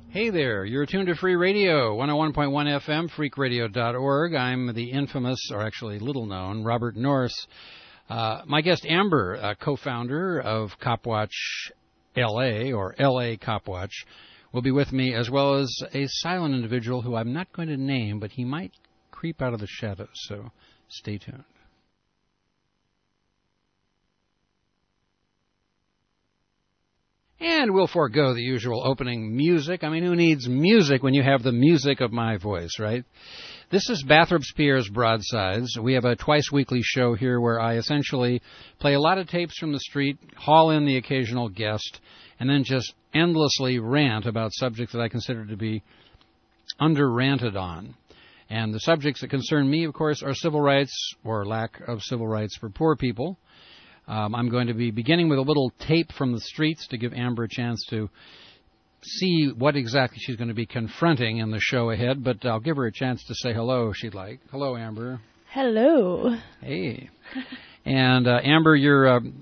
Hey there, you're tuned to Free Radio, 101.1 FM, freakradio.org. I'm the infamous, or actually little known, Robert Norris. My guest, Amber, co-founder of Copwatch LA, or LA Copwatch, will be with me, as well as a silent individual who I'm not going to name, but he might creep out of the shadows, so stay tuned. And we'll forego the usual opening music. I mean, who needs music when you have the music of my voice, right? This is Bathrop Spears Broadsides. We have a twice-weekly show here where I essentially play a lot of tapes from the street, haul in the occasional guest, and then just endlessly rant about subjects that I consider to be under-ranted on. And the subjects that concern me, of course, are civil rights, or lack of civil rights for poor people. I'm going to be beginning with a little tape from the streets to give Amber a chance to see what exactly she's going to be confronting in the show ahead, but I'll give her a chance to say hello if she'd like. Hello, Amber. Hello. Hey. And Amber, you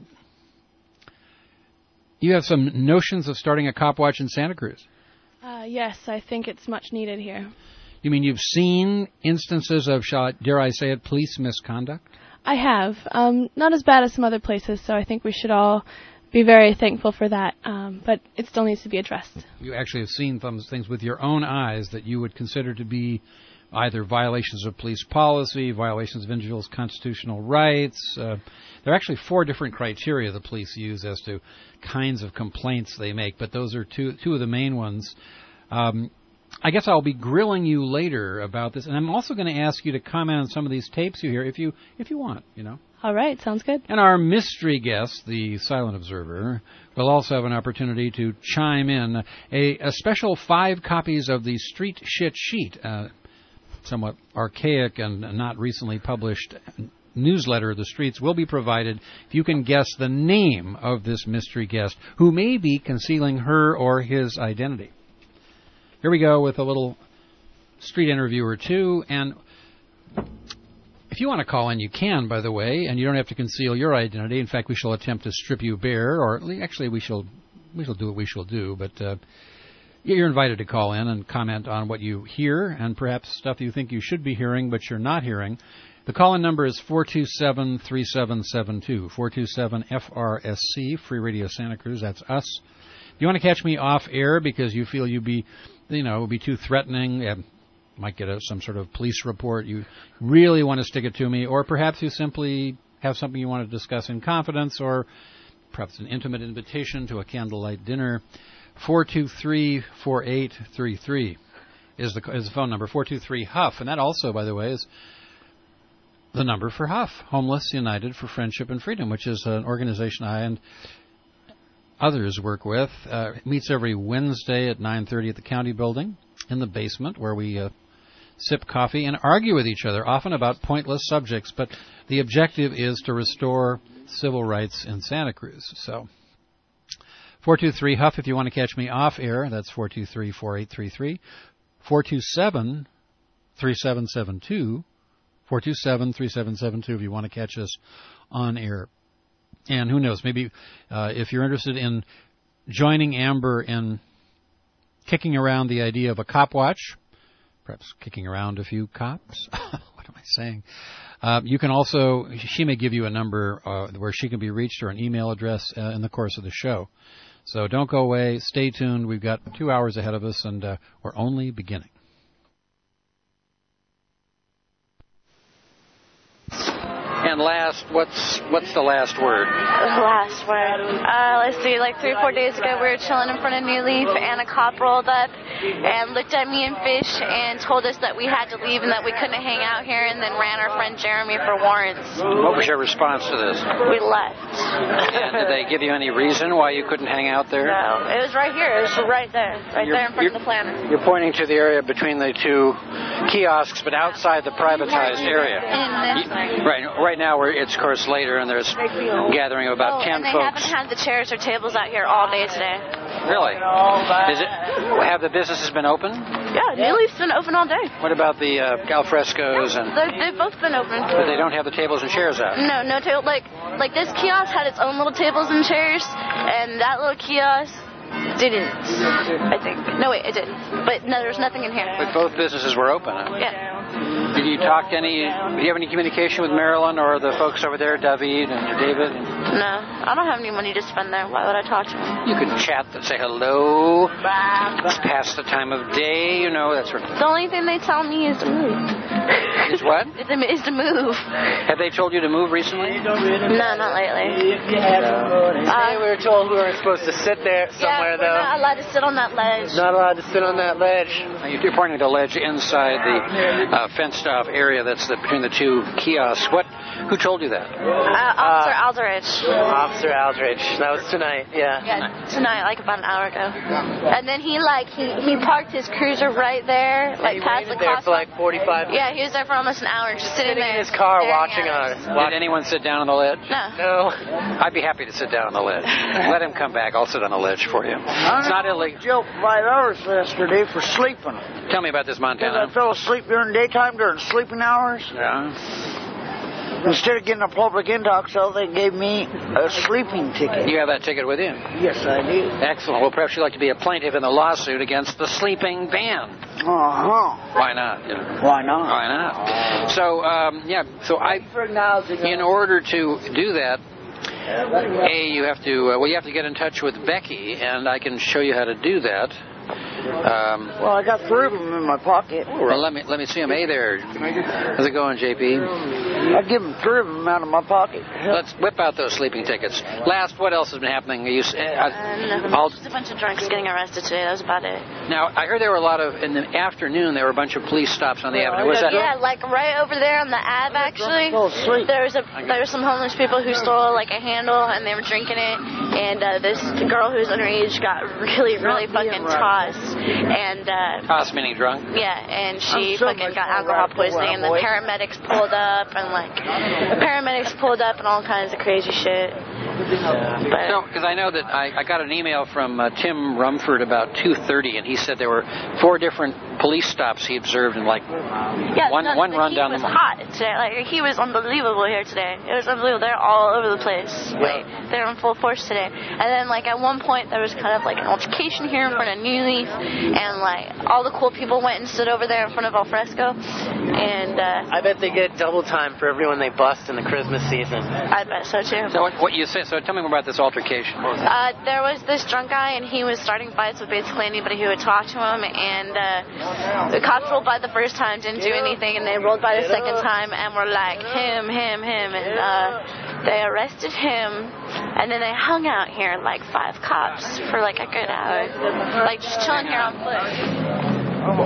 have some notions of starting a cop watch in Santa Cruz. Yes, I think it's much needed here. You mean you've seen instances of, dare I say it, police misconduct? I have. Not as bad as some other places, so I think we should all be very thankful for that, but it still needs to be addressed. You actually have seen some things with your own eyes that you would consider to be either violations of police policy, violations of individuals' constitutional rights. There are actually 4 different criteria the police use as to kinds of complaints they make, but those are two of the main ones. I guess I'll be grilling you later about this, and I'm also going to ask you to comment on some of these tapes you hear if you want, you know. All right, sounds good. And our mystery guest, the silent observer, will also have an opportunity to chime in. A special 5 copies of the Street Shit Sheet, somewhat archaic and not recently published newsletter of the streets, will be provided if you can guess the name of this mystery guest who may be concealing her or his identity. Here we go with a little street interview or two, and if you want to call in, you can, by the way, and you don't have to conceal your identity. In fact, we shall attempt to strip you bare, or actually we shall do what we shall do, but you're invited to call in and comment on what you hear, and perhaps stuff you think you should be hearing but you're not hearing. The call-in number is 427-3772, 427-FRSC, Free Radio Santa Cruz, that's us. If you want to catch me off air because you feel it would be too threatening, might get some sort of police report, you really want to stick it to me, or perhaps you simply have something you want to discuss in confidence, or perhaps an intimate invitation to a candlelight dinner, 423-4833 is the phone number, 423-HUF, and that also, by the way, is the number for HUF, Homeless United for Friendship and Freedom, which is an organization I and others work with. It meets every Wednesday at 9:30 at the county building in the basement, where we sip coffee and argue with each other, often about pointless subjects, but the objective is to restore civil rights in Santa Cruz. So 423-HUF if you want to catch me off air. That's 423-4833. 427-3772. 427-3772 if you want to catch us on air. And who knows, maybe if you're interested in joining Amber in kicking around the idea of a cop watch, perhaps kicking around a few cops, what am I saying? You can also, she may give you a number where she can be reached, or an email address in the course of the show. So don't go away, stay tuned, we've got 2 hours ahead of us, and we're only beginning. And last, what's the last word? The last word. Let's see, like 3 or 4 days ago, we were chilling in front of New Leaf, and a cop rolled up and looked at me and Fish and told us that we had to leave and that we couldn't hang out here, and then ran our friend Jeremy for warrants. What was your response to this? We left. And did they give you any reason why you couldn't hang out there? No, it was right here. It was right there in front of the planter. You're pointing to the area between the 2 kiosks, but outside the privatized area. Right now, it's of course later, and there's a gathering of about 10 and they folks. haven't had the chairs or tables out here all day today. Really? Have the businesses been open? Yeah, New Leaf's been open all day. What about the alfrescos? They've both been open. But they don't have the tables and chairs out? No table. Like this kiosk had its own little tables and chairs, and that little kiosk didn't, I think. No, wait, it did. But no, there was nothing in here. But both businesses were open, huh? Yeah. Did you talk to do you have any communication with Marilyn or the folks over there, David and David? No, I don't have any money to spend there. Why would I talk to them? You could chat and say hello. It's past the time of day, that sort of thing. The only thing they tell me is to move. Is what? Is to move. Have they told you to move recently? No, not lately. We were told we weren't supposed to sit there somewhere, we're not allowed to sit on that ledge. Not allowed to sit on that ledge. You're pointing to a ledge inside the fenced-off area that's between the two kiosks. Who told you that? Officer Aldrich. Officer Aldrich. That was tonight, yeah. Yeah, tonight, like about an hour ago. And then he parked his cruiser right there, like past the there for like 45 minutes. Yeah, he was there for almost an hour, just sitting there. in his car watching us. Did anyone sit down on the ledge? No. I'd be happy to sit down on the ledge. Let him come back. I'll sit on the ledge for you. It's not illegal. Jail for 5 hours yesterday for sleeping. Tell me about this, Montana. I fell asleep during daytime during sleeping hours. Yeah. Instead of getting a public intox cell, they gave me a sleeping ticket. You have that ticket with you? Yes, I do. Excellent. Well, perhaps you'd like to be a plaintiff in the lawsuit against the sleeping ban. Uh-huh. Why not? Why not? Why not? So, in order to do that, you have to get in touch with Becky, and I can show you how to do that. Well, I got 3 of them in my pocket. Well, let me see them. Hey there. How's it going, JP? I give them 3 of them out of my pocket. Let's whip out those sleeping tickets. Last, what else has been happening? Just a bunch of drunks getting arrested today. That was about it. Now, I heard there were a lot of, in the afternoon, there were a bunch of police stops on the avenue. Was that? Yeah, like right over there on the Ave, actually. There was some homeless people who stole like a handle, and they were drinking it. And this girl who was underage got really, really fucking tossed. And tossed meaning drunk? Yeah, and she fucking got alcohol poisoning, and the paramedics pulled up, and all kinds of crazy shit. Because I know that I got an email from Tim Rumford about 2:30, and he said there were 4 different police stops he observed in one run down the mall. He was hot today. Like, he was unbelievable here today. It was unbelievable. They're all over the place. Like, they're in full force today. And then, like, at one point, there was kind of like an altercation here in front of New Leaf, and like all the cool people went and stood over there in front of Alfresco. And I bet they get double time for everyone they bust in the Christmas season. I bet so too. So what you say? So tell me more about this altercation. There was this drunk guy, and he was starting fights with basically anybody who would talk to him. And the cops rolled by the first time, didn't do anything, and they rolled by the second time, and were like him, and they arrested him, and then they hung out here like 5 cops for like a good hour, like just chilling here on foot.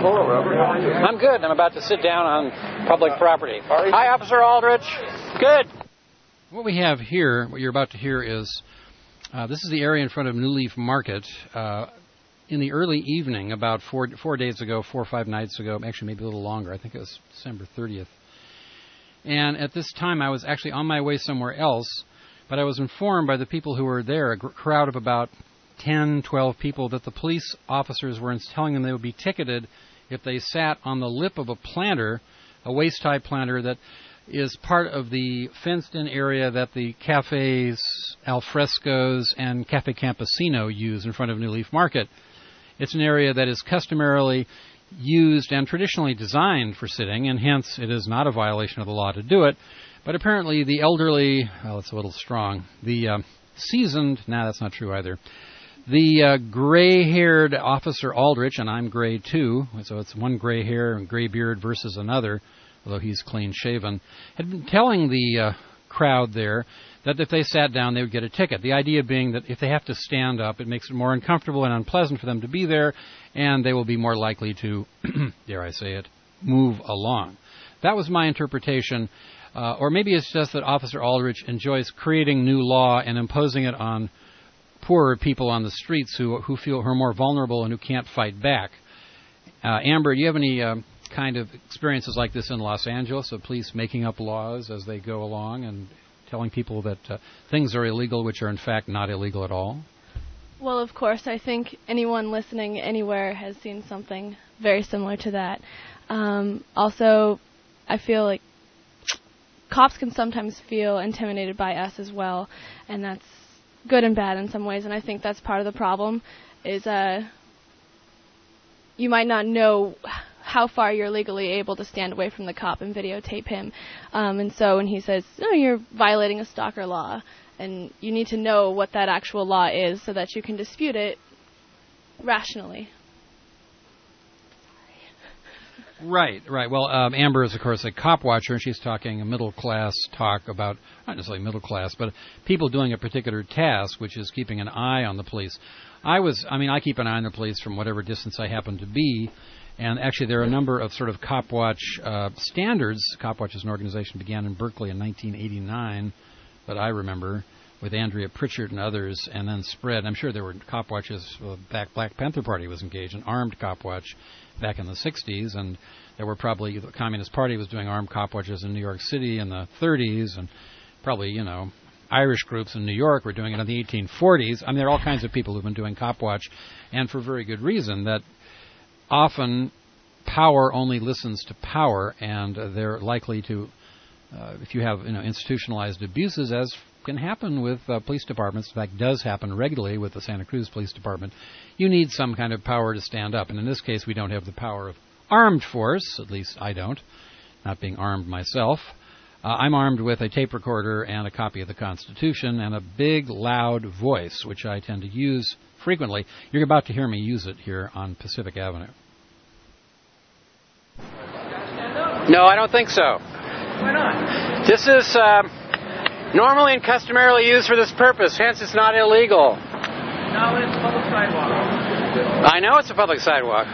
I'm good. I'm about to sit down on public property. Hi, Officer Aldrich. Good. What we have here, what you're about to hear is, this is the area in front of New Leaf Market. In the early evening, about 4 days ago, 4 or 5 nights ago, actually maybe a little longer, I think it was December 30th. And at this time, I was actually on my way somewhere else, but I was informed by the people who were there, a crowd of about 10, 12 people, that the police officers were telling them they would be ticketed if they sat on the lip of a planter, a waist-high planter that is part of the fenced-in area that the cafes, Alfresco's, and Cafe Campesino use in front of New Leaf Market. It's an area that is customarily used and traditionally designed for sitting, and hence it is not a violation of the law to do it. But apparently the elderly, well, it's a little strong, the seasoned, that's not true either. The gray-haired Officer Aldrich, and I'm gray too, so it's one gray hair and gray beard versus another, although he's clean-shaven, had been telling the crowd there that if they sat down, they would get a ticket. The idea being that if they have to stand up, it makes it more uncomfortable and unpleasant for them to be there, and they will be more likely to, dare I say it, move along. That was my interpretation. Or maybe it's just that Officer Aldrich enjoys creating new law and imposing it on poorer people on the streets who are more vulnerable and who can't fight back. Amber, do you have any kind of experiences like this in Los Angeles, of police making up laws as they go along and telling people that things are illegal which are in fact not illegal at all? Well, of course, I think anyone listening anywhere has seen something very similar to that. Also, I feel like cops can sometimes feel intimidated by us as well, and that's good and bad in some ways, and I think that's part of the problem, is you might not know how far you're legally able to stand away from the cop and videotape him. And so when he says, no, you're violating a stalker law, and you need to know what that actual law is so that you can dispute it rationally. Right. Well, Amber is, of course, a cop watcher, and she's talking a middle-class talk about, not necessarily middle class, but people doing a particular task, which is keeping an eye on the police. I keep an eye on the police from whatever distance I happen to be, and actually there are a number of sort of cop watch standards. Cop Watch as an organization began in Berkeley in 1989, that I remember, with Andrea Pritchard and others, and then spread. I'm sure there were cop watches back. Black Panther Party was engaged in armed cop watch back in the 60s, and there were probably, the Communist Party was doing armed cop watches in New York City in the 30s, and probably, Irish groups in New York were doing it in the 1840s. There are all kinds of people who've been doing cop watch, and for very good reason, that often power only listens to power, and they're likely to, if you have institutionalized abuses, as can happen with police departments, in fact does happen regularly with the Santa Cruz Police Department, you need some kind of power to stand up. And in this case, we don't have the power of armed force, at least I don't, not being armed myself. I'm armed with a tape recorder and a copy of the Constitution and a big, loud voice, which I tend to use frequently. You're about to hear me use it here on Pacific Avenue. No, I don't think so. Why not? This is normally and customarily used for this purpose, hence it's not illegal. No, it's a public sidewalk. I know it's a public sidewalk.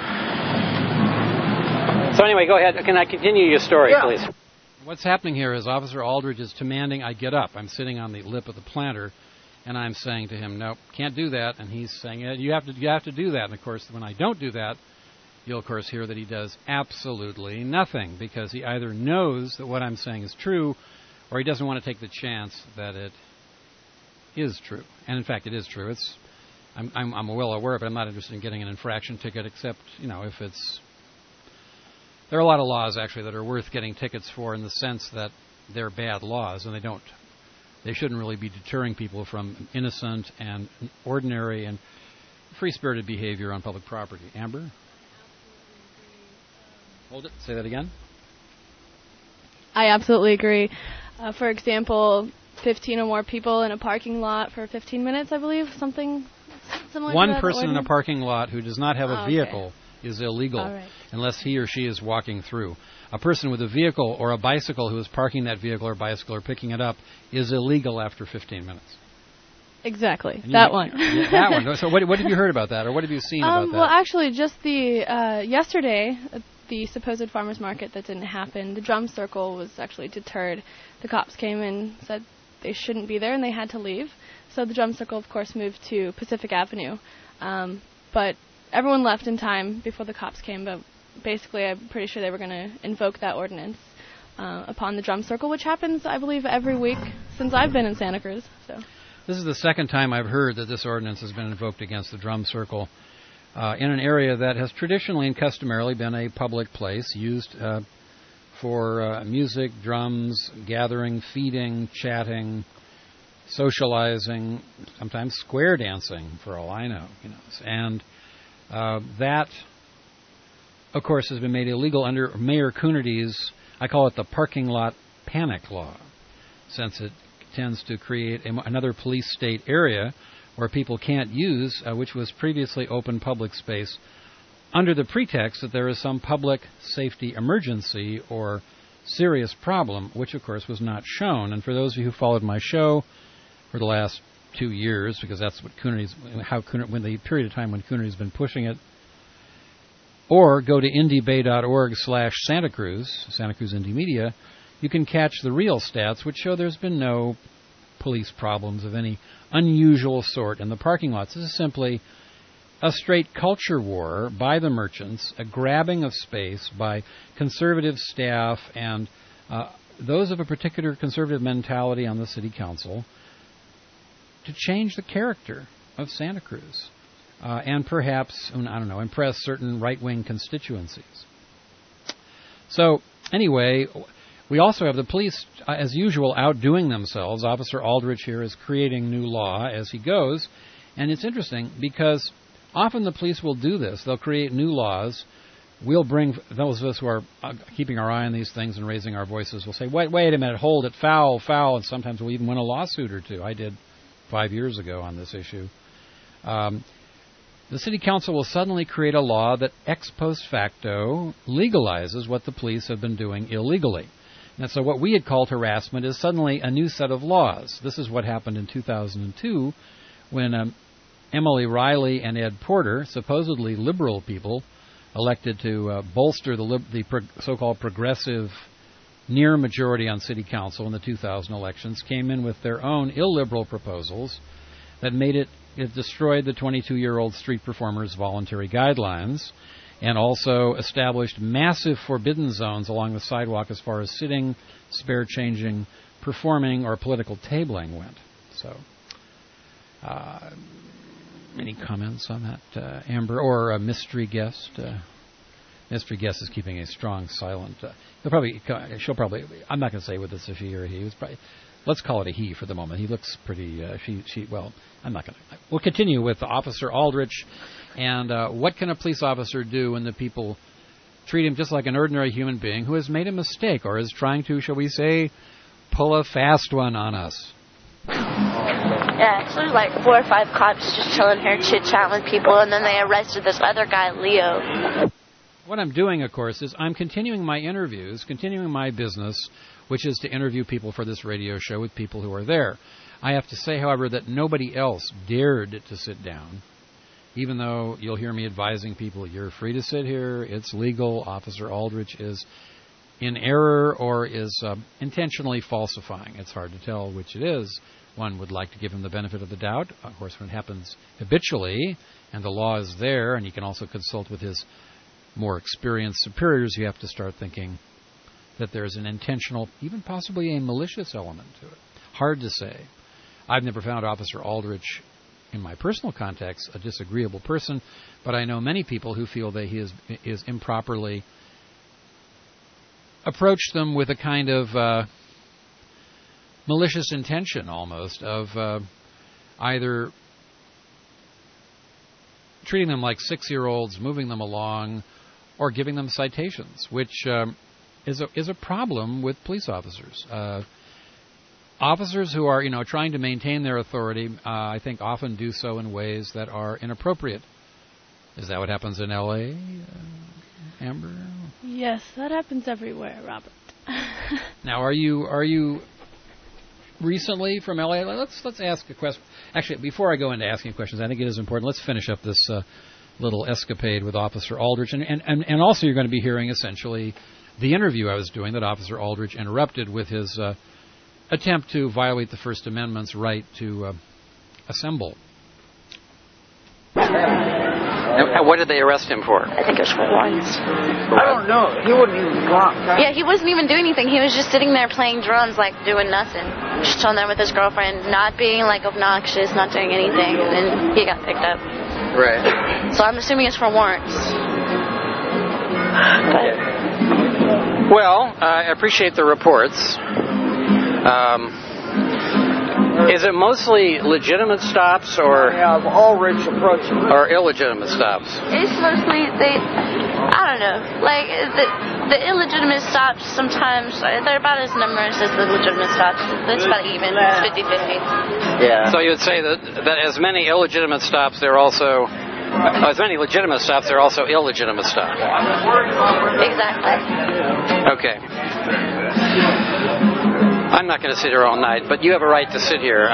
So anyway, go ahead. Can I continue your story, please? What's happening here is Officer Aldridge is demanding I get up. I'm sitting on the lip of the planter, and I'm saying to him, nope, can't do that. And he's saying, you have to do that. And, of course, when I don't do that, you'll, of course, hear that he does absolutely nothing, because he either knows that what I'm saying is true, or he doesn't want to take the chance that it is true. And, in fact, it is true. I'm well aware of it. I'm not interested in getting an infraction ticket, except, if it's... There are a lot of laws, actually, that are worth getting tickets for in the sense that they're bad laws, and they shouldn't really be deterring people from innocent and ordinary and free-spirited behavior on public property. Amber? Hold it. Say that again. I absolutely agree. For example, 15 or more people in a parking lot for 15 minutes, I believe, something similar to that. One person in a parking lot who does not have a vehicle is illegal unless he or she is walking through. A person with a vehicle or a bicycle who is parking that vehicle or bicycle or picking it up is illegal after 15 minutes. Exactly. That one. Yeah, that one. So what have you heard about that, or what have you seen about that? Well, actually, just yesterday, the supposed farmers market that didn't happen, the drum circle was actually deterred. The cops came and said they shouldn't be there and they had to leave. So the drum circle, of course, moved to Pacific Avenue. But everyone left in time before the cops came, but basically I'm pretty sure they were going to invoke that ordinance upon the drum circle, which happens, I believe, every week since I've been in Santa Cruz. So this is the second time I've heard that this ordinance has been invoked against the drum circle in an area that has traditionally and customarily been a public place used for music, drums, gathering, feeding, chatting, socializing, sometimes square dancing, for all I know. And that, of course, has been made illegal under Mayor Coonerty's, I call it the parking lot panic law, since it tends to create another police state area where people can't use, which was previously open public space, under the pretext that there is some public safety emergency or serious problem, which, of course, was not shown. And for those of you who followed my show for the last 2 years, because that's what when the period of time when Coonerty's been pushing it, or go to indiebay.org/Santa Cruz, Santa Cruz Indie Media, you can catch the real stats, which show there's been no police problems of any unusual sort in the parking lots. This is simply a straight culture war by the merchants, a grabbing of space by conservative staff and those of a particular conservative mentality on the city council to change the character of Santa Cruz and perhaps, impress certain right-wing constituencies. So, anyway, We also have the police, as usual, outdoing themselves. Officer Aldrich here is creating new law as he goes. And it's interesting because often the police will do this. They'll create new laws. We'll bring those of us who are keeping our eye on these things and raising our voices. We'll say, wait a minute, hold it, foul. And sometimes we'll even win a lawsuit or two. I did 5 years ago on this issue. The city council will suddenly create a law that ex post facto legalizes what the police have been doing illegally. And so what we had called harassment is suddenly a new set of laws. This is what happened in 2002 when Emily Riley and Ed Porter, supposedly liberal people, elected to bolster the so-called progressive near majority on city council in the 2000 elections, came in with their own illiberal proposals that made it destroyed the 22-year-old street performers' voluntary guidelines and also established massive forbidden zones along the sidewalk as far as sitting, spare changing, performing, or political tabling went. So, any comments on that, Amber, or a mystery guest? Mystery guest is keeping a strong silent. She'll probably. I'm not going to say whether it's a she or a he. It's probably, let's call it a he for the moment. He looks pretty. Well, I'm not going to. We'll continue with Officer Aldrich, and what can a police officer do when the people treat him just like an ordinary human being who has made a mistake or is trying to, shall we say, pull a fast one on us? Yeah, so there's like 4 or 5 cops just chilling here, chit-chatting with people, and then they arrested this other guy, Leo. What I'm doing, of course, is I'm continuing my interviews, continuing my business, which is to interview people for this radio show with people who are there. I have to say, however, that nobody else dared to sit down, even though you'll hear me advising people, you're free to sit here, it's legal. Officer Aldrich is in error or is intentionally falsifying. It's hard to tell which it is. One would like to give him the benefit of the doubt. Of course, when it happens habitually and the law is there, and he can also consult with his more experienced superiors, you have to start thinking that there's an intentional, even possibly a malicious element to it. Hard to say. I've never found Officer Aldrich, in my personal context, a disagreeable person, but I know many people who feel that he is improperly approached them with a kind of malicious intention, almost, of either treating them like 6-year-olds, moving them along, or giving them citations, which is a problem with police officers. Officers who are, trying to maintain their authority, I think often do so in ways that are inappropriate. Is that what happens in L.A., Amber? Yes, that happens everywhere, Robert. Now, are you recently from L.A.? Let's ask a question. Actually, before I go into asking questions, I think it is important. Let's finish up this little escapade with Officer Aldrich, and also you're going to be hearing essentially the interview I was doing that Officer Aldrich interrupted with his attempt to violate the First Amendment's right to assemble. And what did they arrest him for? I think it was for warrants. I don't know. He wouldn't even drunk. Yeah, he wasn't even doing anything. He was just sitting there playing drums, like doing nothing. Just chilling there with his girlfriend, not being like obnoxious, not doing anything. And then he got picked up. Right. So I'm assuming it's for warrants. Well, I appreciate the reports. Is it mostly legitimate stops or Aldrich approached me. or illegitimate stops? It's mostly I don't know, like the illegitimate stops sometimes they're about as numerous as the legitimate stops. It's about even. It's 50-50. Yeah. So you would say that as many illegitimate stops, there are also as many legitimate stops, there are also illegitimate stops. Exactly. Okay. I'm not going to sit here all night, but you have a right to sit here.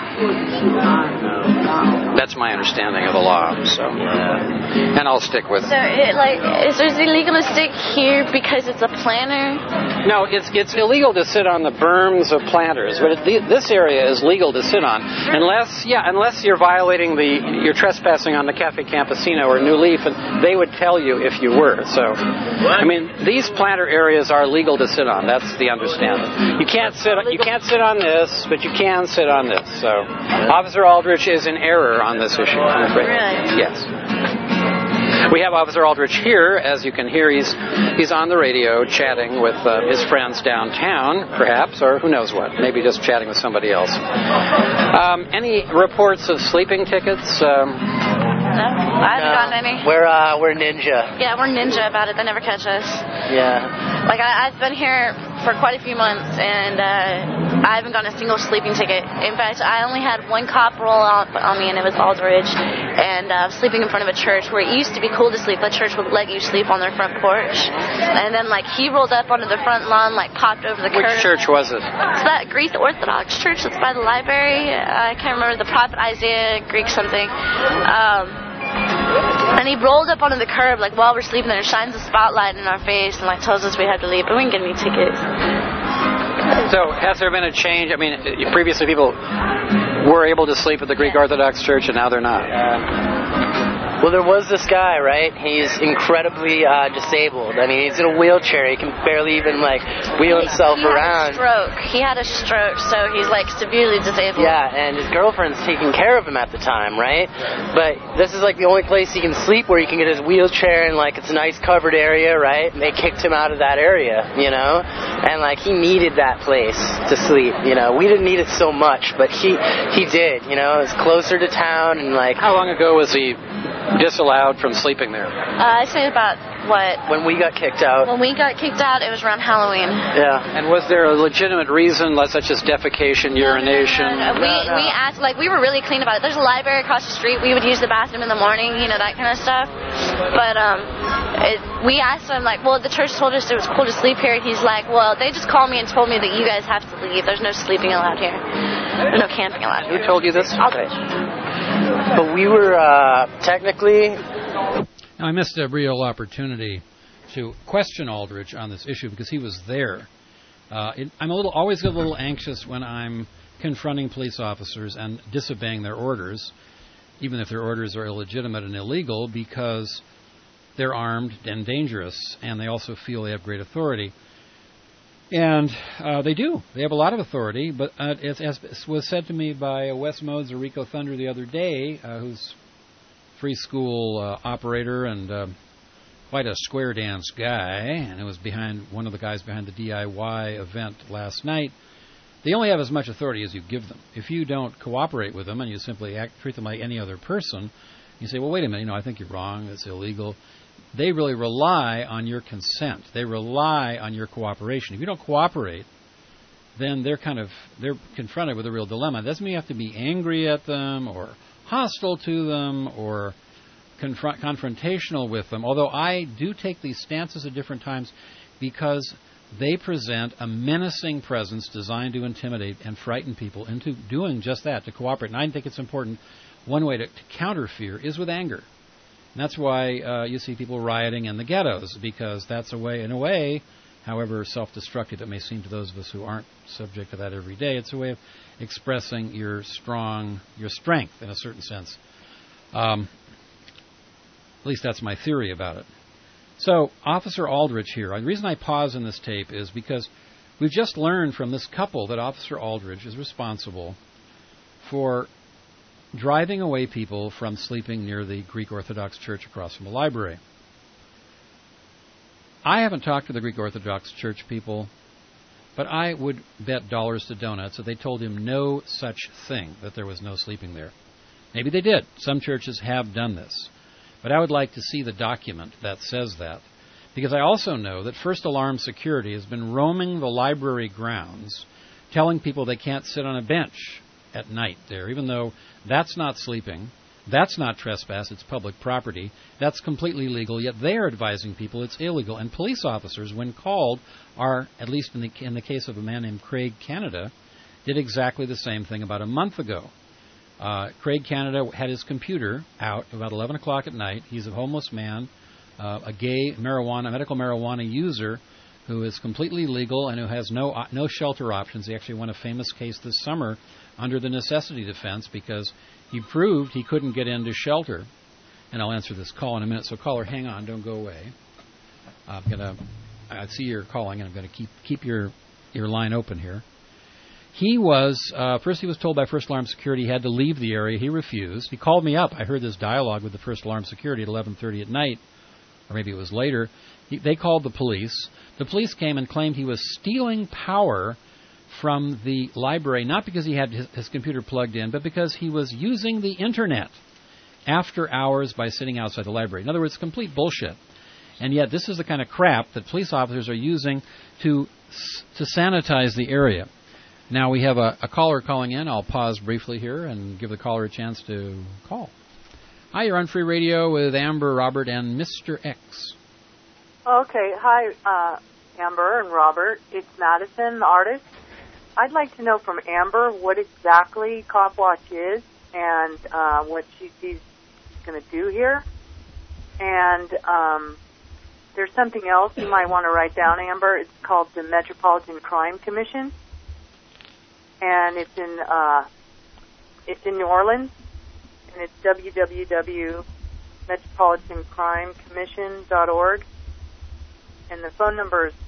That's my understanding of the law, so, and I'll stick with it. So, is it illegal to sit here because it's a planter? No, it's illegal to sit on the berms of planters, but this area is legal to sit on, unless you're violating you're trespassing on the Cafe Campesino or New Leaf, and they would tell you if you were. So, I mean, these planter areas are legal to sit on. That's the understanding. You can't sit on this, but you can sit on this. So, Officer Aldrich is in error on this issue, I'm afraid. Really? Yes. We have Officer Aldrich here. As you can hear, he's on the radio chatting with his friends downtown, perhaps, or who knows what. Maybe just chatting with somebody else. Any reports of sleeping tickets? No, I haven't gotten any. We're ninja. Yeah, we're ninja about it. They never catch us. Yeah. Like, I've been here for quite a few months, and I haven't gotten a single sleeping ticket. In fact, I only had one cop roll up on me, and it was Aldridge, and sleeping in front of a church where it used to be cool to sleep. The church would let you sleep on their front porch. And then, like, he rolled up onto the front lawn, like, popped over the curb. Which church was it? It's that Greek Orthodox church that's by the library. I can't remember, the Prophet Isaiah, Greek something. And he rolled up onto the curb, like, while we're sleeping there, and shines a spotlight in our face and, like, tells us we have to leave, but we didn't get any tickets. So, has there been a change? I mean, previously people were able to sleep at the Greek Orthodox Church, and now they're not. Well, there was this guy, right? He's incredibly disabled. I mean, he's in a wheelchair. He can barely even, like, wheel himself around. He had a stroke, so he's, like, severely disabled. Yeah, and his girlfriend's taking care of him at the time, right? But this is, like, the only place he can sleep where he can get his wheelchair, and, like, it's a nice covered area, right? And they kicked him out of that area, you know? And, like, he needed that place to sleep, you know? We didn't need it so much, but he did, you know? It's closer to town, and, like... How long ago was he disallowed from sleeping there? I'd say about, what? When we got kicked out. When we got kicked out, it was around Halloween. Yeah. And was there a legitimate reason, such as defecation, urination? No. We asked, like, we were really clean about it. There's a library across the street. We would use the bathroom in the morning, you know, that kind of stuff. But we asked him, like, well, the church told us it was cool to sleep here. He's like, well, they just called me and told me that you guys have to leave. There's no sleeping allowed here. There's no camping allowed here. Who told you this? Aldrich. But we were technically... Now, I missed a real opportunity to question Aldrich on this issue because he was there. I'm always a little anxious when I'm confronting police officers and disobeying their orders, even if their orders are illegitimate and illegal, because they're armed and dangerous, and they also feel they have great authority. And they do. They have a lot of authority, but as was said to me by Wes Modes of Rico Thunder the other day, who's free school operator and quite a square dance guy, and it was one of the guys behind the DIY event last night. They only have as much authority as you give them. If you don't cooperate with them and you simply treat them like any other person, you say, well, wait a minute, I think you're wrong, it's illegal. They really rely on your consent. They rely on your cooperation. If you don't cooperate, then they're confronted with a real dilemma. It doesn't mean you have to be angry at them or hostile to them or confrontational with them, although I do take these stances at different times because they present a menacing presence designed to intimidate and frighten people into doing just that, to cooperate. And I think it's important, one way to counter fear is with anger. And that's why you see people rioting in the ghettos, because that's a way, however self-destructive it may seem to those of us who aren't subject to that every day, it's a way of expressing your strength in a certain sense. At least that's my theory about it. So, Officer Aldrich here, the reason I pause in this tape is because we've just learned from this couple that Officer Aldrich is responsible for driving away people from sleeping near the Greek Orthodox Church across from the library. I haven't talked to the Greek Orthodox Church people, but I would bet dollars to donuts that they told him no such thing, that there was no sleeping there. Maybe they did. Some churches have done this. But I would like to see the document that says that, because I also know that First Alarm Security has been roaming the library grounds telling people they can't sit on a bench at night there, even though that's not sleeping, that's not trespass, it's public property, that's completely legal, yet they are advising people it's illegal. And police officers, when called, are, at least in the case of a man named Craig Canada, did exactly the same thing about a month ago. Craig Canada had his computer out about 11 o'clock at night. He's a homeless man, a gay medical marijuana user who is completely legal and who has no shelter options. He actually won a famous case this summer under the necessity defense because he proved he couldn't get into shelter. And I'll answer this call in a minute. So caller, hang on, don't go away. I see you're calling, and I'm going to keep your line open here. He was, first he was told by First Alarm Security he had to leave the area. He refused. He called me up. I heard this dialogue with the First Alarm Security at 11:30 at night, or maybe it was later. They called the police. The police came and claimed he was stealing power from the library, not because he had his computer plugged in, but because he was using the Internet after hours by sitting outside the library. In other words, complete bullshit. And yet this is the kind of crap that police officers are using to sanitize the area. Now we have a caller calling in. I'll pause briefly here and give the caller a chance to call. Hi, you're on Free Radio with Amber, Robert, and Mr. X. Okay. Hi, Amber and Robert. It's Madison, the artist. I'd like to know from Amber what exactly Copwatch is and what she's going to do here. And there's something else you might want to write down, Amber. It's called the Metropolitan Crime Commission, and it's in New Orleans, and it's www.metropolitancrimecommission.org, and the phone number is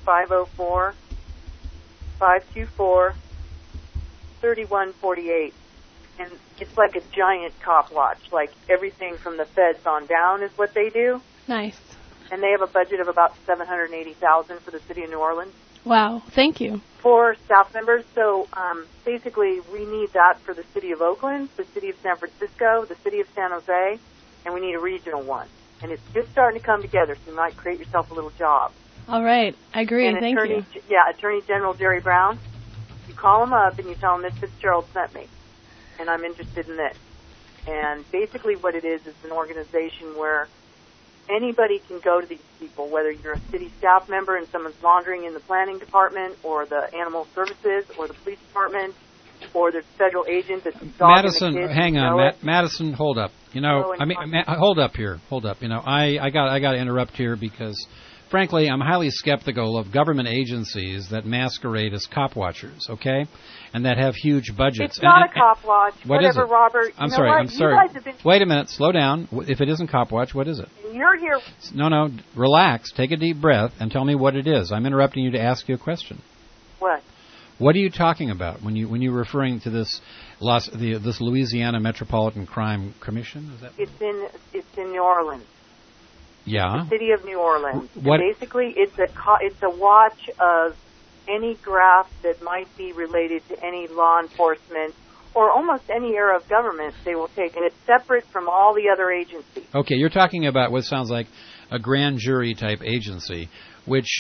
504-524-3148. And it's like a giant cop watch. Like everything from the feds on down is what they do. Nice. And they have a budget of about $780,000 for the city of New Orleans. Wow. Thank you. For staff members. So basically, we need that for the city of Oakland, the city of San Francisco, the city of San Jose, and we need a regional one. And it's just starting to come together. So you might create yourself a little job. All right. I agree. And Thank you. Yeah, Attorney General Jerry Brown. You call him up and you tell him Ms. Fitzgerald sent me, and I'm interested in this. And basically what it is an organization where anybody can go to these people, whether you're a city staff member and someone's laundering in the planning department or the animal services or the police department or the federal agent that's Madison, hang on. Madison, hold up. Hold up here. Hold up. I got to interrupt here because, frankly, I'm highly skeptical of government agencies that masquerade as cop watchers, okay? And that have huge budgets. It's not a cop watch. What Whatever, is it? Robert. I'm sorry. Wait a minute. Slow down. If it isn't cop watch, what is it? You're here. No. Relax. Take a deep breath and tell me what it is. I'm interrupting you to ask you a question. What? What are you talking about when you're referring to this this Louisiana Metropolitan Crime Commission? Is that it's in New Orleans. Yeah. The city of New Orleans. What? Basically, it's a watch of any graph that might be related to any law enforcement or almost any area of government they will take, and it's separate from all the other agencies. Okay, you're talking about what sounds like a grand jury type agency, which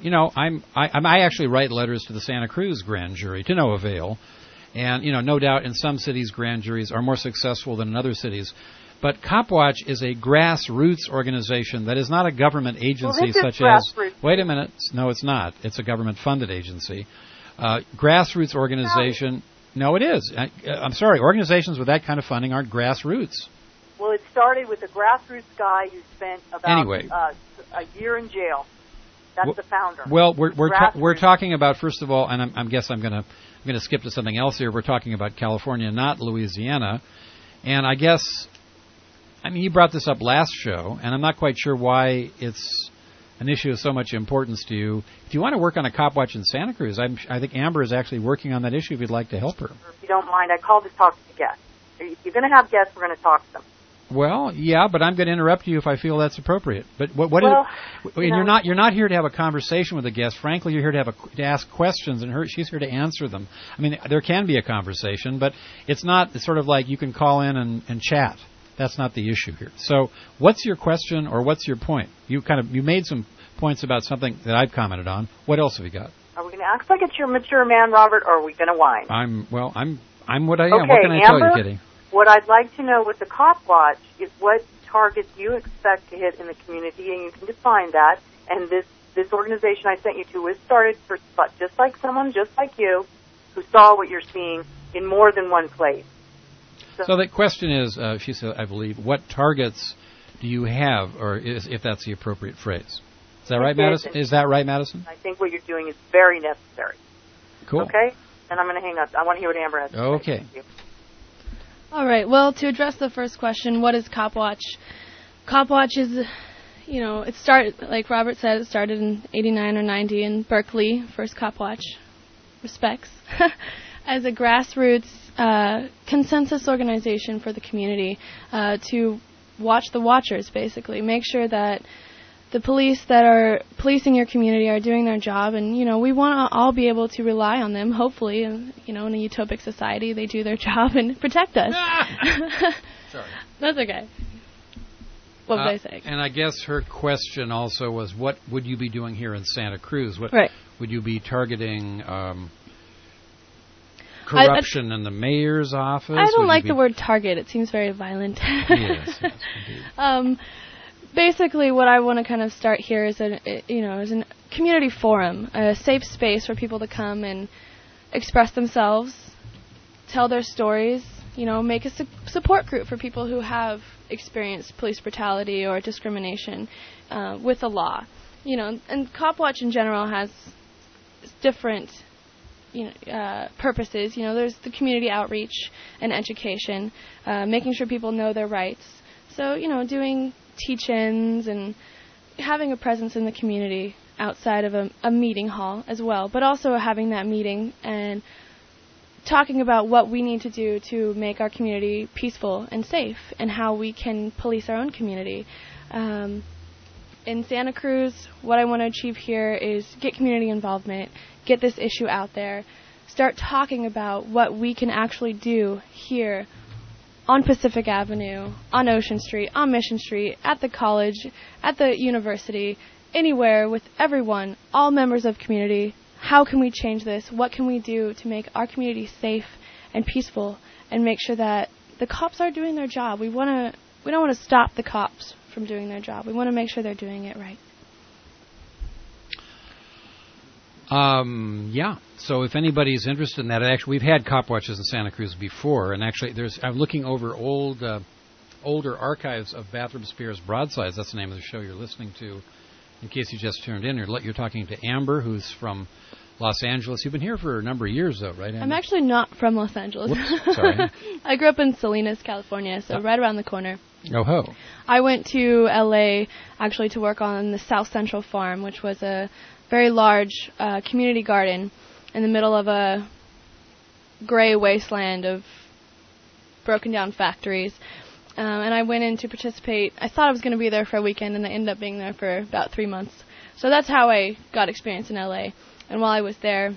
I actually write letters to the Santa Cruz grand jury to no avail, and no doubt in some cities grand juries are more successful than in other cities. But Copwatch is a grassroots organization that is not a government agency such as... Wait a minute. No, it's not. It's a government-funded agency. Grassroots organization... No, it is. I'm sorry. Organizations with that kind of funding aren't grassroots. Well, it started with a grassroots guy who spent about a year in jail. That's the founder. Well, we're talking about, first of all, and I'm going to skip to something else here. We're talking about California, not Louisiana. And I guess... you brought this up last show, and I'm not quite sure why it's an issue of so much importance to you. If you want to work on a cop watch in Santa Cruz, I think Amber is actually working on that issue if you'd like to help her. If you don't mind, I called to talk to the guests. If you're going to have guests, we're going to talk to them. Well, yeah, but I'm going to interrupt you if I feel that's appropriate. But you're not here to have a conversation with a guest. Frankly, you're here to ask questions, and she's here to answer them. There can be a conversation, but it's sort of like you can call in and chat. That's not the issue here. So what's your question or what's your point? You made some points about something that I've commented on. What else have you got? Are we going to act like it's your mature man, Robert, or are we going to whine? I'm what I am. Okay, what can I tell you, Kitty? What I'd like to know with the Cop Watch is what targets you expect to hit in the community, and you can define that. And this organization I sent you to was started for just like someone just like you who saw what you're seeing in more than one place. So the question is, she said, I believe, what targets do you have, or if that's the appropriate phrase? Is that right, Madison? Is that right, Madison? I think what you're doing is very necessary. Cool. Okay? And I'm going to hang up. I want to hear what Amber has to say. Okay. All right. Well, to address the first question, what is Copwatch? Copwatch is, it started, like Robert said, it started in 89 or 90 in Berkeley, first Copwatch. Respects. as a grassroots consensus organization for the community to watch the watchers, basically. Make sure that the police that are policing your community are doing their job, and, we want to all be able to rely on them, hopefully, and, in a utopic society, they do their job and protect us. Sorry. That's okay. What was I saying? And I guess her question also was, what would you be doing here in Santa Cruz? What right. Would you be targeting corruption in the mayor's office? I don't like the word target. It seems very violent. Yes, indeed. Basically, what I want to kind of start here is a community forum, a safe space for people to come and express themselves, tell their stories. Make a support group for people who have experienced police brutality or discrimination with the law. And Copwatch in general has different purposes. There's the community outreach and education, making sure people know their rights. So, doing teach-ins and having a presence in the community outside of a meeting hall as well, but also having that meeting and talking about what we need to do to make our community peaceful and safe and how we can police our own community. In Santa Cruz, what I want to achieve here is get community involvement, get this issue out there, start talking about what we can actually do here on Pacific Avenue, on Ocean Street, on Mission Street, at the college, at the university, anywhere with everyone, all members of community. How can we change this? What can we do to make our community safe and peaceful and make sure that the cops are doing their job? We don't want to stop the cops from doing their job. We want to make sure they're doing it right. Yeah. So if anybody's interested in that, actually, we've had cop watches in Santa Cruz before, and actually, I'm looking over older archives of Bathroom Spears Broadsides. That's the name of the show you're listening to. In case you just turned in, you're talking to Amber, who's from Los Angeles. You've been here for a number of years, though, right, Amber? I'm actually not from Los Angeles. Whoops, sorry. I grew up in Salinas, California, so right around the corner. Oh ho! I went to L.A. actually to work on the South Central Farm, which was a very large community garden in the middle of a gray wasteland of broken down factories. And I went in to participate. I thought I was going to be there for a weekend, and I ended up being there for about 3 months. So that's how I got experience in L.A. And while I was there,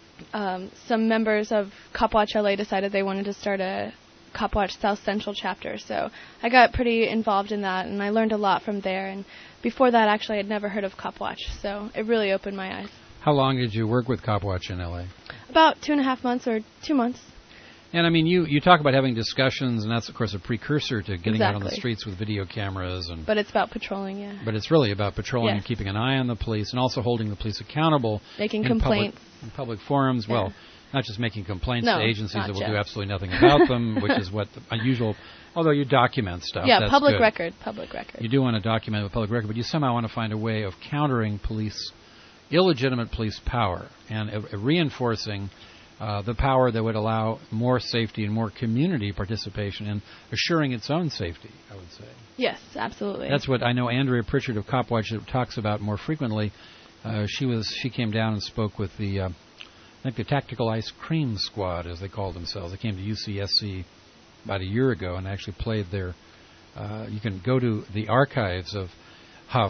some members of Copwatch LA decided they wanted to start a Copwatch South Central chapter. So I got pretty involved in that, and I learned a lot from there. And before that, actually, I'd never heard of Copwatch, so it really opened my eyes. How long did you work with Copwatch in L.A.? About 2.5 months or 2 months. And, I mean, you talk about having discussions, and that's, of course, a precursor to getting out on the Exactly. streets with video cameras. But it's about patrolling, yeah. But it's really about patrolling Yes. and keeping an eye on the police and also holding the police accountable. Making in complaints. In public forums. Yeah. Well, not just making complaints No, to agencies not that will just. do absolutely nothing about them, which is what the unusual, although you document stuff. Yeah, that's public good. record. You do want to document with public record, but you somehow want to find a way of countering illegitimate police power and reinforcing the power that would allow more safety and more community participation and assuring its own safety, I would say. Yes, absolutely. That's what I know Andrea Pritchard of Copwatch talks about more frequently. She came down and spoke with the Tactical Ice Cream Squad, as they call themselves. They came to UCSC about a year ago and actually played their... you can go to the archives of Huff,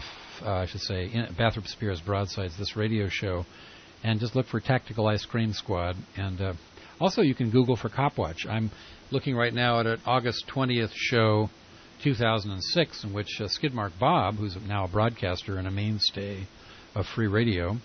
Bathroom Spears Broadsides, this radio show, and just look for Tactical Ice Cream Squad. And also you can Google for Copwatch. I'm looking right now at an August 20th show, 2006, in which Skidmark Bob, who's now a broadcaster and a mainstay of free radio,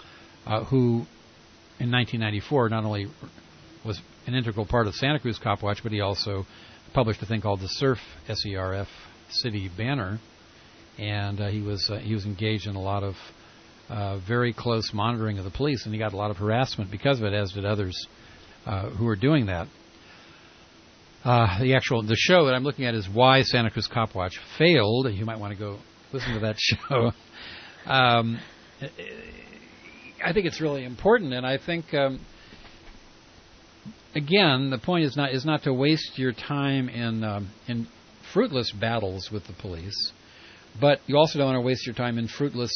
who in 1994 not only was an integral part of Santa Cruz Copwatch, but he also published a thing called the SERF, S-E-R-F, City Banner, and he was engaged in a lot of very close monitoring of the police, and he got a lot of harassment because of it, as did others who were doing that. The show that I'm looking at is Why Santa Cruz Copwatch Failed. You might want to go listen to that show. I think it's really important, and I think again the point is not to waste your time in fruitless battles with the police, but you also don't want to waste your time in fruitless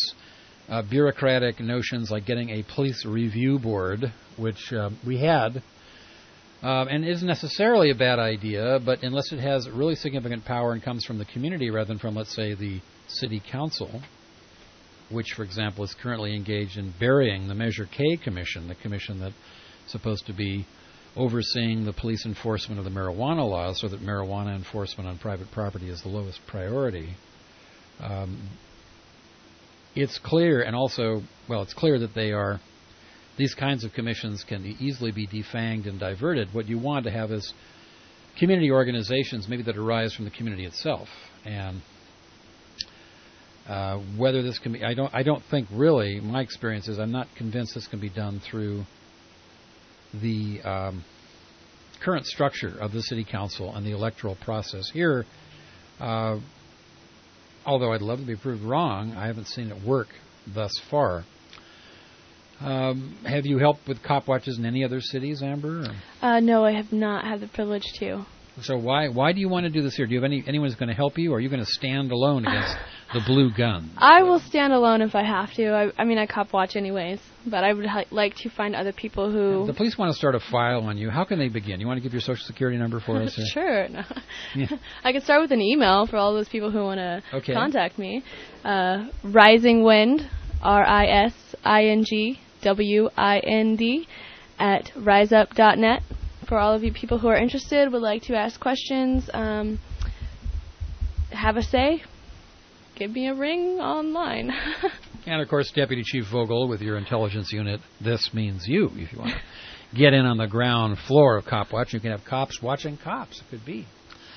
bureaucratic notions like getting a police review board, which we had and isn't necessarily a bad idea, but unless it has really significant power and comes from the community rather than from, let's say, the city council, which, for example, is currently engaged in burying the Measure K Commission, the commission that's supposed to be overseeing the police enforcement of the marijuana law so that marijuana enforcement on private property is the lowest priority. It's clear, and also, well, it's clear that these kinds of commissions can easily be defanged and diverted. What you want to have is community organizations, maybe that arise from the community itself, and whether this can be, I don't think really. My experience is I'm not convinced this can be done through the current structure of the city council and the electoral process here. Although I'd love to be proved wrong, I haven't seen it work thus far. Have you helped with cop watches in any other cities, Amber? No, I have not had the privilege to. So why do you want to do this here? Do you have anyone who's going to help you, or are you going to stand alone against the blue gun? I will stand alone if I have to. I mean, I cop watch anyways, but I would like to find other people who... The police want to start a file on you. How can they begin? You want to give your Social Security number for us? Sure. No. Yeah. I could start with an email for all those people who want to contact me. Rising Wind, RISINGWIND at riseup.net. For all of you people who are interested, would like to ask questions, have a say, give me a ring online. And, of course, Deputy Chief Vogel with your intelligence unit, this means you, if you want to get in on the ground floor of Cop Watch. You can have cops watching cops. It could be.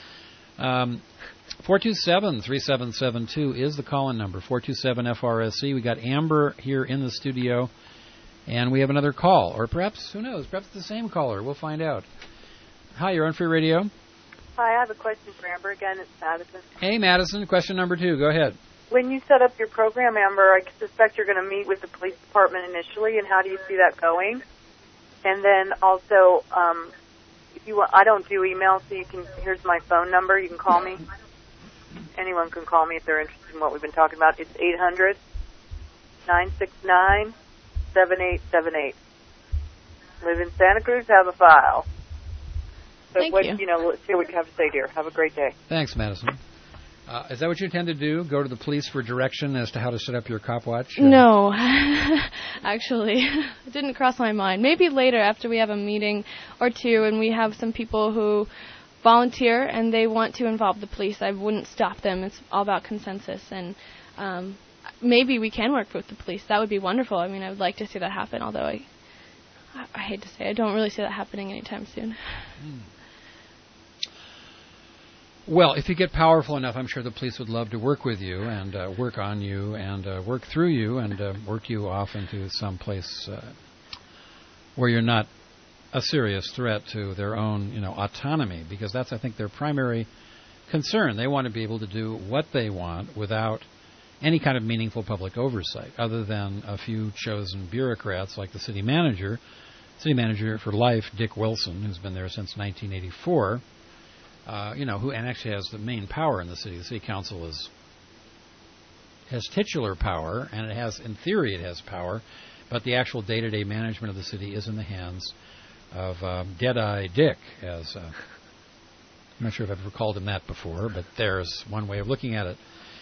427-3772 is the call-in number, 427-FRSC. We got Amber here in the studio. And we have another call, or perhaps, who knows, perhaps the same caller. We'll find out. Hi, you're on Free Radio. Hi, I have a question for Amber again. It's Madison. Hey, Madison, question number 2. Go ahead. When you set up your program, Amber, I suspect you're going to meet with the police department initially, and how do you see that going? And then also, if you want, I don't do email, so here's my phone number. You can call me. Anyone can call me if they're interested in what we've been talking about. It's 800-969-7878. Live in Santa Cruz, have a file. So Thank you. Let's hear what you have to say, dear. Have a great day. Thanks, Madison. Is that what you intend to do? Go to the police for direction as to how to set up your cop watch? No. Actually, it didn't cross my mind. Maybe later after we have a meeting or two and we have some people who volunteer and they want to involve the police, I wouldn't stop them. It's all about consensus. And maybe we can work with the police. That would be wonderful. I mean, I would like to see that happen, although I hate to say I don't really see that happening anytime soon. Well, if you get powerful enough, I'm sure the police would love to work with you and work on you and work through you and work you off into some place where you're not a serious threat to their own, autonomy, because that's, I think, their primary concern. They want to be able to do what they want without any kind of meaningful public oversight, other than a few chosen bureaucrats like the city manager for life, Dick Wilson, who's been there since 1984, who and actually has the main power in the city. The city council has titular power, and it has, in theory, it has power, but the actual day-to-day management of the city is in the hands of Deadeye Dick, as I'm not sure if I've ever called him that before, but there's one way of looking at it.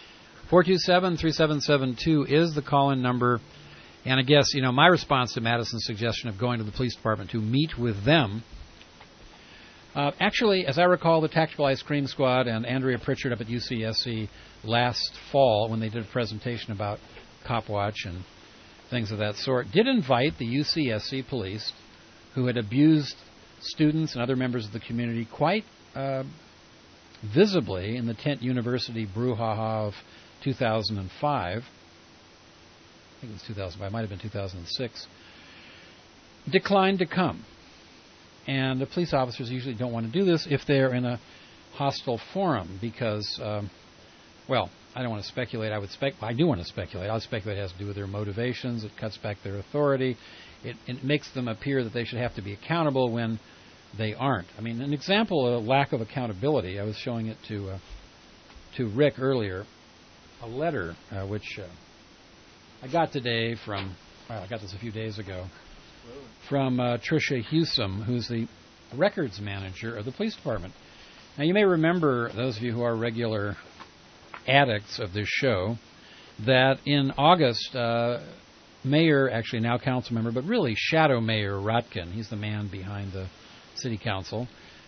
427-3772 is the call-in number. And I guess, my response to Madison's suggestion of going to the police department to meet with them, actually, as I recall, the Tactical Ice Cream Squad and Andrea Pritchard up at UCSC last fall, when they did a presentation about Cop Watch and things of that sort, did invite the UCSC police, who had abused students and other members of the community quite visibly in the Tent University brouhaha of 2005. I think it was 2005, it might have been 2006, declined to come. And the police officers usually don't want to do this if they're in a hostile forum because, I don't want to speculate. I do want to speculate. I'll speculate it has to do with their motivations. It cuts back their authority. It makes them appear that they should have to be accountable when they aren't. I mean, an example of lack of accountability, I was showing it to Rick earlier, a letter which I got today I got this a few days ago, from Tricia Hewsome, who's the records manager of the police department. Now, you may remember, those of you who are regular addicts of this show, that in August, Mayor, actually now council member, but really Shadow Mayor Rotkin, he's the man behind the city council,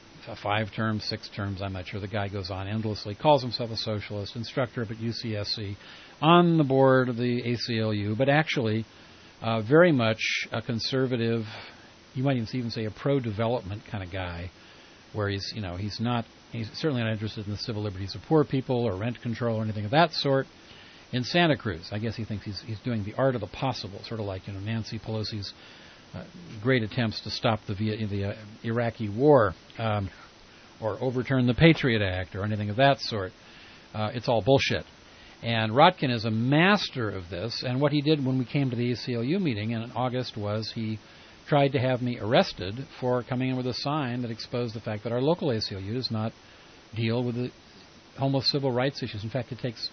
5 terms, 6 terms, I'm not sure. The guy goes on endlessly, calls himself a socialist, instructor up at UCSC, on the board of the ACLU, but actually very much a conservative, you might even say a pro-development kind of guy, where he's certainly not interested in the civil liberties of poor people or rent control or anything of that sort. In Santa Cruz, I guess he thinks he's doing the art of the possible, sort of like Nancy Pelosi's great attempts to stop the Iraqi war or overturn the Patriot Act or anything of that sort. It's all bullshit. And Rotkin is a master of this, and what he did when we came to the ACLU meeting in August was he tried to have me arrested for coming in with a sign that exposed the fact that our local ACLU does not deal with the homeless civil rights issues. In fact, it takes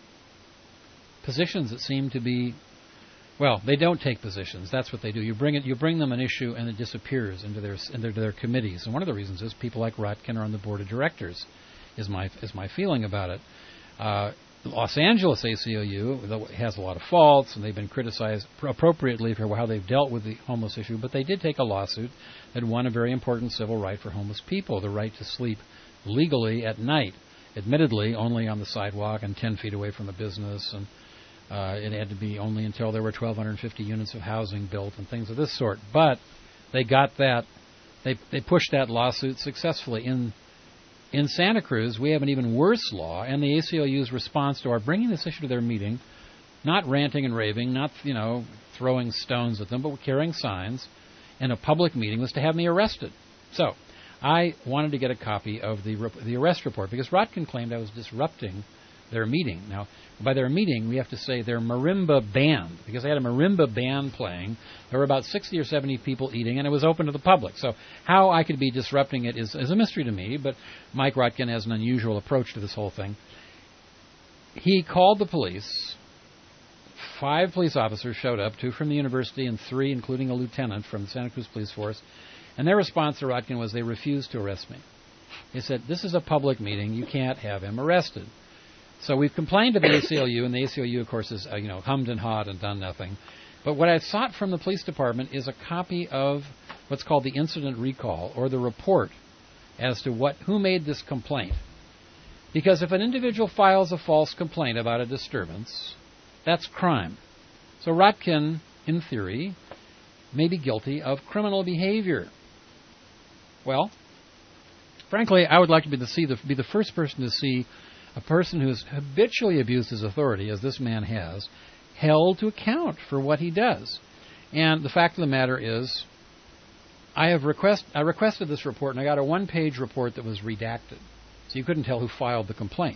positions that seem to be, well, they don't take positions. That's what they do. You bring them an issue, and it disappears into their committees. And one of the reasons is people like Rotkin are on the board of directors. Is my feeling about it. The Los Angeles ACLU has a lot of faults, and they've been criticized appropriately for how they've dealt with the homeless issue, but they did take a lawsuit that won a very important civil right for homeless people, the right to sleep legally at night, admittedly only on the sidewalk and 10 feet away from a business, and it had to be only until there were 1,250 units of housing built and things of this sort. But they got that, they pushed that lawsuit successfully. In Santa Cruz, we have an even worse law, and the ACLU's response to our bringing this issue to their meeting, not ranting and raving, not throwing stones at them, but carrying signs in a public meeting, was to have me arrested. So I wanted to get a copy of the arrest report because Rotkin claimed I was disrupting their meeting. Now, by their meeting, we have to say their marimba band, because they had a marimba band playing. There were about 60 or 70 people eating, and it was open to the public. So how I could be disrupting it is a mystery to me, but Mike Rotkin has an unusual approach to this whole thing. He called the police. 5 police officers showed up, 2 from the university and 3, including a lieutenant from the Santa Cruz Police Force, and their response to Rotkin was they refused to arrest me. They said, this is a public meeting, you can't have him arrested. So we've complained to the ACLU, and the ACLU, of course, has hummed and hawed and done nothing. But what I've sought from the police department is a copy of what's called the incident recall, or the report, as to who made this complaint. Because if an individual files a false complaint about a disturbance, that's crime. So Rotkin, in theory, may be guilty of criminal behavior. Well, frankly, I would like to be the first person to see a person who has habitually abused his authority, as this man has, held to account for what he does. And the fact of the matter is, I requested this report, and I got a 1-page report that was redacted, so you couldn't tell who filed the complaint.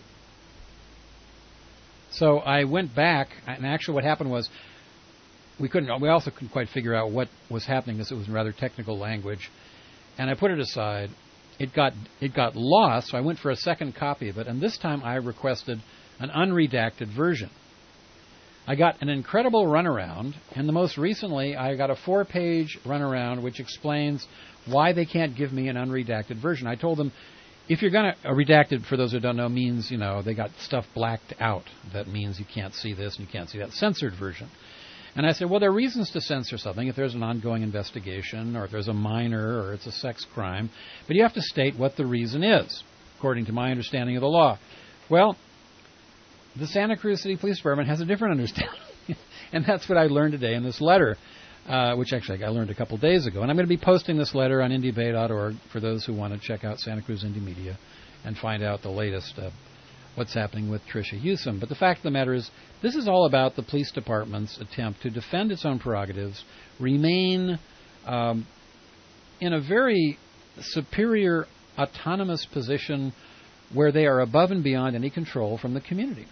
So I went back, and actually what happened was, we also couldn't quite figure out what was happening, because it was in rather technical language, and I put it aside. It got lost, so I went for a second copy of it, and this time I requested an unredacted version. I got an incredible runaround, and the most recently I got a 4-page runaround which explains why they can't give me an unredacted version. I told them, if you're going to, redacted, for those who don't know, means, they got stuff blacked out. That means you can't see this and you can't see that. Censored version. And I said, well, there are reasons to censor something if there's an ongoing investigation or if there's a minor or it's a sex crime. But you have to state what the reason is, according to my understanding of the law. Well, the Santa Cruz City Police Department has a different understanding. And that's what I learned today in this letter, which actually I learned a couple days ago. And I'm going to be posting this letter on IndieBay.org for those who want to check out Santa Cruz Indie Media and find out the latest what's happening with Tricia Hewsome. But the fact of the matter is, this is all about the police department's attempt to defend its own prerogatives, remain in a very superior, autonomous position where they are above and beyond any control from the community.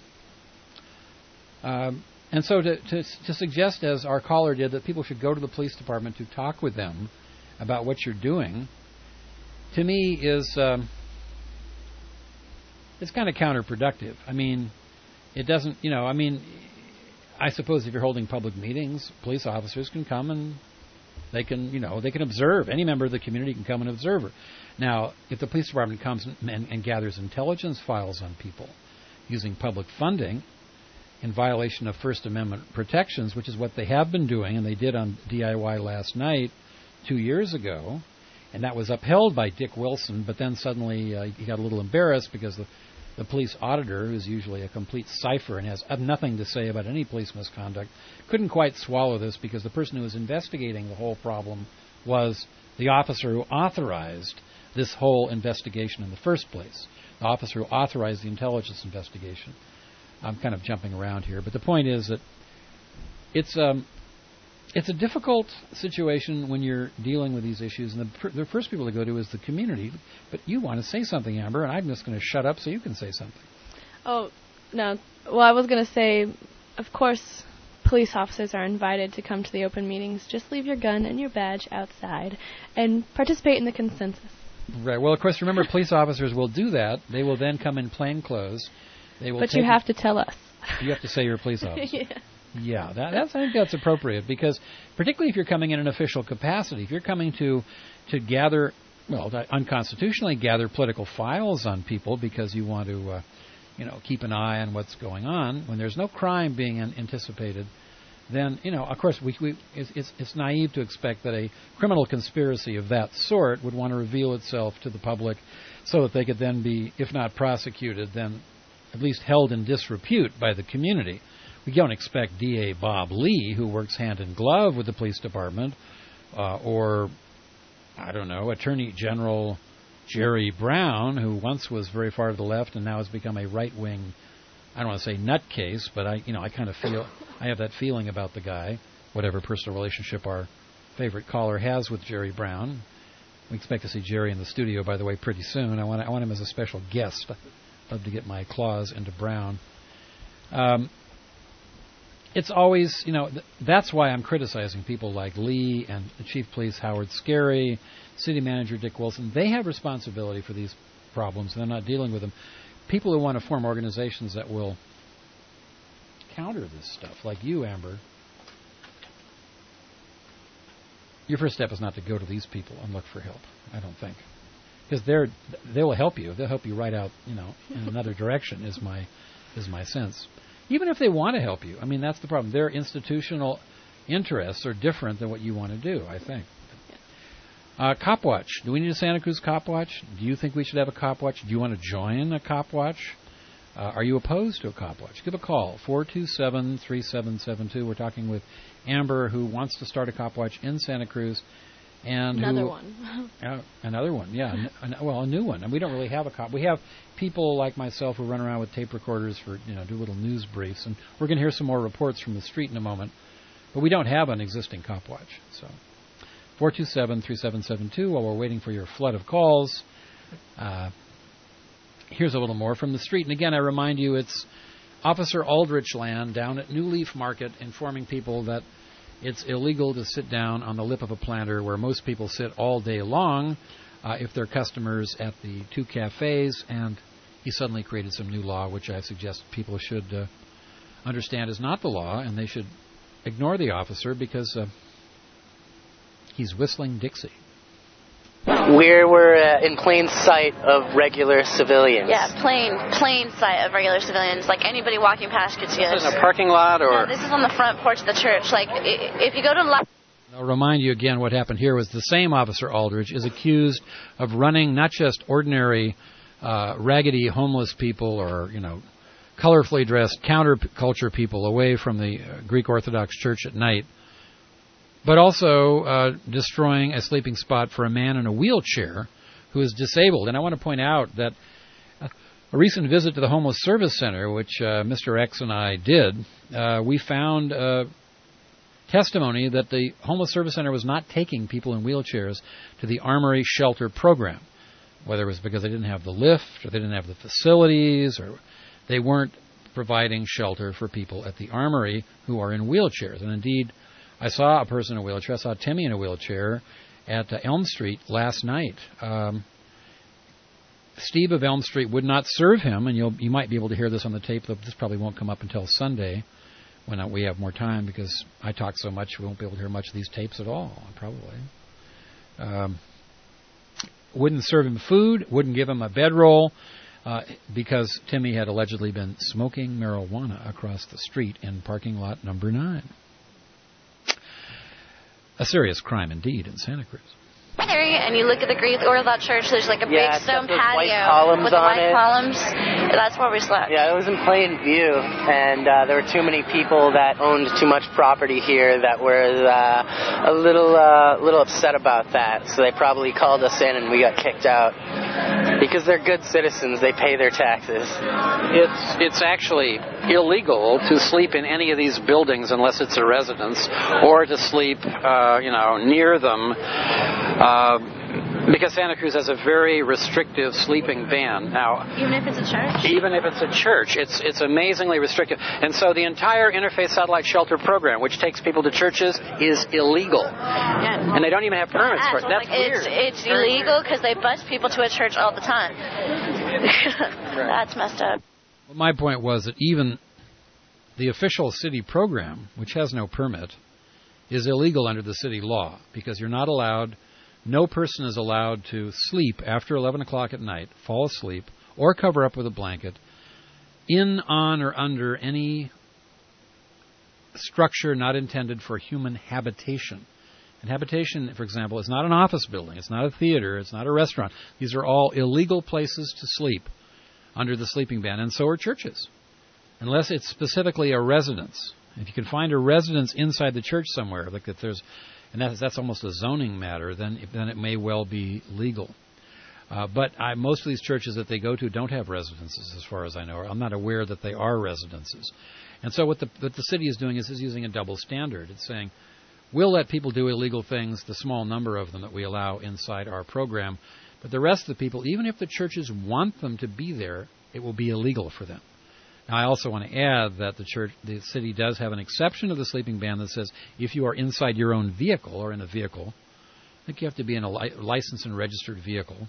And so to suggest, as our caller did, that people should go to the police department to talk with them about what you're doing, to me is... it's kind of counterproductive. I mean, it doesn't, I suppose if you're holding public meetings, police officers can come and They can, they can observe. Any member of the community can come and observe. Now, if the police department comes and gathers intelligence files on people using public funding in violation of First Amendment protections, which is what they have been doing, and they did on DIY last night 2 years ago, and that was upheld by Dick Wilson, but then suddenly he got a little embarrassed because the police auditor, who's usually a complete cipher and has nothing to say about any police misconduct, couldn't quite swallow this because the person who was investigating the whole problem was the officer who authorized this whole investigation in the first place, the officer who authorized the intelligence investigation. I'm kind of jumping around here, but the point is that it's a difficult situation when you're dealing with these issues, and the first people to go to is the community. But you want to say something, Amber, and I'm just going to shut up so you can say something. Oh, no. Well, I was going to say, of course, police officers are invited to come to the open meetings. Just leave your gun and your badge outside and participate in the consensus. Right. Well, of course, remember, police officers will do that. They will then come in plain clothes. But you have to tell us. You have to say you're a police officer. Yeah. Yeah, I think that's appropriate, because particularly if you're coming in an official capacity, if you're coming to gather, to unconstitutionally gather political files on people because you want to, keep an eye on what's going on, when there's no crime being anticipated, then, of course, it's naive to expect that a criminal conspiracy of that sort would want to reveal itself to the public so that they could then be, if not prosecuted, then at least held in disrepute by the community. We don't expect D.A. Bob Lee, who works hand in glove with the police department, or, Attorney General Jerry Brown, who once was very far to the left and now has become a right-wing, I don't want to say nutcase, but I kind of feel, I have that feeling about the guy, whatever personal relationship our favorite caller has with Jerry Brown. We expect to see Jerry in the studio, by the way, pretty soon. I want him as a special guest. I'd love to get my claws into Brown. It's always, that's why I'm criticizing people like Lee and the Chief Police Howard Scarry, City Manager Dick Wilson. They have responsibility for these problems. They're not dealing with them. People who want to form organizations that will counter this stuff, like you, Amber, your first step is not to go to these people and look for help, I don't think. Because they will help you. They'll help you right out, in another direction, is my sense. Even if they want to help you. I mean, that's the problem. Their institutional interests are different than what you want to do, I think. Cop Watch. Do we need a Santa Cruz Cop Watch? Do you think we should have a Cop Watch? Do you want to join a Cop Watch? Are you opposed to a Cop Watch? Give a call, 427-3772. We're talking with Amber, who wants to start a Cop Watch in Santa Cruz. And another one, yeah. A new one. And we don't really have a cop. We have people like myself who run around with tape recorders for, do little news briefs. And we're going to hear some more reports from the street in a moment. But we don't have an existing Cop Watch. So 427-3772 while we're waiting for your flood of calls. Here's a little more from the street. And again, I remind you, it's Officer Aldrich land down at New Leaf Market, informing people that it's illegal to sit down on the lip of a planter where most people sit all day long if they're customers at the two cafes. And he suddenly created some new law, which I suggest people should understand is not the law, and they should ignore the officer because he's whistling Dixie. We're in plain sight of regular civilians. Yeah, plain sight of regular civilians. Like anybody walking past could see us. This is in a parking lot, or? No, this is on the front porch of the church. Like, if you go to... I'll remind you again what happened here was the same Officer Aldrich is accused of running not just ordinary raggedy homeless people or, colorfully dressed counterculture people away from the Greek Orthodox Church at night, but also destroying a sleeping spot for a man in a wheelchair who is disabled. And I want to point out that a recent visit to the Homeless Service Center, which Mr. X and I did, we found testimony that the Homeless Service Center was not taking people in wheelchairs to the Armory Shelter program, whether it was because they didn't have the lift or they didn't have the facilities or they weren't providing shelter for people at the Armory who are in wheelchairs. And indeed, I saw a person in a wheelchair. I saw Timmy in a wheelchair at Elm Street last night. Steve of Elm Street would not serve him, and you might be able to hear this on the tape, though this probably won't come up until Sunday. when we have more time, because I talk so much we won't be able to hear much of these tapes at all, probably. Wouldn't serve him food, wouldn't give him a bedroll, because Timmy had allegedly been smoking marijuana across the street in parking lot number 9. A serious crime indeed in Santa Cruz. And you look at the Greek Orthodox Church, there's like a big stone patio with the white columns. That's where we slept. Yeah, it was in plain view, and there were too many people that owned too much property here that were a little upset about that. So they probably called us in, and we got kicked out. Because they're good citizens, they pay their taxes. It's actually illegal to sleep in any of these buildings unless it's a residence, or to sleep, near them. Because Santa Cruz has a very restrictive sleeping ban. Now, even if it's a church? Even if it's a church, it's amazingly restrictive. And so the entire Interfaith Satellite Shelter program, which takes people to churches, is illegal. Yeah. And they don't even have permits for it. That's weird. It's illegal because they bus people to a church all the time. That's messed up. Well, my point was that even the official city program, which has no permit, is illegal under the city law, because you're not allowed... No person is allowed to sleep after 11 o'clock at night, fall asleep, or cover up with a blanket, in, on, or under any structure not intended for human habitation. And habitation, for example, is not an office building, it's not a theater, it's not a restaurant. These are all illegal places to sleep under the sleeping ban, and so are churches, unless it's specifically a residence. If you can find a residence inside the church somewhere, like if there's... And that's almost a zoning matter, then it may well be legal. But most of these churches that they go to don't have residences, as far as I know. I'm not aware that they are residences. And so what the city is doing is using a double standard. It's saying, we'll let people do illegal things, the small number of them that we allow inside our program, but the rest of the people, even if the churches want them to be there, it will be illegal for them. Now, I also want to add that the city does have an exception to the sleeping ban that says if you are inside your own vehicle or in a vehicle, I think you have to be in a licensed and registered vehicle,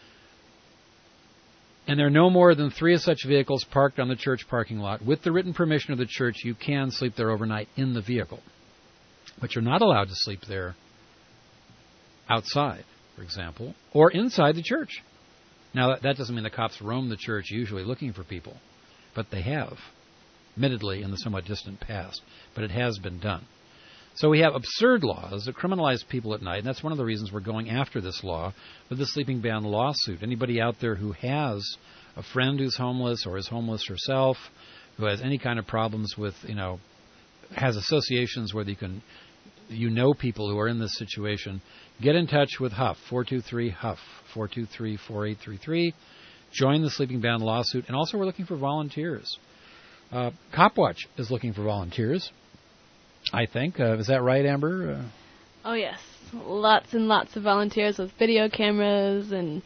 and there are no more than 3 of such vehicles parked on the church parking lot, with the written permission of the church, you can sleep there overnight in the vehicle. But you're not allowed to sleep there outside, for example, or inside the church. Now, that doesn't mean the cops roam the church usually looking for people. But they have, admittedly in the somewhat distant past. But it has been done. So we have absurd laws that criminalize people at night, and that's one of the reasons we're going after this law with the sleeping ban lawsuit. Anybody out there who has a friend who's homeless or is homeless herself, who has any kind of problems with, has associations where you know people who are in this situation, get in touch with Huff, 423-HUFF, 423-4833. Join the sleeping ban lawsuit, and also we're looking for volunteers. Copwatch is looking for volunteers, I think. Is that right, Amber? Oh, yes. Lots and lots of volunteers with video cameras and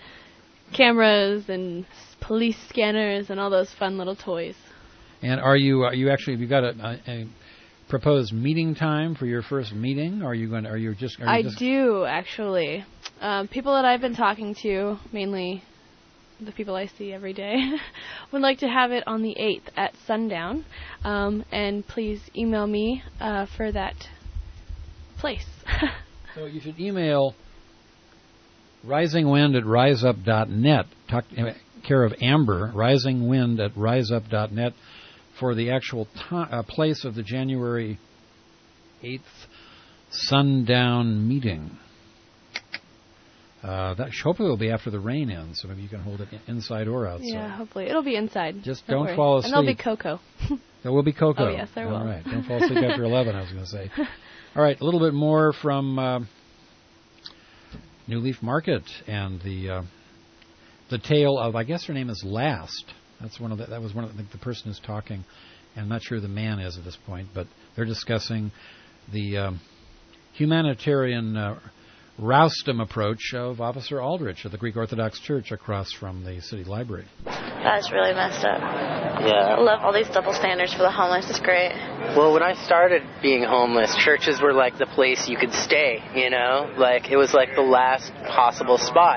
police scanners and all those fun little toys. And have you got a proposed meeting time for your first meeting? I do, actually. People that I've been talking to, mainly the people I see every day, would like to have it on the 8th at sundown. And please email me for that place. So you should email risingwind@riseup.net, care of Amber, risingwind@riseup.net, for the actual place of the January 8th sundown meeting. That hopefully will be after the rain ends, so maybe you can hold it inside or outside. Yeah, hopefully. It'll be inside. Just don't fall asleep. And there'll be cocoa. There will be cocoa. Oh, yes, there will. All right. Don't fall asleep after 11, I was going to say. All right, a little bit more from New Leaf Market and the tale of, I guess her name is Last. That was the person who's talking, and I'm not sure who the man is at this point, but they're discussing the humanitarian Roustum approach of Officer Aldrich of the Greek Orthodox Church across from the city library. That's really messed up. Yeah. I love all these double standards for the homeless. It's great. Well, when I started being homeless, churches were like the place you could stay, Like, it was like the last possible spot.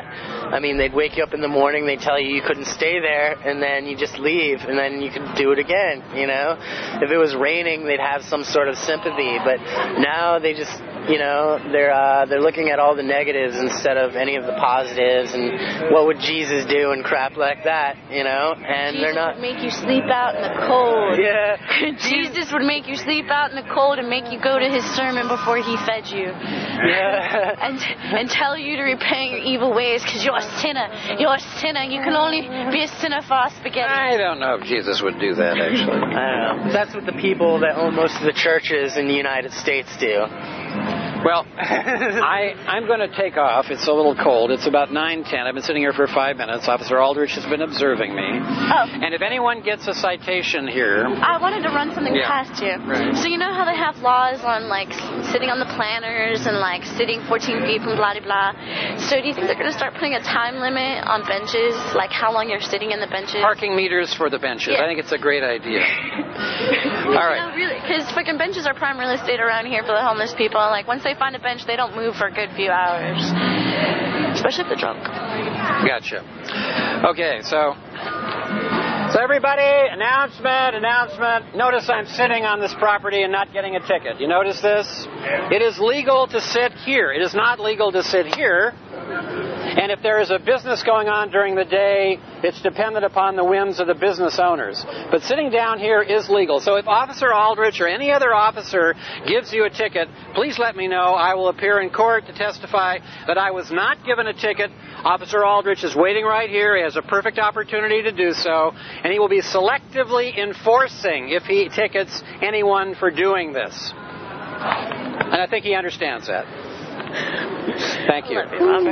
I mean, they'd wake you up in the morning, they'd tell you couldn't stay there, and then you just leave, and then you could do it again, you know? If it was raining, they'd have some sort of sympathy, but now they just, you know, they're looking at all the negatives instead of any of the positives, and what would Jesus do and crap like that, you know? And Jesus they're not... would make you sleep out in the cold. Yeah. Jesus would make you sleep out in the cold and make you go to his sermon before he fed you. Yeah. And tell you to repent your evil ways because you're a sinner. You're a sinner. You can only be a sinner for our spaghetti. I don't know if Jesus would do that, actually. I don't know. That's what the people that own most of the churches in the United States do. Well, I'm going to take off. It's a little cold. It's about 9:10. I've been sitting here for 5 minutes. Officer Aldrich has been observing me. Oh. And if anyone gets a citation here... I wanted to run something past you. Right. So you know how they have laws on, like, sitting on the planters and, like, sitting 14 feet from blah, blah, blah. So do you think they're going to start putting a time limit on benches, like how long you're sitting in the benches? Parking meters for the benches. Yeah. I think it's a great idea. All right. No, really, because fucking benches are prime real estate around here for the homeless people. Like, once they find a bench, they don't move for a good few hours. Especially if they're drunk. Gotcha. Okay, so everybody, announcement. Notice I'm sitting on this property and not getting a ticket. You notice this? It is legal to sit here. It is not legal to sit here. And if there is a business going on during the day, it's dependent upon the whims of the business owners. But sitting down here is legal. So if Officer Aldrich or any other officer gives you a ticket, please let me know. I will appear in court to testify that I was not given a ticket. Officer Aldrich is waiting right here. He has a perfect opportunity to do so. And he will be selectively enforcing if he tickets anyone for doing this. And I think he understands that. Thank you. You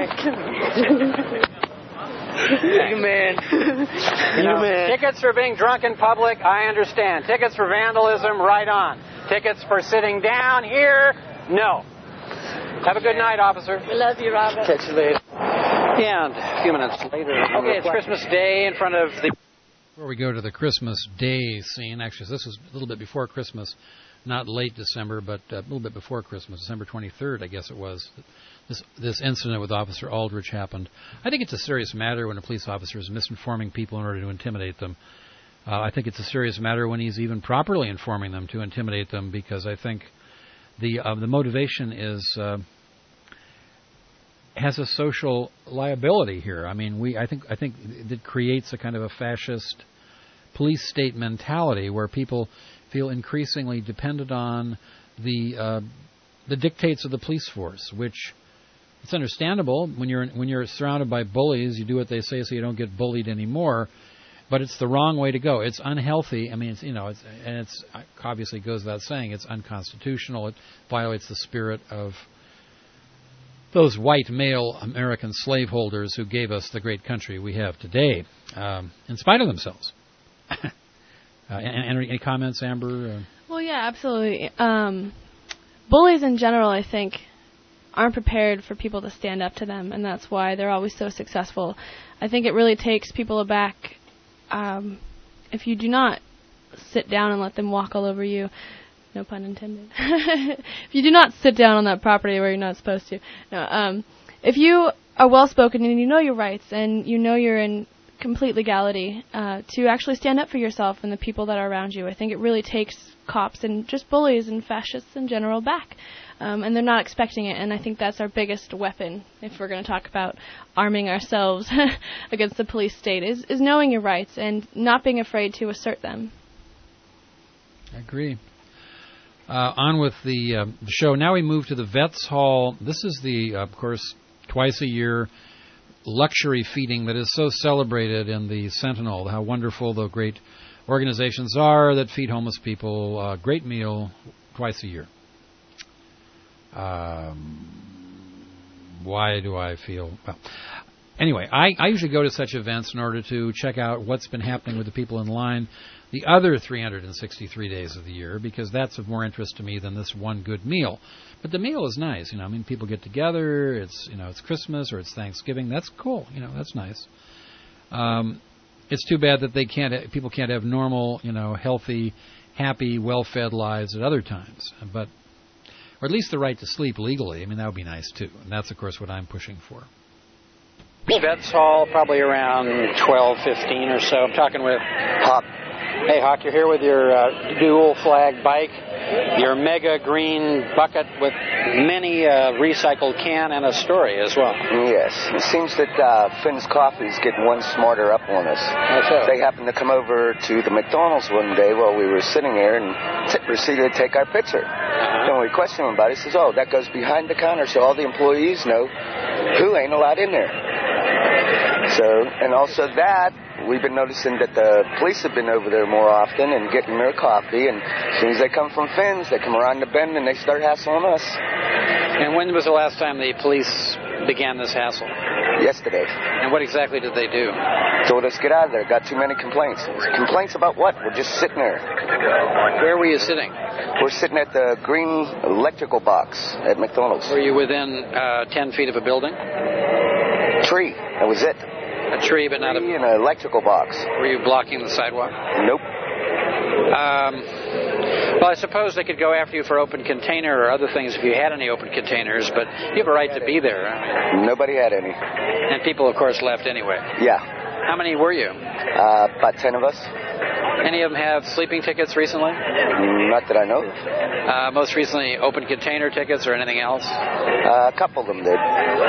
man. Tickets for being drunk in public, I understand. Tickets for vandalism, right on. Tickets for sitting down here, no. Have a good night, officer. We love you, Robert. Catch you later. And a few minutes later. Okay, it's Christmas Day in front of the... Before we go to the Christmas Day scene, actually, this was a little bit before Christmas, not late December, but a little bit before Christmas, December 23rd, I guess it was. This incident with Officer Aldrich happened. I think it's a serious matter when a police officer is misinforming people in order to intimidate them. I think it's a serious matter when he's even properly informing them to intimidate them, because I think the motivation has a social liability here. I mean, I think it creates a kind of a fascist police state mentality where people feel increasingly dependent on the dictates of the police force, which it's understandable. When you're surrounded by bullies, you do what they say so you don't get bullied anymore. But it's the wrong way to go. It's unhealthy. I mean, it's obviously goes without saying it's unconstitutional. It violates the spirit of those white male American slaveholders who gave us the great country we have today, in spite of themselves. Any comments, Amber? Well, yeah, absolutely. Bullies in general, I think, aren't prepared for people to stand up to them, and that's why they're always so successful. I think it really takes people aback if you do not sit down and let them walk all over you. No pun intended. If you do not sit down on that property where you're not supposed to. No. If you are well-spoken and you know your rights and you know you're in complete legality, to actually stand up for yourself and the people that are around you, I think it really takes cops and just bullies and fascists in general back. And they're not expecting it, and I think that's our biggest weapon, if we're going to talk about arming ourselves against the police state, is knowing your rights and not being afraid to assert them. I agree. On with the show. Now we move to the Vets Hall. This is of course, twice a year luxury feeding that is so celebrated in the Sentinel, how wonderful the great organizations are that feed homeless people a great meal twice a year. Why do I feel... Well, anyway, I usually go to such events in order to check out what's been happening with the people in line the other 363 days of the year, because that's of more interest to me than this one good meal. But the meal is nice, I mean, people get together, it's Christmas or it's Thanksgiving, that's cool, that's nice. It's too bad that people can't have normal, healthy, happy, well-fed lives at other times, or at least the right to sleep legally. I mean, that would be nice too, and that's, of course, what I'm pushing for. Vets Hall, probably around 12:15 or so. I'm talking with Hawk. Hey, Hawk, you're here with your dual flag bike, your mega green bucket with many recycled can and a story as well. Yes. It seems that Finn's Coffee is getting one smarter up on us. So? They happened to come over to the McDonald's one day while we were sitting there and proceeded to take our picture. And we questioned him about it. He says, oh, that goes behind the counter so all the employees know who ain't allowed in there. So, and also that, we've been noticing that the police have been over there more often and getting their coffee, and as soon as they come from Finn's, they come around the bend and they start hassling us. And when was the last time the police began this hassle? Yesterday. And what exactly did they do? Told us get out of there. Got too many complaints. Complaints about what? We're just sitting there. Where were you sitting? We're sitting at the green electrical box at McDonald's. Were you within 10 feet of a building? Tree. That was it. A tree, but not an electrical box. Were you blocking the sidewalk? Nope. Well, I suppose they could go after you for open container or other things if you had any open containers, but you have a right to be there. Nobody had any. And people, of course, left anyway. Yeah. How many were you? About 10 of us. Any of them have sleeping tickets recently? Not that I know of. Most recently, open container tickets or anything else? A couple of them did.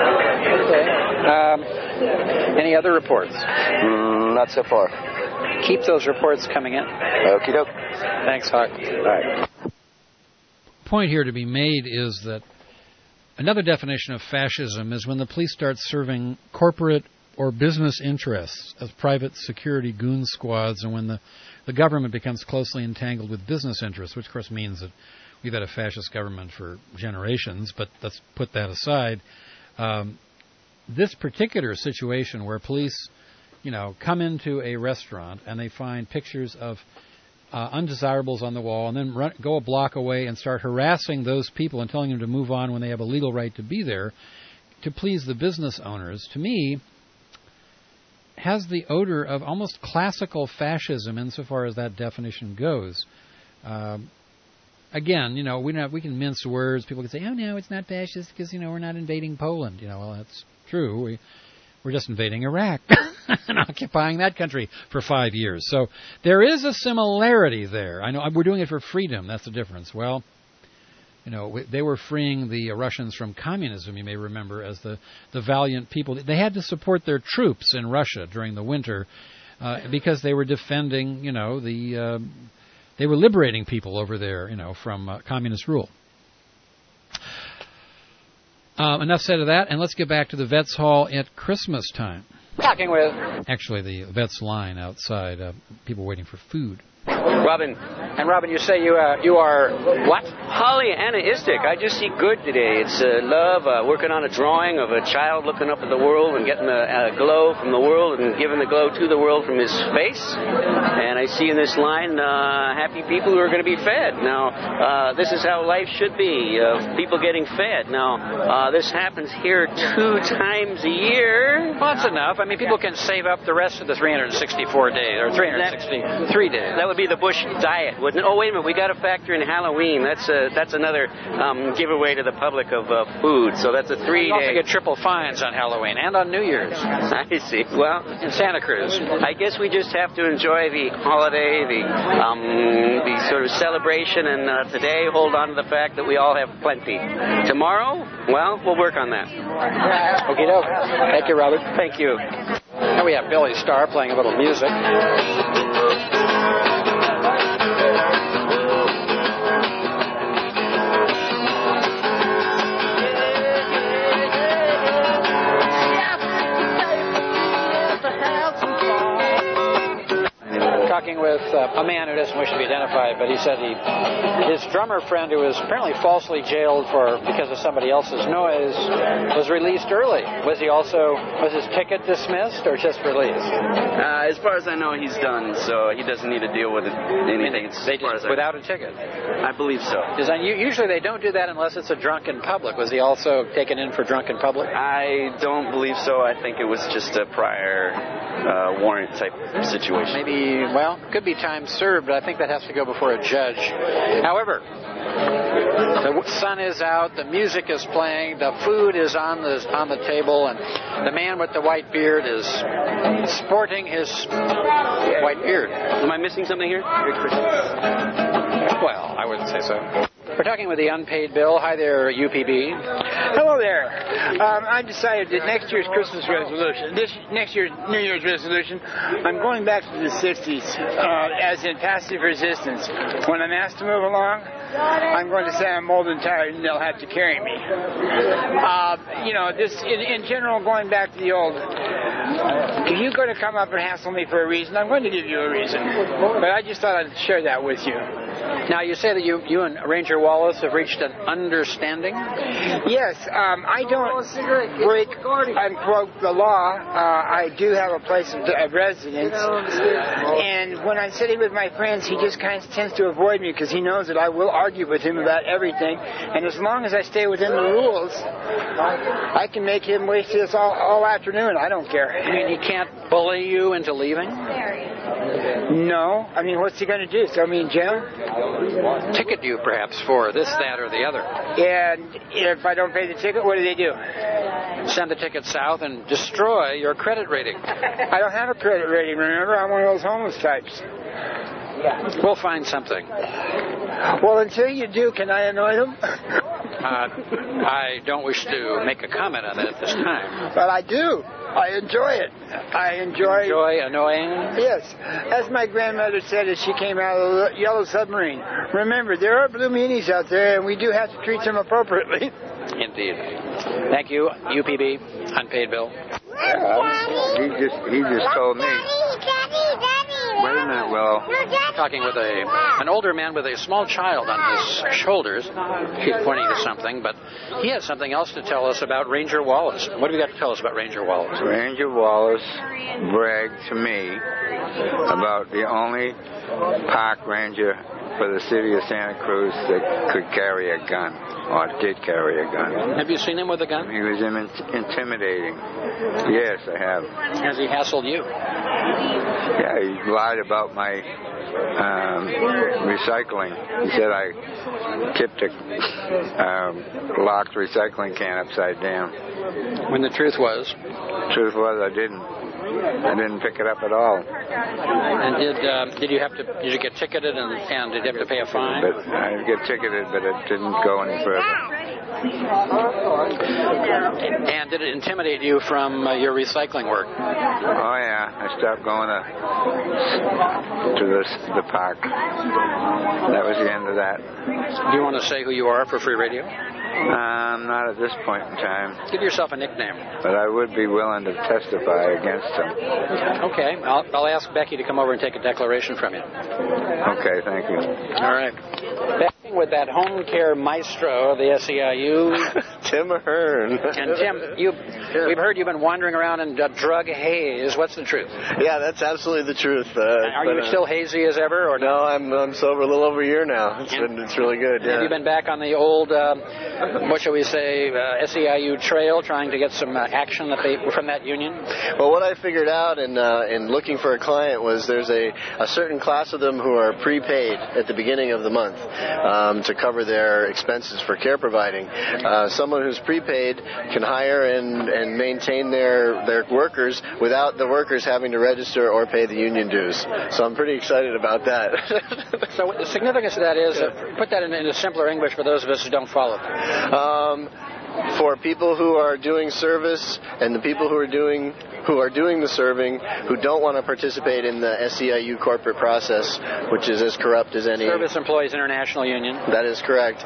Okay. Any other reports? Not so far. Keep those reports coming in. Okie doke. Thanks, Hawk. All right. Point here to be made is that another definition of fascism is when the police start serving corporate or business interests as private security goon squads, and when the government becomes closely entangled with business interests, which of course means that we've had a fascist government for generations, but let's put that aside. This particular situation where police, come into a restaurant and they find pictures of undesirables on the wall and then go a block away and start harassing those people and telling them to move on when they have a legal right to be there to please the business owners, to me, has the odor of almost classical fascism insofar as that definition goes. Again, we can mince words. People can say, oh, no, it's not fascist because, we're not invading Poland. Well, that's true. We're just invading Iraq and occupying that country for 5 years. So there is a similarity there. I know we're doing it for freedom. That's the difference. Well, they were freeing the Russians from communism, you may remember, as the valiant people. They had to support their troops in Russia during the winter because they were defending, they were liberating people over there, from communist rule. Enough said of that, and let's get back to the Vets Hall at Christmas time. Talking with... Actually, the Vets line outside, people waiting for food. Robin. And Robin, you say you are what? Pollyannaistic. I just see good today. It's love, working on a drawing of a child looking up at the world and getting a glow from the world and giving the glow to the world from his face. And I see in this line happy people who are going to be fed. Now, this is how life should be, people getting fed. Now, this happens here 2 times a year. Well, that's enough. I mean, people can save up the rest of the 364 days, or 363 days. That would be the Bush diet, wouldn't it? Oh, wait a minute, we got to factor in Halloween. That's another giveaway to the public of food. So that's a 3-day. You also get triple fines on Halloween and on New Year's. I see. Well, in Santa Cruz. I guess we just have to enjoy the holiday, the sort of celebration, and today hold on to the fact that we all have plenty. Tomorrow, well, we'll work on that. Okie doke. Thank you, Robert. Thank you. Now we have Billy Starr playing a little music. Talking with a man who doesn't wish to be identified, but he said his drummer friend, who was apparently falsely jailed because of somebody else's noise, was released early. Was his ticket dismissed or just released? As far as I know, he's done, so he doesn't need to deal with anything. Without a ticket? I believe so. Usually they don't do that unless it's a drunk in public. Was he also taken in for drunk in public? I don't believe so. I think it was just a prior warrant type situation. Maybe, could be time served, but I think that has to go before a judge. However, The sun is out, the music is playing, the food is on the table, and the man with the white beard is sporting his white beard. Am I missing something here? Well, I wouldn't say so. We're talking with the unpaid bill. Hi there, UPB. Hello there. I decided that next year's next year's New Year's resolution, I'm going back to the 60s, as in passive resistance. When I'm asked to move along, I'm going to say I'm old and tired and they'll have to carry me. In general, going back to the old, if you're going to come up and hassle me for a reason, I'm going to give you a reason. But I just thought I'd share that with you. Now, you say that you and Ranger Wallace have reached an understanding? Yes. I don't break, unquote, the law. I do have a place of residence. And when I'm sitting with my friends, he just kind of tends to avoid me because he knows that I will argue with him about everything. And as long as I stay within the rules, I can make him waste his all afternoon. I don't care. You mean he can't bully you into leaving? No. I mean, what's he going to do? Throw me in jail? Ticket you, perhaps, for this, that, or the other. And if I don't pay the ticket, what do they do? Send the ticket south and destroy your credit rating. I don't have a credit rating, remember? I'm one of those homeless types. We'll find something. Well, until you do, can I annoy them? I don't wish to make a comment on that at this time. But I do. I enjoy it. I enjoy annoying? Yes. As my grandmother said as she came out of the Yellow Submarine. Remember, there are blue meanies out there, and we do have to treat them appropriately. Indeed. Thank you, UPB, unpaid bill. He just told me. Wait a minute, Will. Talking with an older man with a small child on his shoulders. He's pointing to something, but he has something else to tell us about Ranger Wallace. What have you got to tell us about Ranger Wallace? Ranger Wallace bragged to me about the only park ranger for the city of Santa Cruz that could carry a gun, or did carry a gun. Have you seen him with a gun? He was intimidating. Yes, I have. Has he hassled you? Yeah, he lied about my recycling. He said I tipped a locked recycling can upside down. When the truth was? Truth was I didn't. I didn't pick it up at all. And did you get ticketed and did you have to pay a fine? But I get ticketed, but it didn't go any further. And did it intimidate you from your recycling work? Oh yeah, I stopped going to the park. That was the end of that. Do you want to say who you are for free radio? Not at this point in time. Give yourself a nickname. But I would be willing to testify against him. Okay, I'll ask Becky to come over and take a declaration from you. Okay, thank you. All right. Back with that home care maestro of the SEIU, Tim Ahern. And Tim, we've heard you've been wandering around in drug haze. What's the truth? Yeah, that's absolutely the truth. Are you still hazy as ever, or no? I'm sober a little over a year now. It's really good. Yeah. Have you been back on the old, what shall we say, SEIU trail, trying to get some action from that union? Well, what I figured out in looking for a client was there's a certain class of them who are prepaid at the beginning of the month to cover their expenses for care providing. Someone who's prepaid can hire and maintain their workers without the workers having to register or pay the union dues. So I'm pretty excited about that. So the significance of that is, put that in simpler English for those of us who don't follow. For people who are doing service and the people who are doing the serving, who don't want to participate in the SEIU corporate process, which is as corrupt as any. Service Employees International Union. That is correct.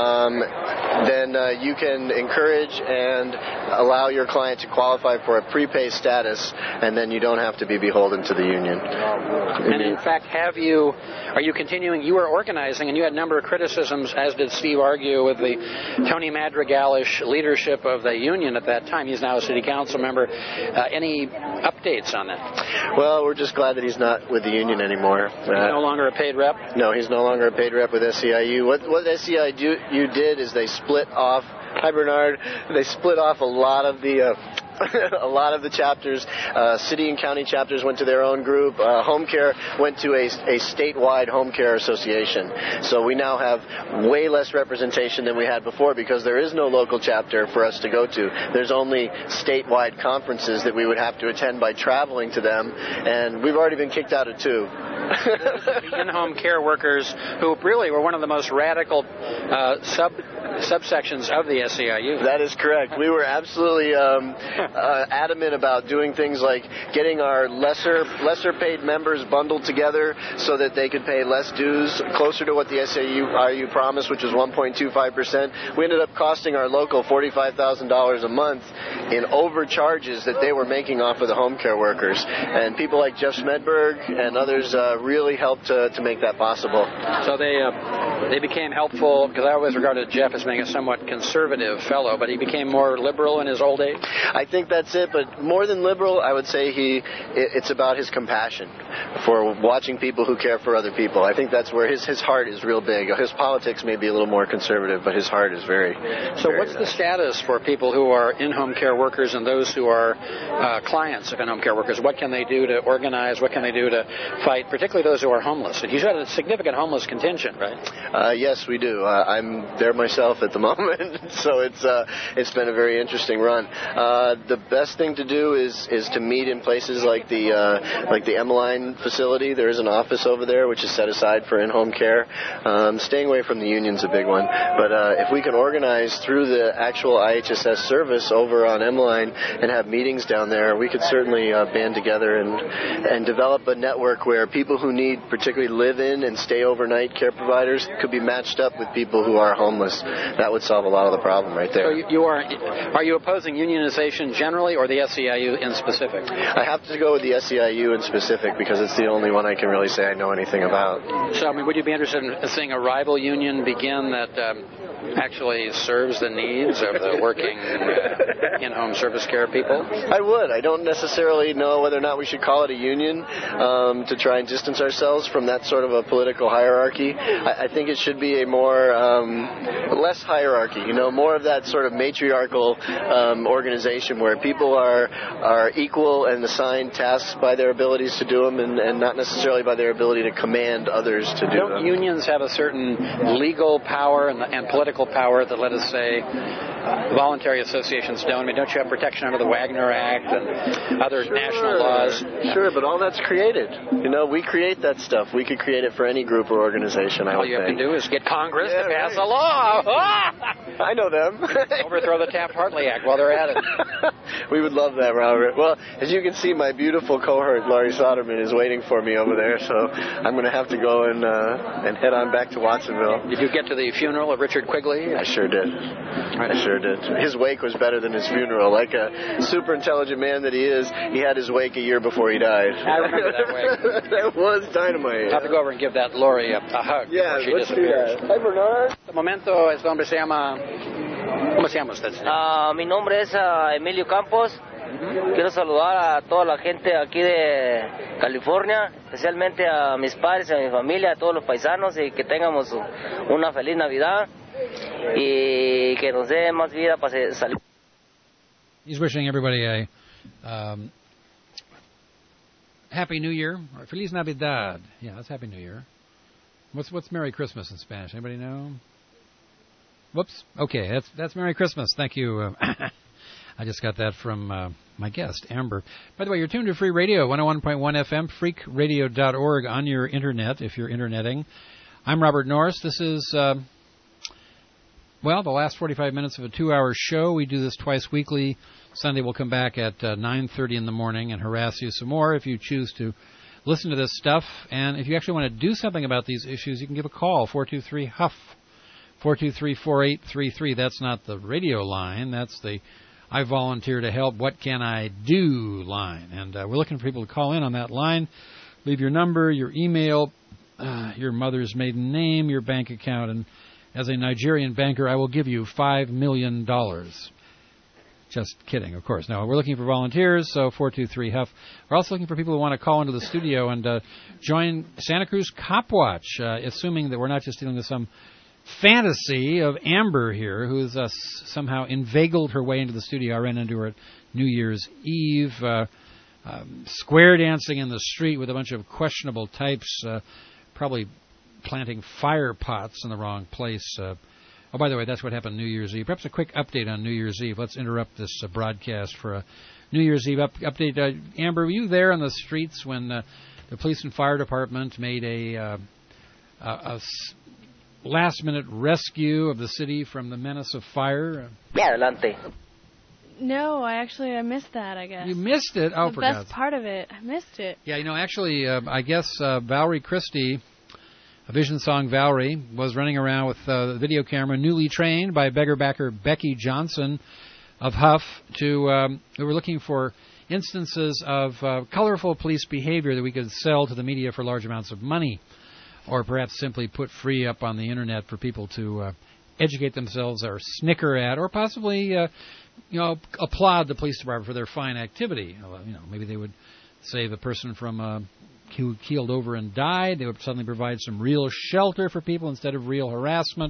Then you can encourage and allow your client to qualify for a prepay status, and then you don't have to be beholden to the union. And in fact, are you continuing? You were organizing, and you had a number of criticisms, as did Steve Argue, with the Tony Madrigalish leadership of the union at that time. He's now a city council member. Any updates on that? Well, we're just glad that he's not with the union anymore. He's no longer a paid rep? No, he's no longer a paid rep with SEIU. What SEIU did is they split off. Hi, Bernard. They split off a lot of the A lot of the chapters, city and county chapters went to their own group. Home care went to a statewide home care association. So we now have way less representation than we had before because there is no local chapter for us to go to. There's only statewide conferences that we would have to attend by traveling to them, and we've already been kicked out of 2. The in-home care workers, who really were one of the most radical subsections of the SEIU. That is correct. We were absolutely adamant about doing things like getting our lesser paid members bundled together so that they could pay less dues, closer to what the SEIU promised, which was 1.25%. We ended up costing our local $45,000 a month in overcharges that they were making off of the home care workers. And people like Jeff Smedberg and others really helped to make that possible. So they became helpful, because I always regarded Jeff as being a somewhat conservative fellow, but he became more liberal in his old age? I think that's it, but more than liberal, I would say it's about his compassion for watching people who care for other people. I think that's where his heart is real big. His politics may be a little more conservative, but his heart is very... So what's the status for people who are in-home care workers and those who are clients of in-home care workers? What can they do to organize? What can they do to fight, particularly those who are homeless? And you've got a significant homeless contingent, right? Yes, we do. I'm there myself at the moment, so it's been a very interesting run. The best thing to do is to meet in places like the Emmeline facility. There is an office over there which is set aside for in-home care. Staying away from the union's a big one, but if we can organize through the actual IHSS service over on Emmeline and have meetings down there, we could certainly band together and develop a network where people who need particularly live-in and stay overnight care providers could be matched up with people who are homeless. That would solve a lot of the problem right there. So are you opposing unionization generally or the SEIU in specific? I have to go with the SEIU in specific because it's the only one I can really say I know anything about. So, would you be interested in seeing a rival union begin that actually serves the needs of the working in-home service care people? I would. I don't necessarily know whether or not we should call it a union to try and distance ourselves from that sort of a political hierarchy. I think it should be a more less hierarchy, more of that sort of matriarchal organization where people are equal and assigned tasks by their abilities to do them and not necessarily by their ability to command others to do them. Don't unions have a certain legal power and political power that, let us say, voluntary associations don't? Don't you have protection under the Wagner Act and other national laws? Sure, but all that's created. We create that stuff. We could create it for any group or organization, All you have to do is get Congress to pass a law. I know them. Overthrow the Taft-Hartley Act while they're at it. We would love that, Robert. Well, as you can see, my beautiful cohort, Laurie Soderman, is waiting for me over there, so I'm going to have to go and head on back to Watsonville. Did you get to the funeral of Richard Quigley? I sure did. I sure did. His wake was better than his funeral. Like a super intelligent man that he is, he had his wake a year before he died. I remember that wake. That was dynamite. I'll have to go over and give that Laurie a hug before she disappears. Hi, Bernard. De momento, este hombre se llama... ¿Cómo se llama usted, señor? Mi nombre es Emilio Campos. Quiero saludar a toda la gente aquí de California, especialmente a mis padres, a mi familia, a todos los paisanos, y que tengamos una feliz Navidad y que nos dé más vida para salir. He's wishing everybody a Happy New Year, or Feliz Navidad. Yeah, that's Happy New Year. What's Merry Christmas in Spanish? Anybody know? Whoops. Okay, that's Merry Christmas. Thank you. I just got that from my guest, Amber. By the way, you're tuned to Free Radio, 101.1 FM, freakradio.org on your internet, if you're interneting. I'm Robert Norris. This is, the last 45 minutes of a 2-hour show. We do this twice weekly. Sunday we'll come back at 9:30 in the morning and harass you some more if you choose to listen to this stuff. And if you actually want to do something about these issues, you can give a call, 423-HUFF, 423-4833. That's not the radio line. That's the I volunteer to help, what can I do line. And we're looking for people to call in on that line. Leave your number, your email, your mother's maiden name, your bank account. And as a Nigerian banker, I will give you $5 million. Just kidding, of course. No, we're looking for volunteers, so 423-HUFF. We're also looking for people who want to call into the studio and join Santa Cruz Cop Watch, assuming that we're not just dealing with some fantasy of Amber here, who's somehow inveigled her way into the studio. I ran into her at New Year's Eve, square dancing in the street with a bunch of questionable types, probably planting fire pots in the wrong place. Oh, by the way, that's what happened New Year's Eve. Perhaps a quick update on New Year's Eve. Let's interrupt this broadcast for a New Year's Eve update. Amber, were you there on the streets when the police and fire department made a last-minute rescue of the city from the menace of fire? Adelante. No, I missed that, I guess. You missed it? Oh, the for best God's part of it. I missed it. Yeah, actually, I guess Valerie Christie, a Vision Song Valerie, was running around with the video camera, newly trained by beggar-backer Becky Johnson of Huff. We were looking for instances of colorful police behavior that we could sell to the media for large amounts of money, or perhaps simply put free up on the Internet for people to educate themselves or snicker at, or possibly applaud the police department for their fine activity. Maybe they would save a person from who keeled over and died. They would suddenly provide some real shelter for people instead of real harassment.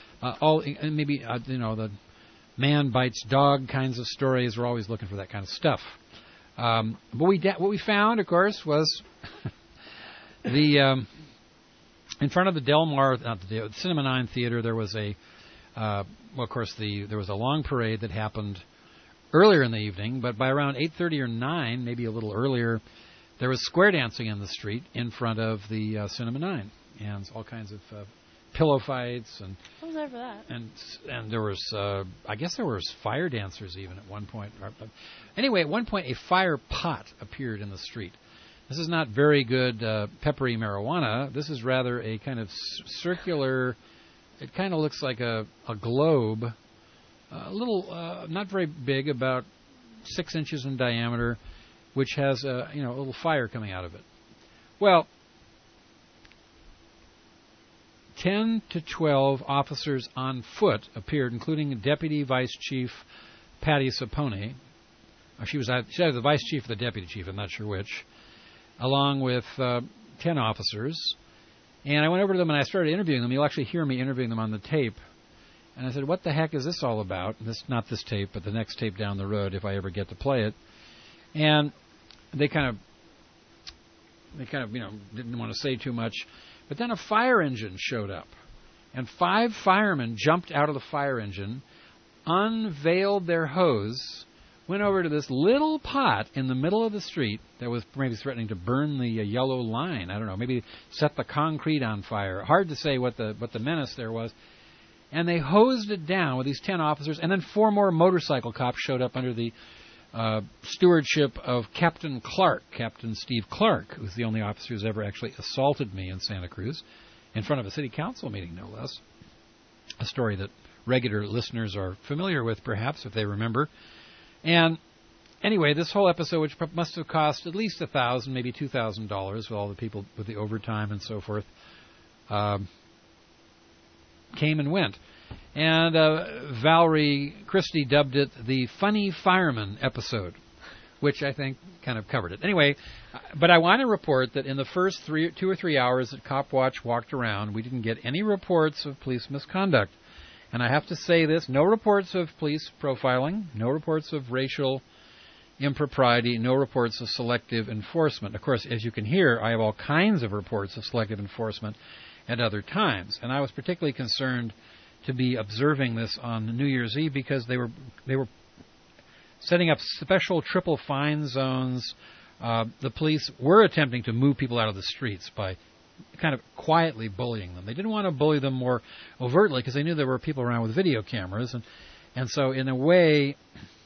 The man bites dog kinds of stories. We're always looking for that kind of stuff. But what we found, of course, was in front of the Del Mar, the Cinema 9 Theater, there was there was a long parade that happened earlier in the evening, but by around 8:30 or 9, maybe a little earlier, there was square dancing in the street in front of the Cinema 9, and all kinds of pillow fights. And I was there for that. And there was, I guess there was fire dancers even at one point. Anyway, at one point, a fire pot appeared in the street. This is not very good peppery marijuana. This is rather a kind of circular. It kind of looks like a globe, a little, not very big, about 6 inches in diameter, which has a little fire coming out of it. Well, 10 to 12 officers on foot appeared, including Deputy Vice Chief Patty Sapone. She was either the Vice Chief or the Deputy Chief, I'm not sure which, along with 10 officers. And I went over to them and I started interviewing them. You'll actually hear me interviewing them on the tape. And I said, what the heck is this all about? Not this tape, but the next tape down the road, if I ever get to play it. And they kind of didn't want to say too much. But then a fire engine showed up. And 5 firemen jumped out of the fire engine, unveiled their hose, went over to this little pot in the middle of the street that was maybe threatening to burn the yellow line. I don't know, maybe set the concrete on fire. Hard to say what the menace there was. And they hosed it down with these 10 officers, and then 4 more motorcycle cops showed up under the stewardship of Captain Steve Clark, who's the only officer who's ever actually assaulted me in Santa Cruz, in front of a city council meeting, no less. A story that regular listeners are familiar with, perhaps, if they remember. And anyway, this whole episode, which must have cost at least $1,000, maybe $2,000, with all the people with the overtime and so forth, came and went. And Valerie Christie dubbed it the Funny Fireman episode, which I think kind of covered it. Anyway, but I want to report that in the first 2 or 3 hours that Cop Watch walked around, we didn't get any reports of police misconduct. And I have to say this, no reports of police profiling, no reports of racial impropriety, no reports of selective enforcement. Of course, as you can hear, I have all kinds of reports of selective enforcement at other times. And I was particularly concerned to be observing this on New Year's Eve because they were setting up special triple fine zones. The police were attempting to move people out of the streets by kind of quietly bullying them. They didn't want to bully them more overtly because they knew there were people around with video cameras. And so in a way,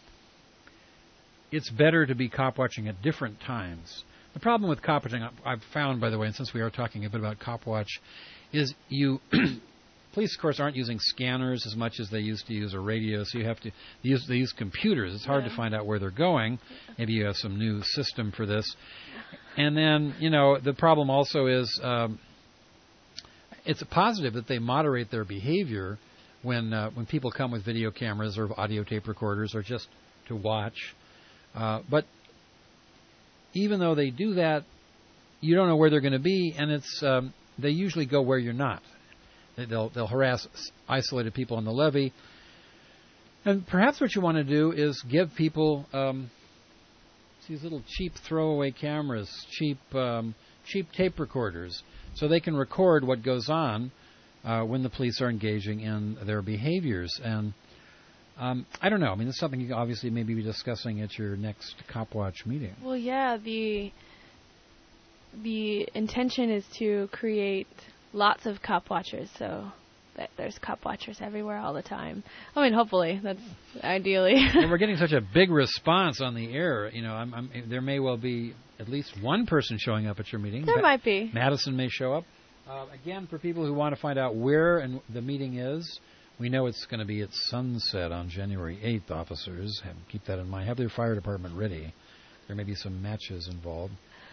it's better to be cop watching at different times. The problem with cop watching, I've found, by the way, and since we are talking a bit about cop watch, is police, of course, aren't using scanners as much as they used to use, or radio, so you have to they use computers. It's hard to find out where they're going. Maybe you have some new system for this. And then, the problem also is it's a positive that they moderate their behavior when people come with video cameras or audio tape recorders or just to watch. But even though they do that, you don't know where they're going to be, and it's they usually go where you're not. They'll harass isolated people on the levee. And perhaps what you want to do is give people these little cheap throwaway cameras, cheap tape recorders, so they can record what goes on when the police are engaging in their behaviors. And I don't know. I mean, this is something you obviously maybe be discussing at your next Cop Watch meeting. Well, yeah, the intention is to create lots of cop watchers, so that there's cop watchers everywhere all the time. I mean, hopefully, that's ideally. And we're getting such a big response on the air. You know, there may well be at least one person showing up at your meeting. There might be. Madison may show up. Again, for people who want to find out where and the meeting is, we know it's going to be at Sunset on January 8th, officers. Keep that in mind. Have their fire department ready. There may be some matches involved.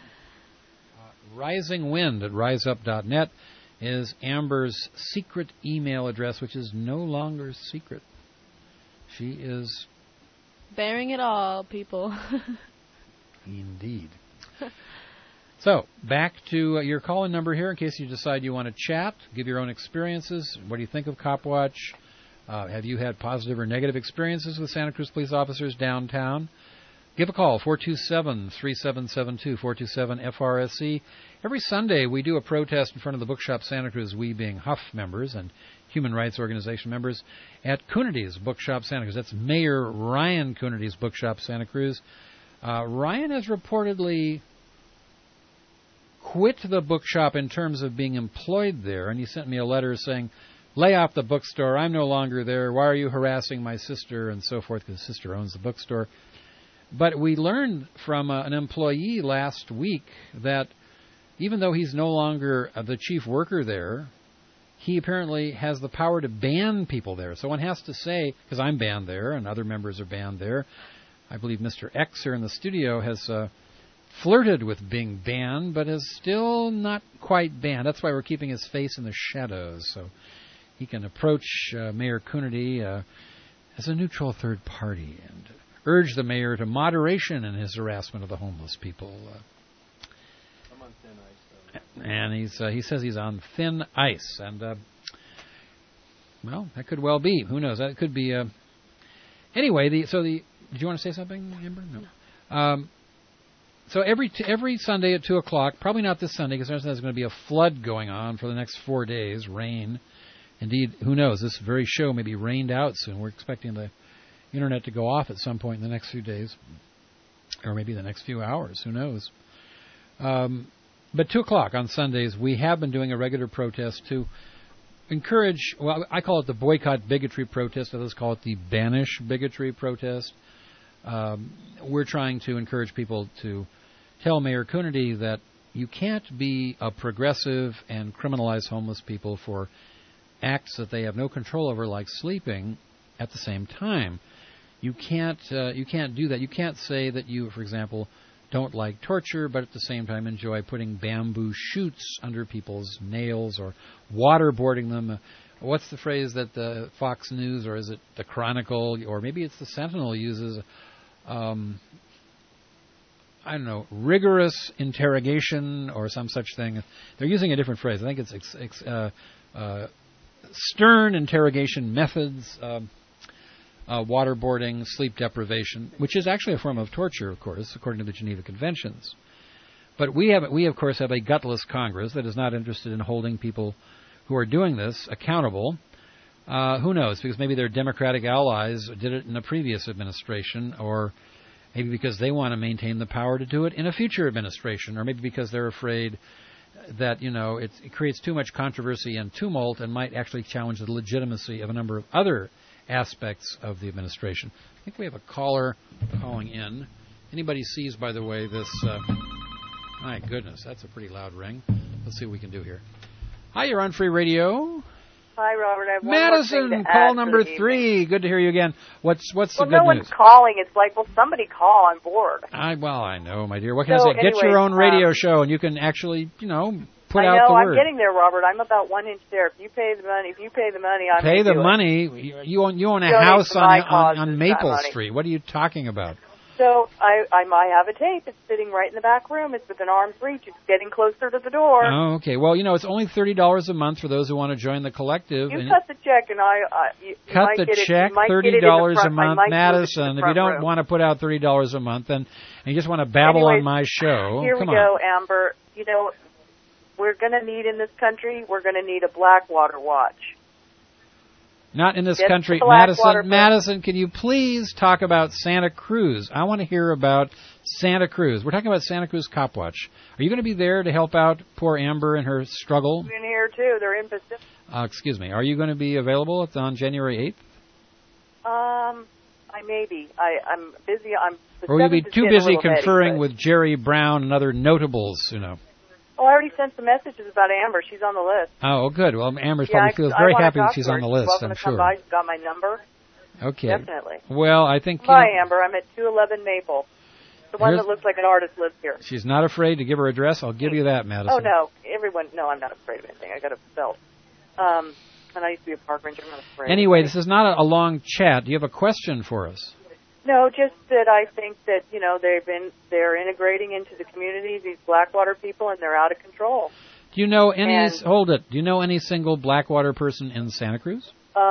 Rising Wind at riseup.net is Amber's secret email address, which is no longer secret. She is bearing it all, people. Indeed. So, back to your call-in number here in case you decide you want to chat, give your own experiences. What do you think of Cop Watch? Have you had positive or negative experiences with Santa Cruz police officers downtown? Give a call, 427-3772, 427-FRSC. Every Sunday we do a protest in front of the Bookshop Santa Cruz, we being Huff members and Human Rights Organization members, at Coonaty's Bookshop Santa Cruz. That's Mayor Ryan Coonaty's Bookshop Santa Cruz. Ryan has reportedly quit the bookshop in terms of being employed there, and he sent me a letter saying, lay off the bookstore, I'm no longer there, why are you harassing my sister, and so forth, because his sister owns the bookstore. But we learned from an employee last week that even though he's no longer the chief worker there, he apparently has the power to ban people there. So one has to say, because I'm banned there and other members are banned there, I believe Mr. X here in the studio has flirted with being banned, but is still not quite banned. That's why we're keeping his face in the shadows, so he can approach Mayor Coonaty as a neutral third party and urge the mayor to moderation in his harassment of the homeless people. I'm on thin ice, though. And he says he's on thin ice, and well, that could well be. Who knows? That could be. Anyway, did you want to say something, Amber? No. So every Sunday at 2:00, probably not this Sunday because there's going to be a flood going on for the next 4 days, rain. Indeed, who knows? This very show may be rained out soon. We're expecting the Internet to go off at some point in the next few days, or maybe the next few hours. Who knows? But 2:00 on Sundays, we have been doing a regular protest to encourage, well, I call it the boycott bigotry protest. Others call it the banish bigotry protest. We're trying to encourage people to tell Mayor Coonaty that you can't be a progressive and criminalize homeless people for acts that they have no control over, like sleeping, at the same time. You can't do that. You can't say that you, for example, don't like torture, but at the same time enjoy putting bamboo shoots under people's nails or waterboarding them. What's the phrase that the Fox News, or is it the Chronicle, or maybe it's the Sentinel uses? I don't know, rigorous interrogation or some such thing. They're using a different phrase. I think it's stern interrogation methods, waterboarding, sleep deprivation, which is actually a form of torture, of course, according to the Geneva Conventions. But we of course, have a gutless Congress that is not interested in holding people who are doing this accountable. Who knows? Because maybe their Democratic allies did it in a previous administration, or maybe because they want to maintain the power to do it in a future administration, or maybe because they're afraid that, it creates too much controversy and tumult and might actually challenge the legitimacy of a number of other aspects of the administration. I think we have a caller calling in. Anybody sees, by the way, this... my goodness, that's a pretty loud ring. Let's see what we can do here. Hi, you're on Free Radio. Hi, Robert. I have one Madison, more thing to call add number to the 3. evening. Good to hear you again. What's the good no news? one's calling. It's like, well, somebody call. I'm bored. I know, my dear. What can I say? Anyway, Get your own radio show, and you can actually, put out the word. I'm getting there, Robert. I'm about 1 inch there. If you pay the money, I'm pay the do money. You own a house on Maple Street. What are you talking about? So I might have a tape. It's sitting right in the back room. It's within arm's reach. It's getting closer to the door. Oh, okay. Well, it's only $30 a month for those who want to join the collective. You cut the check, and you cut might the get check, it, $30 a month, Madison. If you don't want to put out $30 a month, and you just want to babble on my show, here come we go, on. Amber. We're going to need in this country. We're going to need a Blackwater watch. Not in this Get country. Madison, can you please talk about Santa Cruz? I want to hear about Santa Cruz. We're talking about Santa Cruz Cop Watch. Are you going to be there to help out poor Amber in her struggle? In here, too. They're in Pacific. Excuse me. Are you going to be available on January 8th? I may be. I'm busy. Or will you be too busy conferring with Jerry Brown and other notables, Oh, I already sent some messages about Amber. She's on the list. Oh, good. Well, Amber probably feels very happy that she's on the list, I'm sure. She's got my number. Okay. Definitely. Well, I think... Hi, Amber. I'm at 211 Maple. The one that looks like an artist lives here. She's not afraid to give her address. I'll give you that, Madison. Oh, no. No, I'm not afraid of anything. I got a belt. And I used to be a park ranger. I'm not afraid. Anyway, this is not a long chat. Do you have a question for us? No, just that I think that, they're integrating into the community, these Blackwater people, and they're out of control. Do you know any, do you know any single Blackwater person in Santa Cruz?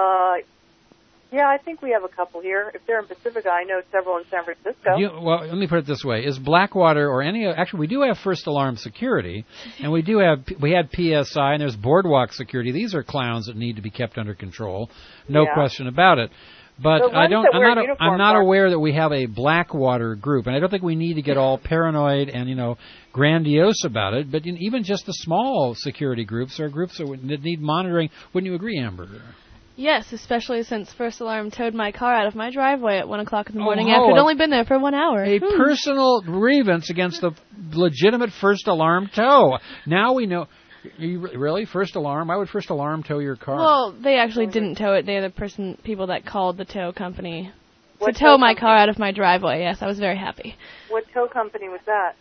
Yeah, I think we have a couple here. If they're in Pacifica, I know several in San Francisco. Well, let me put it this way. Is Blackwater or actually we do have First Alarm Security, and we had PSI, and there's Boardwalk Security. These are clowns that need to be kept under control. No question about it. But I'm not aware that we have a Blackwater group, and I don't think we need to get all paranoid and grandiose about it. But even just the small security groups are groups that need monitoring. Wouldn't you agree, Amber? Yes, especially since First Alarm towed my car out of my driveway at 1 o'clock in the morning after it'd only been there for 1 hour. A personal grievance against the legitimate First Alarm tow. Now we know. Really? First Alarm? Why would First Alarm tow your car? Well, they actually didn't tow it. They're the people that called the tow company to tow my car out of my driveway. Yes, I was very happy. What tow company was that?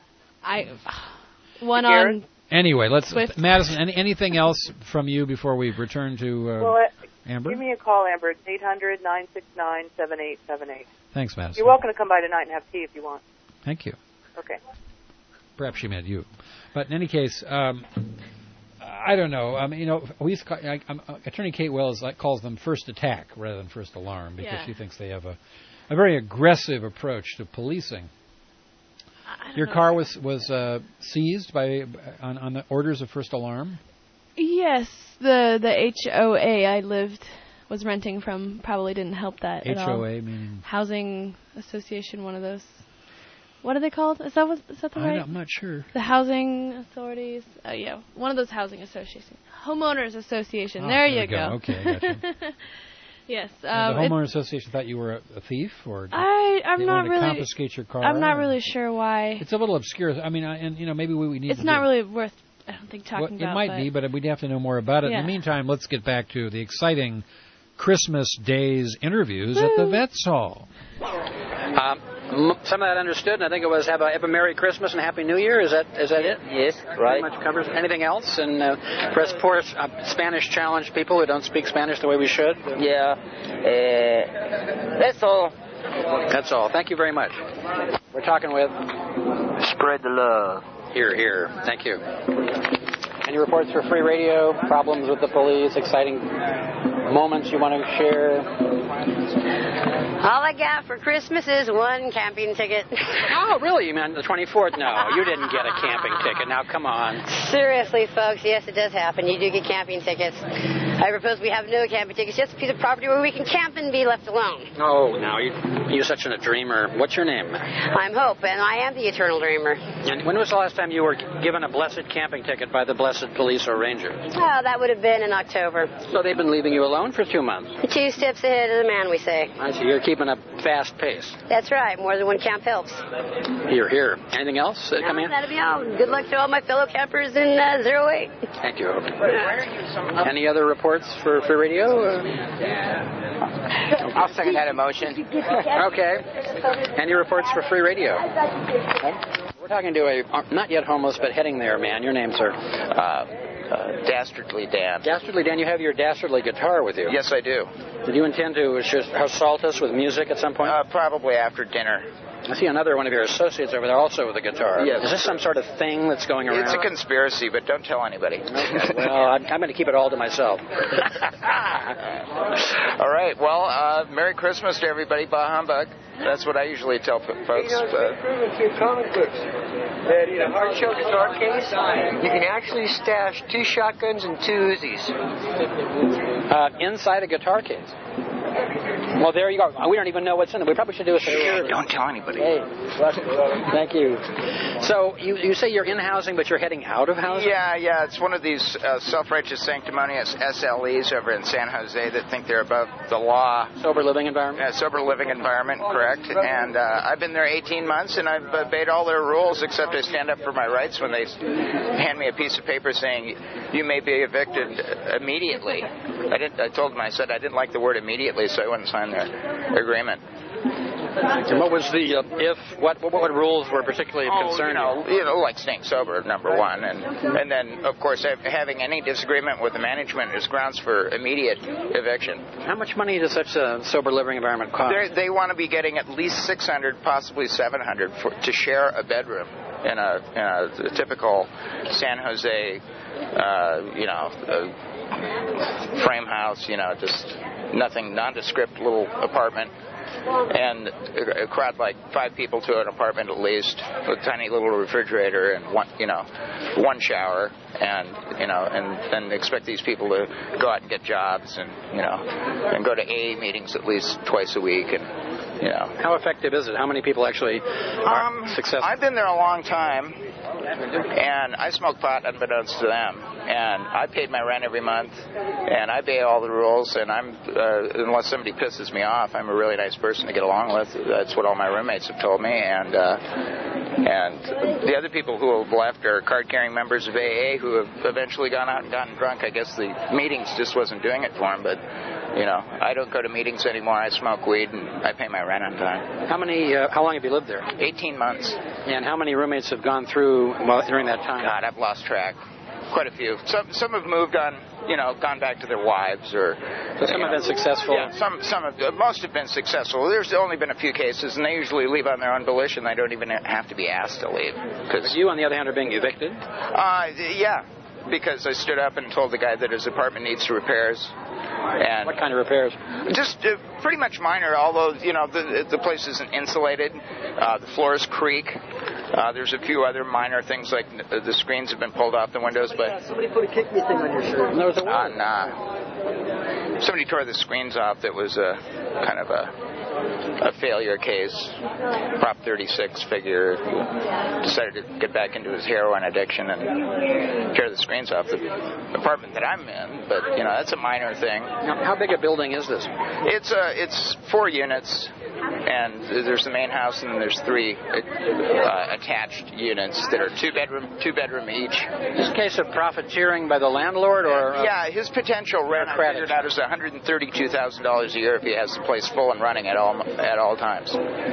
One on... Anyway, Swift. Madison, anything else from you before we return to Amber? Give me a call, Amber. It's 800-969-7878. Thanks, Madison. You're welcome to come by tonight and have tea if you want. Thank you. Okay. Perhaps she meant you. But in any case... I don't know. Attorney Kate Wells calls them First Attack rather than First Alarm because she thinks they have a very aggressive approach to policing. Your car was seized on the orders of First Alarm? Yes, the HOA I was renting from probably didn't help that at all. HOA meaning Housing Association, one of those. What are they called? Is that the right? I'm not sure. The housing authorities. Yeah, one of those housing associations. Homeowners Association. There you go. Okay, I got you. Yes. The homeowners association thought you were a thief, or I'm not really. Confiscate your car. I'm not really sure why. It's a little obscure. I mean, maybe we need. It's not really worth. I don't think talking about. It might be, but we'd have to know more about it. Yeah. In the meantime, let's get back to the exciting Christmas Days interviews at the Vets Hall. Some of that understood, and I think it was have a Merry Christmas and Happy New Year. Is that it? Yes, right. Pretty much covers anything else, and for us poor Spanish challenged people who don't speak Spanish the way we should. Yeah, that's all. That's all. Thank you very much. We're talking with Spread the Love. Here. Thank you. Any reports for Free Radio? Problems with the police? Exciting moments you want to share? All I got for Christmas is one camping ticket. Oh, really? You mean the 24th? No, you didn't get a camping ticket. Now, come on. Seriously, folks, yes, it does happen. You do get camping tickets. I propose we have no camping tickets, just a piece of property where we can camp and be left alone. Oh, now, you're such a dreamer. What's your name? I'm Hope, and I am the eternal dreamer. And when was the last time you were given a blessed camping ticket by the blessed police or ranger? Oh, that would have been in October. So they've been leaving you alone for 2 months? 2 steps ahead of the man, we say. I see. You're keeping a fast pace. That's right. More than one camp helps. Here. Anything else coming in? That'll be all. Good luck to all my fellow campers in 08. Thank you, Hope. Any other reports for Radio? I'll second that emotion. Okay. Any reports for Free Radio? We're talking to a not yet homeless but heading there man. Your name, sir? Dastardly Dan. Dastardly Dan, you have your Dastardly guitar with you. Yes, I do. Did you intend to assault us with music at some point? Probably after dinner. I see another one of your associates over there also with a guitar. Yes. Is this some sort of thing that's going around? It's a conspiracy, but don't tell anybody. Okay. Well, I'm going to keep it all to myself. All right. Well, Merry Christmas to everybody. Bah humbug. That's what I usually tell folks. It's proven through comic books that in a hard shell guitar case, you can actually stash 2 shotguns and 2 Uzis. Inside a guitar case? Well, there you go. We don't even know what's in it. We probably should do a security. Don't tell anybody. Hey, thank you. So you say you're in housing, but you're heading out of housing? Yeah. It's one of these self-righteous sanctimonious SLEs over in San Jose that think they're above the law. Sober living environment? Sober living environment, correct. And I've been there 18 months, and I've obeyed all their rules, except I stand up for my rights when they hand me a piece of paper saying, you may be evicted immediately. I told them, I said I didn't like the word immediately, so I wouldn't sign their agreement. And what was what rules were particularly concerned? You know, like staying sober, number one, and then of course having any disagreement with the management is grounds for immediate eviction. How much money does such a sober living environment cost? They want to be getting at least $600, possibly $700 to share a bedroom in a typical San Jose, frame house. Just nothing, nondescript little apartment. And a crowd like 5 people to an apartment at least, with a tiny little refrigerator and one shower, and then expect these people to go out and get jobs and go to AA meetings at least twice a week and. How effective is it? How many people actually are successful? I've been there a long time, and I smoke pot unbeknownst to them, and I paid my rent every month, and I obey all the rules, and I'm unless somebody pisses me off, I'm a really nice person to get along with. That's what all my roommates have told me, and the other people who have left are card-carrying members of AA who have eventually gone out and gotten drunk. I guess the meetings just wasn't doing it for them, but I don't go to meetings anymore. I smoke weed and I pay my rent on time. How long have you lived there? 18 months. And how many roommates have gone through during that time? God, I've lost track. Quite a few. Some have moved on, gone back to their wives, or. So some have been successful. Yeah, most have been successful. There's only been a few cases, and they usually leave on their own volition. They don't even have to be asked to leave. But you, on the other hand, are being evicted? Yeah. Because I stood up and told the guy that his apartment needs repairs. And what kind of repairs? Just pretty much minor, although, the place isn't insulated. The floors creak. There's a few other minor things, like the screens have been pulled off the windows, but... Yeah, somebody put a kick me thing on your shirt. There was a word. Nah. Somebody tore the screens off that was kind of a failure case. Prop 36 figure decided to get back into his heroin addiction and tear the screens off the apartment that I'm in, but that's a minor thing. Now, how big a building is this? It's 4 units, and there's the main house, and then there's 3 attached units that are two bedroom each. Is this a case of profiteering by the landlord, or? Yeah, his potential rent I figured out is $132,000 a year if he has the place full and running at all times.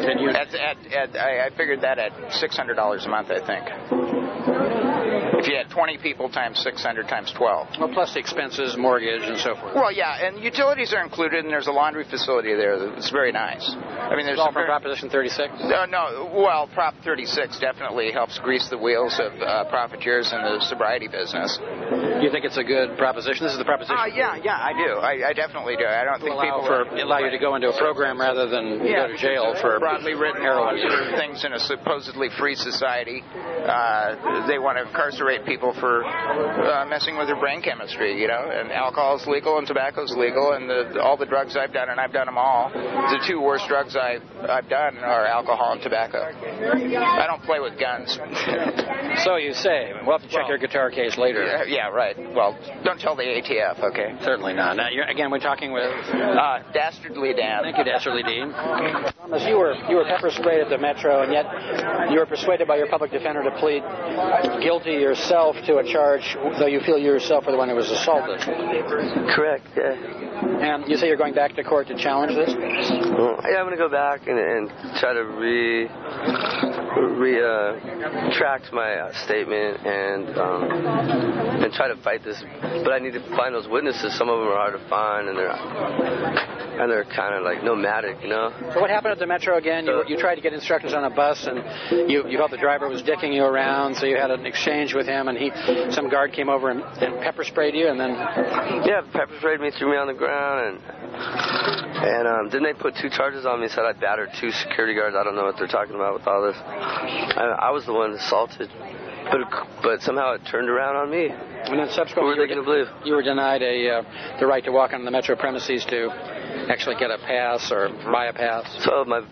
I figured that at $600 a month, I think. If you had 20 people times 600 times 12. Well, plus the expenses, mortgage, and so forth. Well, yeah, and utilities are included, and there's a laundry facility there that's very nice. I mean, there's all from Proposition 36? No, well, Prop 36 definitely helps grease the wheels of profiteers in the sobriety business. Do you think it's a good proposition? This is the proposition? Yeah, I do. I definitely do. I don't think people allow you to go into a program rather than go to jail for broadly written heroin. Things in a supposedly free society. They want to incarcerate people for messing with their brain chemistry, and alcohol is legal and tobacco is legal, and all the drugs I've done, and I've done them all, the 2 worst drugs I've done are alcohol and tobacco. I don't play with guns. So you say. We'll have to check your guitar case later. Yeah, right. Well, don't tell the ATF, okay? Certainly not. Now, again, we're talking with... Dastardly Dan. Thank you, Dastardly Dean. Thomas, you were pepper sprayed at the Metro, and yet you were persuaded by your public defender to plead guilty yourself to a charge, though you feel you yourself were the one who was assaulted. Correct, yeah. And you say you're going back to court to challenge this? Well, yeah, I'm going to go back and try to retract my statement and try to fight this. But I need to find those witnesses. Some of them are hard to find, and they're kind of like nomadic, you know. So what happened at the Metro again? You tried to get instructions on a bus, and you felt the driver was dicking you around, so you had an exchange with him, and some guard came over and pepper sprayed you, and then... Yeah, pepper sprayed me, threw me on the ground, and then they put 2 charges on me, said I battered 2 security guards. I don't know what they're talking about with all this. I was the one assaulted, but somehow it turned around on me. And then subsequently, who were they going to believe? You were denied the right to walk on the Metro premises to actually get a pass or buy a pass. So my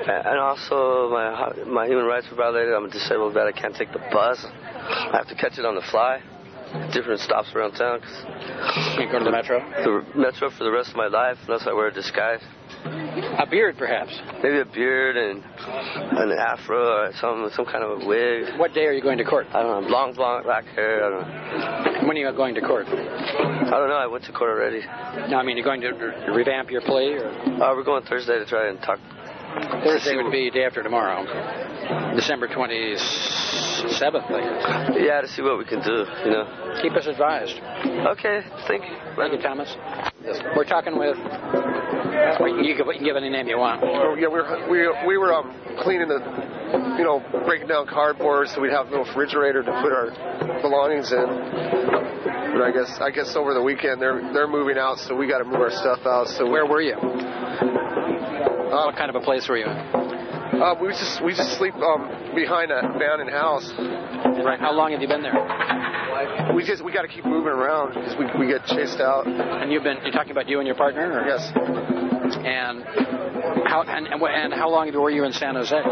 human rights were violated. I'm a disabled vet. I can't take the bus. I have to catch it on the fly. Different stops around town. Can't go to the Metro? The Metro for the rest of my life, unless I wear a disguise. A beard, perhaps? Maybe a beard and an afro or some kind of a wig. What day are you going to court? I don't know. Long, black hair. I don't know. When are you going to court? I don't know. I went to court already. No, I mean, you're going to revamp your plea? Or? We're going Thursday to try and talk. Thursday would be day after tomorrow. December 27th, I guess. Yeah, to see what we can do, you know. Keep us advised. Okay, thank you. Thank you, Thomas. We're talking with... You can give any name you want. Oh, yeah, we were cleaning breaking down cardboard so we'd have a little refrigerator to put our belongings in. But I guess over the weekend they're moving out, so we got to move our stuff out. So where were you? What kind of a place were you in? We just sleep behind an abandoned house. Right. How long have you been there? We got to keep moving around because we get chased out. And you're talking about you and your partner? Or? Yes. And how long were you in San Jose? Go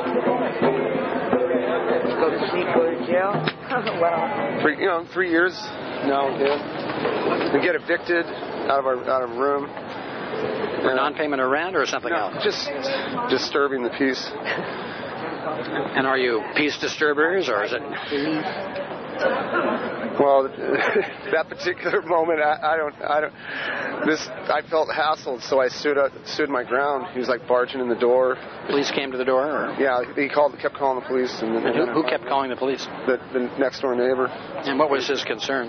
to sleep, go to jail. Wow. 3 years. No, yeah. We get evicted out of our room. For non-payment of rent or something else? Just disturbing the peace. And are you peace disturbers or is it? Well, that particular moment, I felt hassled, so I stood my ground. He was like barging in the door. Police came to the door? Or? Yeah, he kept calling the police. And who kept calling the police? The next door neighbor. And what was his concern?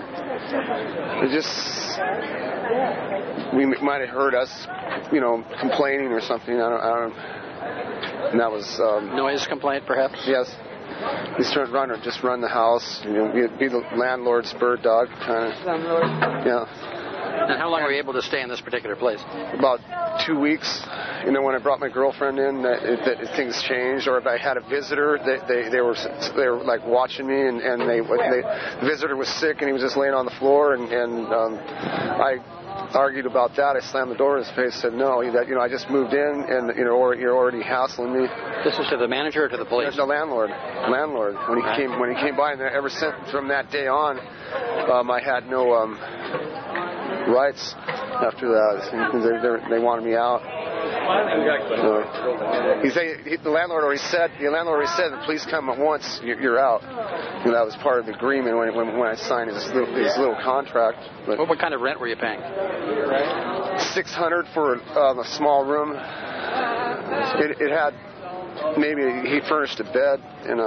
We might have heard us, complaining or something. I don't. And that was noise complaint, perhaps. Yes. He's trying to run the house. Be the landlord's bird dog, kind of. Yeah. And how long were you able to stay in this particular place? About 2 weeks. When I brought my girlfriend in, that things changed. Or if I had a visitor, they were like watching me, and the visitor was sick and he was just laying on the floor, and I argued about that. I slammed the door in his face. Said no. I just moved in, and you're already hassling me. This was to the manager or to the police? The landlord. When he came by, and ever since from that day on, I had no rights after that. They wanted me out. The landlord already said the police come at once, you're out. That was part of the agreement when I signed his little contract. But what kind of rent were you paying? $600 for a small room. It had he furnished a bed and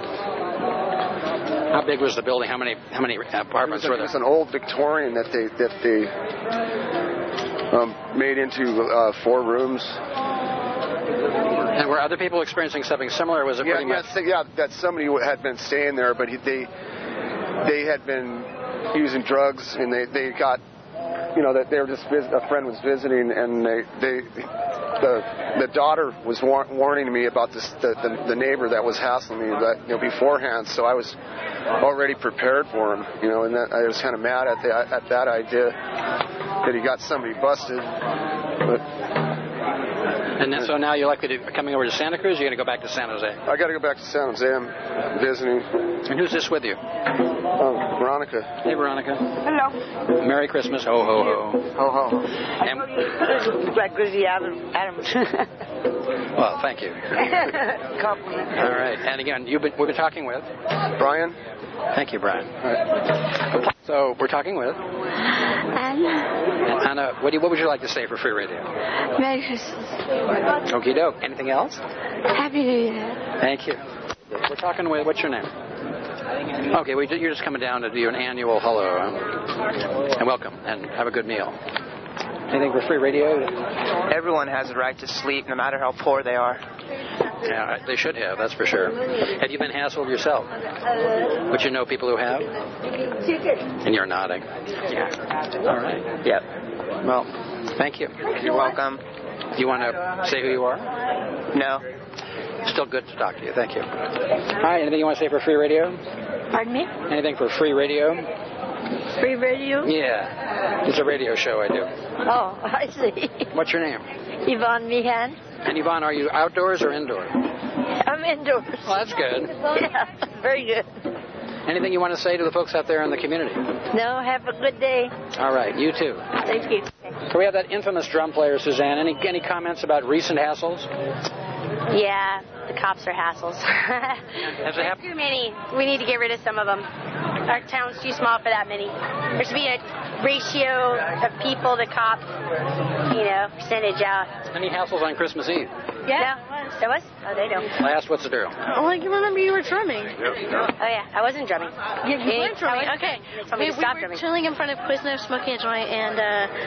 How big was the building? How many apartments were there? It was an old Victorian that they made into 4 rooms. And were other people experiencing something similar? Or was it pretty much? That somebody had been staying there, but they had been using drugs, and they got, that they were just a friend was visiting, and the daughter was warning me about this the neighbor that was hassling me beforehand, so I was already prepared for him, and that I was kind of mad at that idea that he got somebody busted, but. And then, so now you're likely to be coming over to Santa Cruz, or you're going to go back to San Jose? I got to go back to San Jose. I'm visiting. And who's this with you? Veronica. Hey, Veronica. Hello. Merry Christmas. Ho, ho, ho. Ho, ho, ho. Like Grizzly Adams. Well, thank you. Compliment. All right. And again, we've been talking with? Brian. Thank you, Brian. All right. So, we're talking with? Anna, what would you like to say for Free Radio? Merry Christmas. Okie doke. Anything else? Happy New Year. Thank you. We're talking with, what's your name? Okay, you're just coming down to do an annual hello. And welcome, and have a good meal. Anything for free radio? Everyone has a right to sleep, no matter how poor they are. Yeah, they should have, that's for sure. Have you been hassled yourself? Would you know people who have? And you're nodding. Yeah. All right. Yep. Well, thank you. You're welcome. You want to say who you are? No. Still good to talk to you. Thank you. Hi, anything you want to say for free radio? Pardon me? Anything for free radio? Free radio? Yeah. It's a radio show I do. Oh, I see. What's your name? Yvonne Meehan. And Yvonne, are you outdoors or indoors? I'm indoors. Well, that's good. Yeah, very good. Anything you want to say to the folks out there in the community? No, have a good day. All right, you too. Thank you. So we have that infamous drum player, Suzanne. Any comments about recent hassles? Yeah, the cops are hassles. Has it happened? Too many. We need to get rid of some of them. Our town's too small for that many. There should be a ratio of people to cops, percentage out. Any hassles on Christmas Eve? Yeah. There was? Oh, they don't. Last, what's the deal? Oh, I can remember you were drumming. Oh, yeah. I wasn't drumming. Yeah, you weren't drumming. Okay. We were chilling in front of Quiznos smoking a joint, and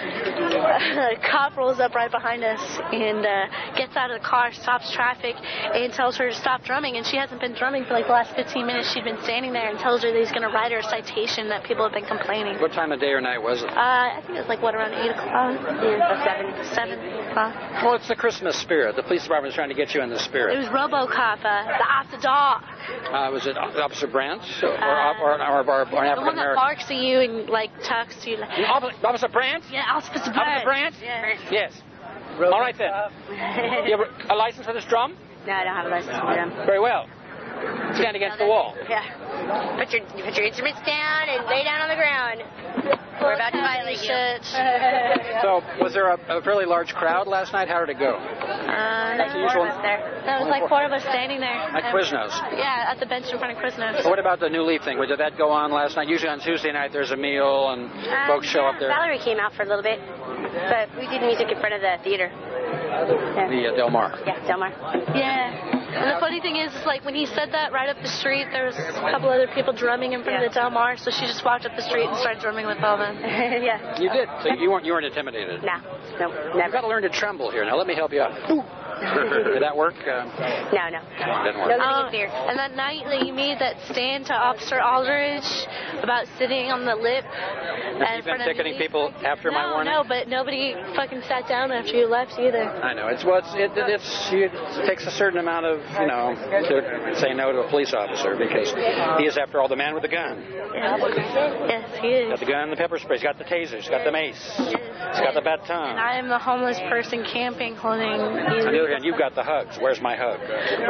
a cop rolls up right behind us and gets out of the car, stops traffic, and tells her to stop drumming. And she hasn't been drumming for like the last 15 minutes. She'd been standing there and tells her that he's going to write her a citation that people have been complaining. What time of day or night was it? I think it was like, around 8 o'clock? Yeah, 7 o'clock. Well, it's the Christmas spirit. The police department is trying to get you in the spirit. It was RoboCop, the Off the Dog. Was it Officer Brandt or an The African one that American? barks at you and talks to you. Officer Brandt? Yeah, Officer Brandt. Officer Brandt? Yeah. Yes. All right then. You have a license for this drum? No, I don't have a license for them. Very well. Stand against the wall. Yeah. Put your instruments down and lay down on the ground. We're about to violate you. So, was there a fairly large crowd last night? How did it go? Like 4 of us there. There was like 4 of us standing there. At Quiznos? Yeah, at the bench in front of Quiznos. What about the New Leaf thing? Did that go on last night? Usually on Tuesday night there's a meal and folks show up there. Valerie came out for a little bit, but we did music in front of the theater. The Del Mar. Yeah, Del Mar. Yeah. And the funny thing is, like, when he said that right up the street, there was a couple other people drumming in front of the Del Mar, so she just walked up the street and started drumming with all them. Yeah. You did? So you weren't intimidated? No. Nope. You've got to learn to tremble here. Now, let me help you out. Did that work? No. Didn't work. And that night that you made that stand to Officer Aldridge about sitting on the lip. Have you been ticketing people after my warning? No, but nobody fucking sat down after you left either. I know. It takes a certain amount of, to say no to a police officer because he is, after all, the man with the gun. Yes, he is. He's got the gun, the pepper spray. He's got the taser. He's got the mace. He's got the baton. And I am the homeless person camping holding On the other hand, you've got the hugs. Where's my hug?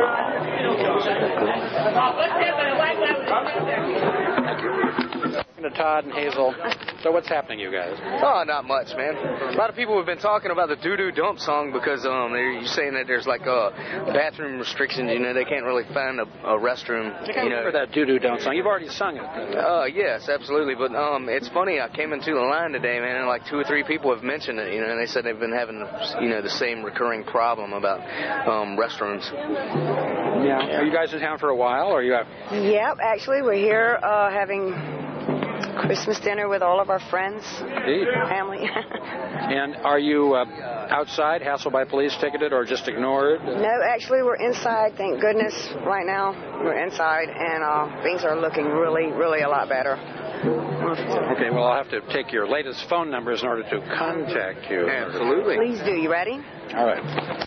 To Todd and Hazel. So what's happening, you guys? Oh, not much, man. A lot of people have been talking about the doo-doo dump song because they're saying that there's like bathroom restrictions. They can't really find a restroom. I remember that doo-doo dump song. You've already sung it. Yes, absolutely. But it's funny. I came into the line today, man, and like 2 or 3 people have mentioned it. And they said they've been having the same recurring problem about restrooms. Yeah. Are you guys in town for a while, or are you out? Yep. Actually, we're here having Christmas dinner with all of our friends, family. And are you outside, hassled by police, ticketed, or just ignored? No, actually, we're inside, thank goodness. Right now, we're inside, and things are looking really, really a lot better. Okay, well, I'll have to take your latest phone numbers in order to contact you. Absolutely. Please do. You ready? All right.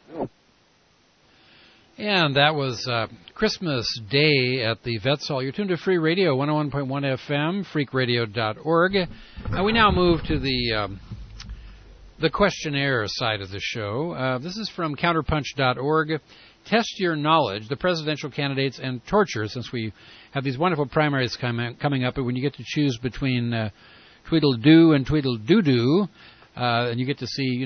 And that was Christmas Day at the Vets Hall. You're tuned to Free Radio, 101.1 FM, freakradio.org. And we now move to the questionnaire side of the show. This is from counterpunch.org. Test your knowledge, the presidential candidates, and torture, since we have these wonderful primaries coming up, and when you get to choose between Tweedledoo and Tweedledoo-doo, and you get to see,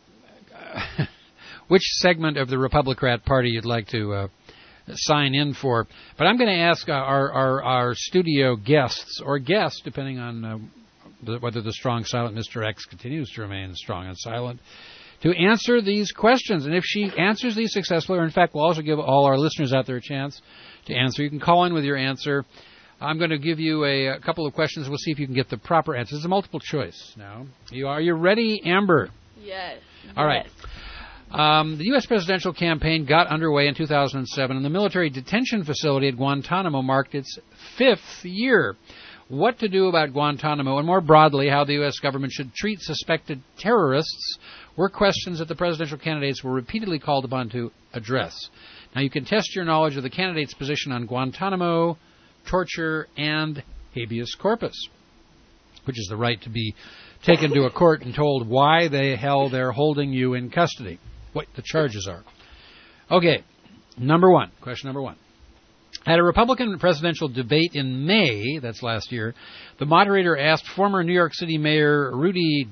which segment of the Republican Party you'd like to sign in for. But I'm going to ask our studio guests, or guests, depending on whether the strong silent Mr. X continues to remain strong and silent, to answer these questions. And if she answers these successfully, or in fact, we'll also give all our listeners out there a chance to answer. You can call in with your answer. I'm going to give you a couple of questions. We'll see if you can get the proper answers. It's a multiple choice now. Are you ready, Amber? Yes. All right. The U.S. presidential campaign got underway in 2007, and the military detention facility at Guantanamo marked its 5th year. What to do about Guantanamo, and more broadly, how the U.S. government should treat suspected terrorists, were questions that the presidential candidates were repeatedly called upon to address. Now, you can test your knowledge of the candidates' position on Guantanamo, torture, and habeas corpus, which is the right to be taken to a court and told why the hell they're holding you in custody, what the charges are. Okay, question number one. At a Republican presidential debate in May, that's last year, the moderator asked former New York City Mayor Rudy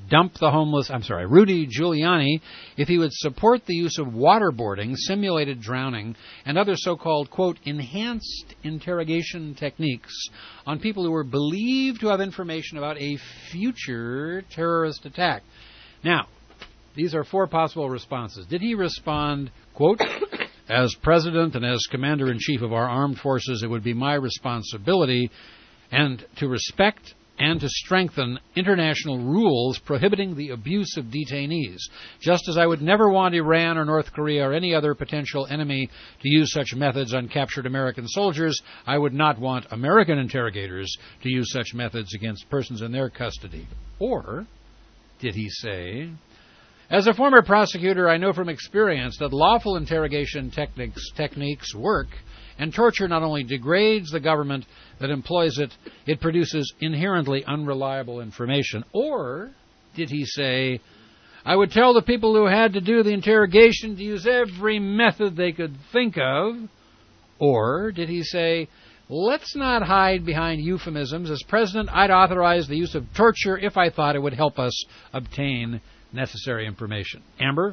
Giuliani if he would support the use of waterboarding, simulated drowning, and other so-called, quote, enhanced interrogation techniques on people who were believed to have information about a future terrorist attack. Now, these are 4 possible responses. Did he respond, quote, as President and as Commander-in-Chief of our armed forces, it would be my responsibility and to respect and to strengthen international rules prohibiting the abuse of detainees, just as I would never want Iran or North Korea or any other potential enemy to use such methods on captured American soldiers. I would not want American interrogators to use such methods against persons in their custody. Or did he say, as a former prosecutor, I know from experience that lawful interrogation techniques work, and torture not only degrades the government that employs it, it produces inherently unreliable information. Or did he say, I would tell the people who had to do the interrogation to use every method they could think of? Or did he say, let's not hide behind euphemisms. As president, I'd authorize the use of torture if I thought it would help us obtain necessary information. Amber?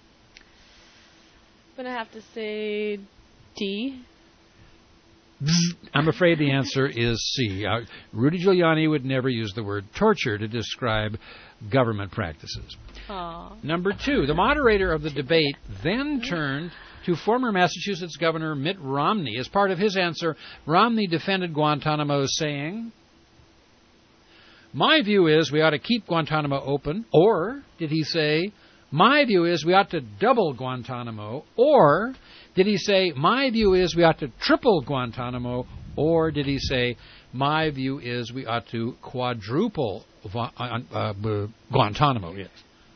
I'm going to have to say D. I'm afraid the answer is C. Rudy Giuliani would never use the word torture to describe government practices. Aww. Number 2, the moderator of the debate then turned to former Massachusetts Governor Mitt Romney. As part of his answer, Romney defended Guantanamo, saying, my view is we ought to keep Guantanamo open. Or did he say, my view is we ought to double Guantanamo? Or did he say, my view is we ought to triple Guantanamo? Or did he say, my view is we ought to quadruple Guantanamo? Yes.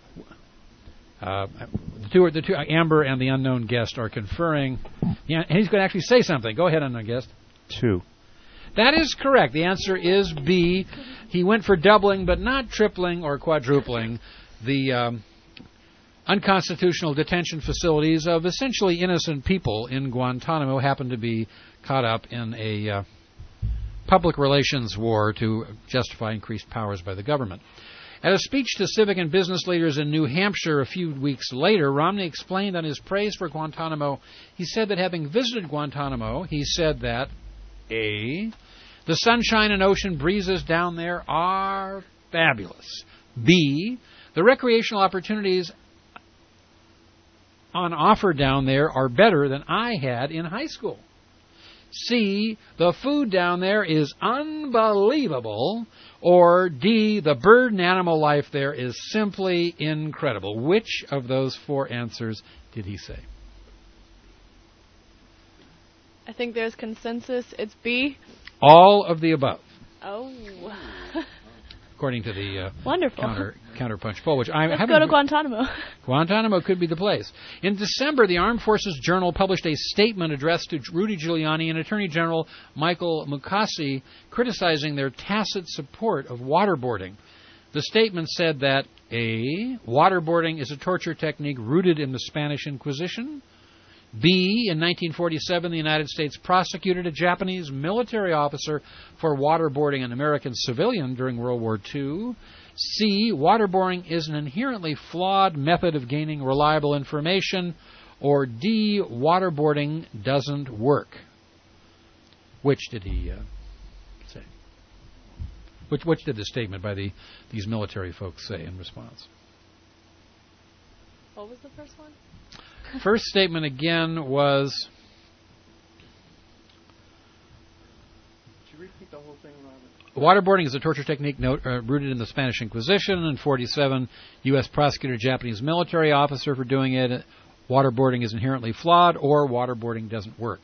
The two, Amber and the unknown guest are conferring. Yeah, and he's going to actually say something. Go ahead, unknown guest. 2. That is correct. The answer is B. He went for doubling, but not tripling or quadrupling the unconstitutional detention facilities of essentially innocent people in Guantanamo happened to be caught up in a public relations war to justify increased powers by the government. At a speech to civic and business leaders in New Hampshire a few weeks later, Romney explained on his praise for Guantanamo. He said that having visited Guantanamo, he said that, A, the sunshine and ocean breezes down there are fabulous. B, the recreational opportunities on offer down there are better than I had in high school. C, the food down there is unbelievable. Or D, the bird and animal life there is simply incredible. Which of those 4 answers did he say? I think there's consensus. It's B. All of the above. Oh. According to the wonderful counterpunch poll, which Let's go to Guantanamo. Guantanamo could be the place. In December, the Armed Forces Journal published a statement addressed to Rudy Giuliani and Attorney General Michael Mukasey, criticizing their tacit support of waterboarding. The statement said that A, waterboarding is a torture technique rooted in the Spanish Inquisition. B, in 1947, the United States prosecuted a Japanese military officer for waterboarding an American civilian during World War II. C, waterboarding is an inherently flawed method of gaining reliable information. Or D, waterboarding doesn't work. Which did he say? Which did the statement by these military folks say in response? What was the first one? First statement again was... Could you repeat the whole thing, Robert? Waterboarding is a torture technique rooted in the Spanish Inquisition. In 1947, U.S. prosecuted a Japanese military officer for doing it. Waterboarding is inherently flawed, or waterboarding doesn't work.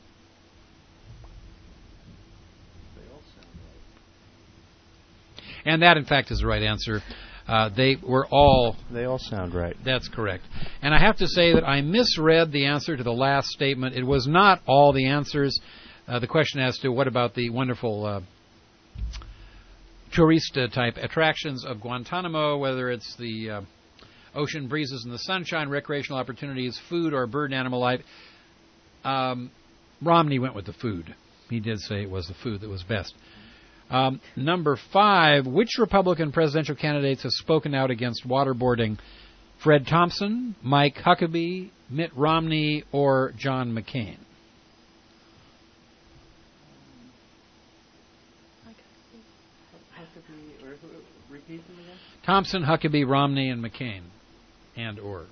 They all sound right. And that, in fact, is the right answer. They all sound right. That's correct. And I have to say that I misread the answer to the last statement. It was not all the answers. The question as to what about the wonderful tourist-type attractions of Guantanamo, whether it's the ocean breezes and the sunshine, recreational opportunities, food, or bird and animal life. Romney went with the food. He did say it was the food that was best. Number 5, which Republican presidential candidates have spoken out against waterboarding? Fred Thompson, Mike Huckabee, Mitt Romney, or John McCain? Repeat them again? Thompson, Huckabee, Romney, and McCain. And/or.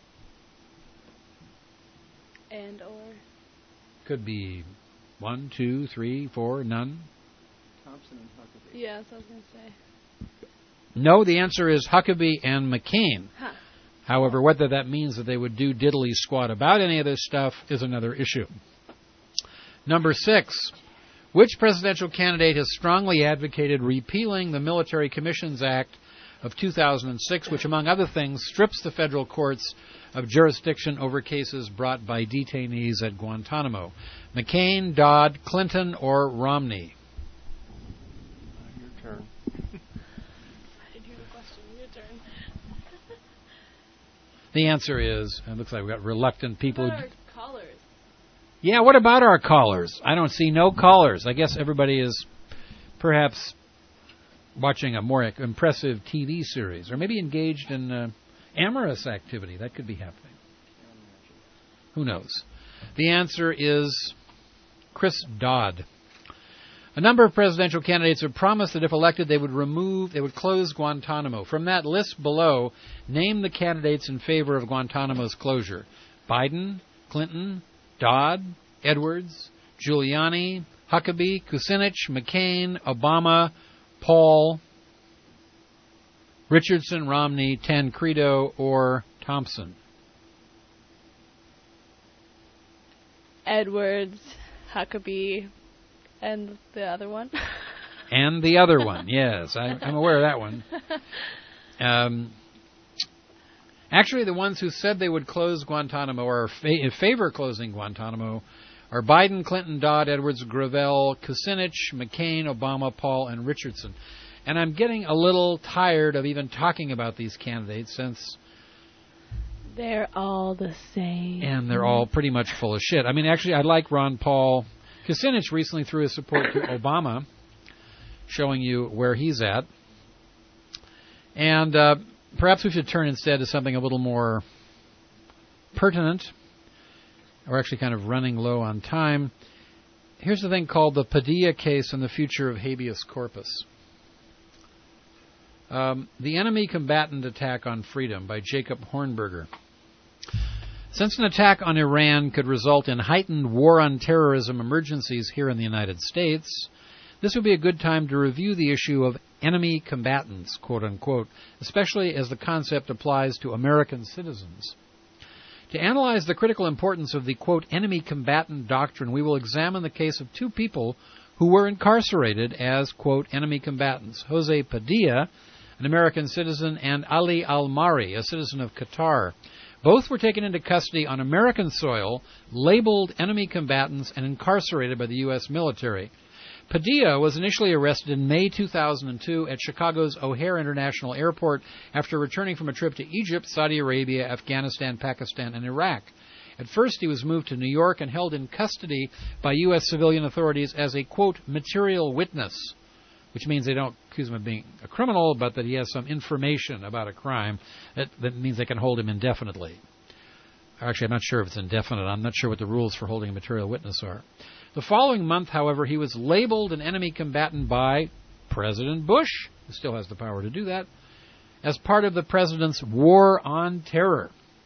And/or. Could be 1, 2, 3, 4, none. Thompson and Huckabee. Yeah, that's what I was going to say. No, the answer is Huckabee and McCain. Huh. However, whether that means that they would do diddly squat about any of this stuff is another issue. Number 6. Which presidential candidate has strongly advocated repealing the Military Commissions Act of 2006, which, among other things, strips the federal courts of jurisdiction over cases brought by detainees at Guantanamo? McCain, Dodd, Clinton, or Romney? Your turn. I didn't hear the question. Your turn. The answer is, it looks like we've got reluctant people. What about our callers? Yeah, what about our callers? I don't see no callers. I guess everybody is perhaps watching a more impressive TV series, or maybe engaged in amorous activity. That could be happening. Who knows? The answer is Chris Dodd. A number of presidential candidates have promised that if elected, they would close Guantanamo. From that list below, name the candidates in favor of Guantanamo's closure: Biden, Clinton, Dodd, Edwards, Giuliani, Huckabee, Kucinich, McCain, Obama, Paul, Richardson, Romney, Tancredo, or Thompson. Edwards, Huckabee, and the other one. And the other one, yes. I'm aware of that one. Actually, the ones who said they would close Guantanamo or in favor of closing Guantanamo are Biden, Clinton, Dodd, Edwards, Gravel, Kucinich, McCain, Obama, Paul, and Richardson. And I'm getting a little tired of even talking about these candidates since they're all the same. And they're all pretty much full of shit. I mean, actually, I like Ron Paul. Kucinich recently threw his support to Obama, showing you where he's at. And perhaps we should turn instead to something a little more pertinent. We're actually kind of running low on time. Here's the thing called the Padilla case and the future of habeas corpus. The Enemy Combatant Attack on Freedom by Jacob Hornberger. Since an attack on Iran could result in heightened war on terrorism emergencies here in the United States, this would be a good time to review the issue of enemy combatants, quote unquote, especially as the concept applies to American citizens. To analyze the critical importance of the, quote, enemy combatant doctrine, we will examine the case of two people who were incarcerated as, quote, enemy combatants: Jose Padilla, an American citizen, and Ali Al-Mari, a citizen of Qatar. Both were taken into custody on American soil, labeled enemy combatants, and incarcerated by the U.S. military. Padilla was initially arrested in May 2002 at Chicago's O'Hare International Airport after returning from a trip to Egypt, Saudi Arabia, Afghanistan, Pakistan, and Iraq. At first, he was moved to New York and held in custody by U.S. civilian authorities as a, quote, material witness, which means they don't accuse him of being a criminal, but that he has some information about a crime. That means they can hold him indefinitely. Actually, I'm not sure if it's indefinite. I'm not sure what the rules for holding a material witness are. The following month, however, he was labeled an enemy combatant by President Bush, who still has the power to do that, as part of the president's war on terror.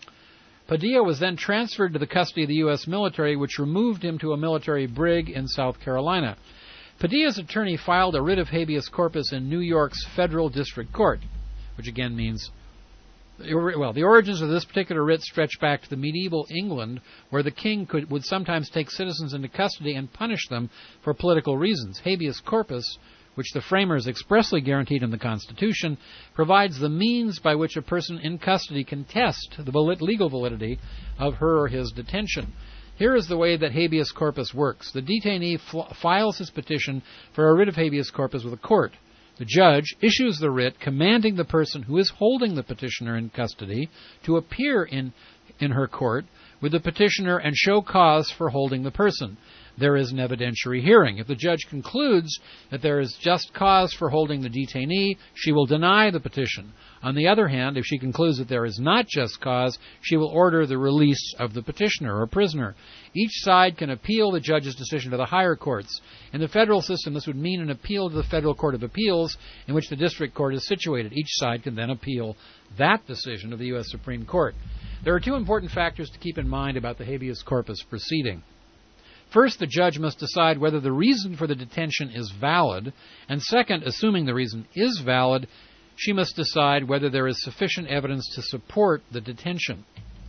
Padilla was then transferred to the custody of the U.S. military, which removed him to a military brig in South Carolina. Padilla's attorney filed a writ of habeas corpus in New York's Federal District Court, which again means, well, the origins of this particular writ stretch back to the medieval England, where the king would sometimes take citizens into custody and punish them for political reasons. Habeas corpus, which the framers expressly guaranteed in the Constitution, provides the means by which a person in custody can test the legal validity of her or his detention. Here is the way that habeas corpus works. The detainee files his petition for a writ of habeas corpus with a court. The judge issues the writ commanding the person who is holding the petitioner in custody to appear in her court with the petitioner and show cause for holding the person. There is an evidentiary hearing. If the judge concludes that there is just cause for holding the detainee, she will deny the petition. On the other hand, if she concludes that there is not just cause, she will order the release of the petitioner or prisoner. Each side can appeal the judge's decision to the higher courts. In the federal system, this would mean an appeal to the Federal Court of Appeals, in which the district court is situated. Each side can then appeal that decision of the U.S. Supreme Court. There are two important factors to keep in mind about the habeas corpus proceeding. First, the judge must decide whether the reason for the detention is valid, and second, assuming the reason is valid, she must decide whether there is sufficient evidence to support the detention.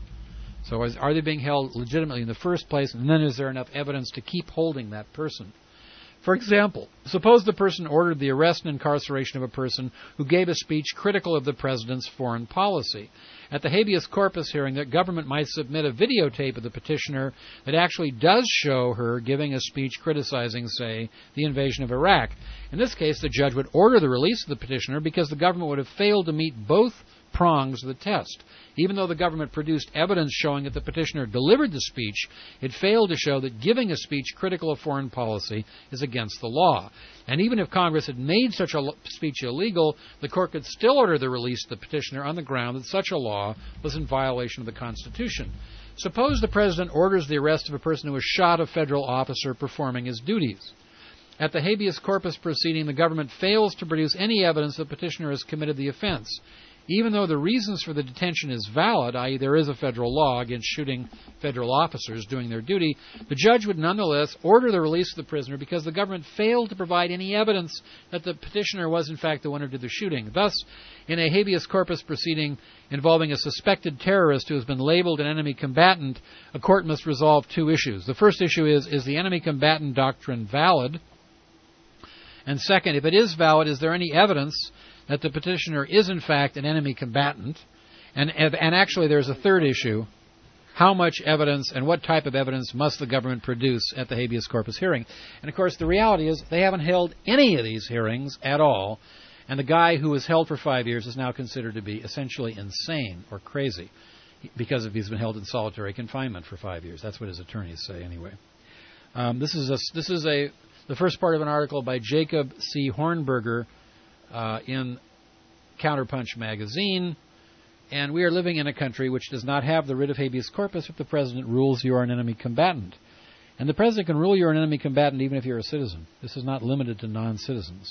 So are they being held legitimately in the first place, and then is there enough evidence to keep holding that person? For example, suppose the person ordered the arrest and incarceration of a person who gave a speech critical of the president's foreign policy. At the habeas corpus hearing, the government might submit a videotape of the petitioner that actually does show her giving a speech criticizing, say, the invasion of Iraq. In this case, the judge would order the release of the petitioner because the government would have failed to meet both prongs of the test. Even though the government produced evidence showing that the petitioner delivered the speech, it failed to show that giving a speech critical of foreign policy is against the law. And even if Congress had made such a speech illegal, the court could still order the release of the petitioner on the ground that such a law was in violation of the Constitution. Suppose the president orders the arrest of a person who has shot a federal officer performing his duties. At the habeas corpus proceeding, the government fails to produce any evidence that the petitioner has committed the offense. Even though the reasons for the detention is valid, i.e. there is a federal law against shooting federal officers doing their duty, the judge would nonetheless order the release of the prisoner because the government failed to provide any evidence that the petitioner was in fact the one who did the shooting. Thus, in a habeas corpus proceeding involving a suspected terrorist who has been labeled an enemy combatant, a court must resolve two issues. The first issue is the enemy combatant doctrine valid? And second, if it is valid, is there any evidence that the petitioner is in fact an enemy combatant? And actually there's a third issue. How much evidence and what type of evidence must the government produce at the habeas corpus hearing? And of course the reality is they haven't held any of these hearings at all, and the guy who was held for 5 years is now considered to be essentially insane or crazy because he's been held in solitary confinement for 5 years. That's what his attorneys say anyway. This is the first part of an article by Jacob C. Hornberger in Counterpunch magazine, and we are living in a country which does not have the writ of habeas corpus if the president rules you are an enemy combatant. And the president can rule you're an enemy combatant even if you're a citizen. This is not limited to non-citizens.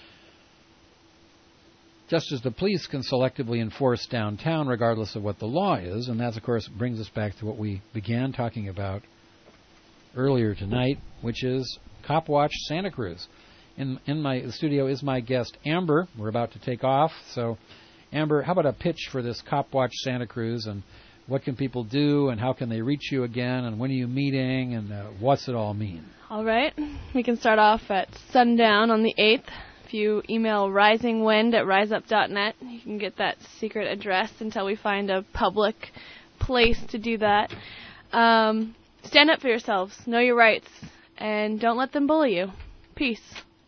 Just as the police can selectively enforce downtown regardless of what the law is, and that, of course, brings us back to what we began talking about earlier tonight, which is Cop Watch Santa Cruz. In my studio is my guest, Amber. We're about to take off. So, Amber, how about a pitch for this Cop Watch Santa Cruz, and what can people do, and how can they reach you again, and when are you meeting, and what's it all mean? All right. We can start off at sundown on the 8th. If you email risingwind@riseup.net, you can get that secret address until we find a public place to do that. Stand up for yourselves. Know your rights. And don't let them bully you. Peace.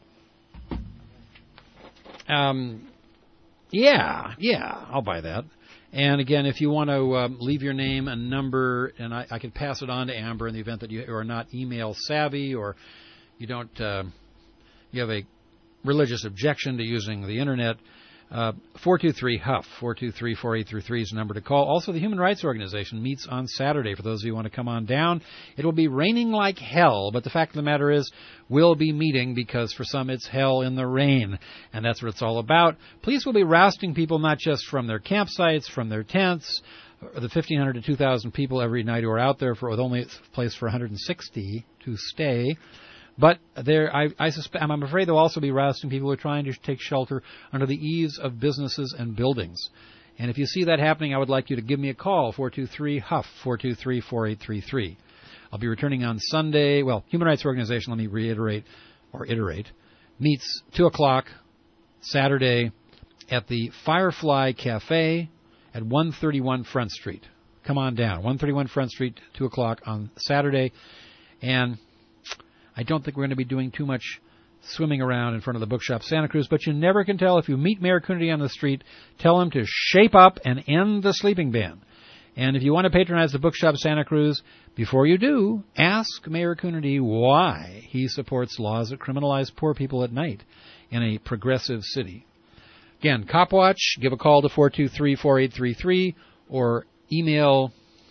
Yeah, I'll buy that. And again, if you want to leave your name and number, and I can pass it on to Amber in the event that you are not email savvy, or you don't, you have a religious objection to using the internet. 423-HUFF, 423-4833 is the number to call. Also, the Human Rights Organization meets on Saturday. For those of you who want to come on down, it will be raining like hell, but the fact of the matter is we'll be meeting because for some it's hell in the rain, and that's what it's all about. Police will be rousting people not just from their campsites, from their tents, the 1,500 to 2,000 people every night who are out there with only a place for 160 to stay. But I'm afraid they'll also be rousting people who are trying to take shelter under the eaves of businesses and buildings. And if you see that happening, I would like you to give me a call, 423-HUFF, 423-4833. I'll be returning on Sunday. Well, Human Rights Organization, let me iterate, meets 2 o'clock Saturday at the Firefly Cafe at 131 Front Street. Come on down, 131 Front Street, 2 o'clock on Saturday. And I don't think we're going to be doing too much swimming around in front of the Bookshop Santa Cruz, but you never can tell. If you meet Mayor Coonerty on the street, tell him to shape up and end the sleeping ban. And if you want to patronize the Bookshop Santa Cruz, before you do, ask Mayor Coonerty why he supports laws that criminalize poor people at night in a progressive city. Again, Copwatch, give a call to 423-4833 or email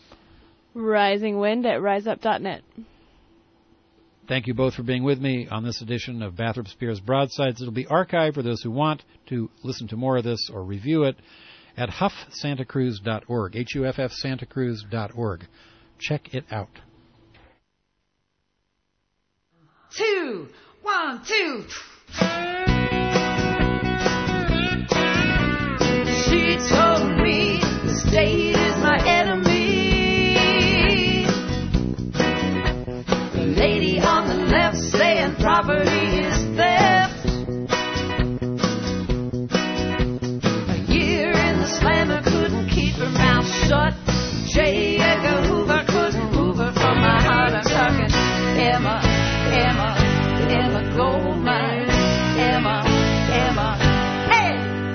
risingwind@riseup.net. Thank you both for being with me on this edition of Bathrop Spears Broadsides. It'll be archived for those who want to listen to more of this or review it at huffsantacruz.org, HUFFsantacruz.org. Check it out. 2, 1, 2. She told me the state is my enemy. The lady on the left saying property is theft. A year in the slammer couldn't keep her mouth shut. J. Edgar Hoover couldn't move her from my heart. I'm talking Emma Goldmine. Emma. Hey!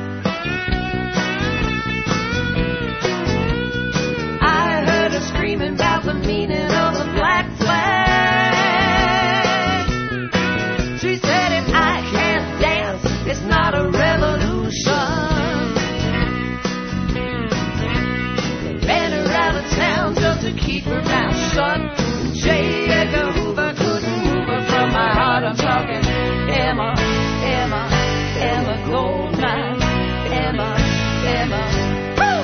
I heard her screaming about the meaning of the black flag. She said if I can't dance, it's not a revolution. They ran her out of town just to keep her mouth shut. J. Edgar Hoover couldn't move her from my heart. I'm talking Emma Goldmine. Emma. Woo!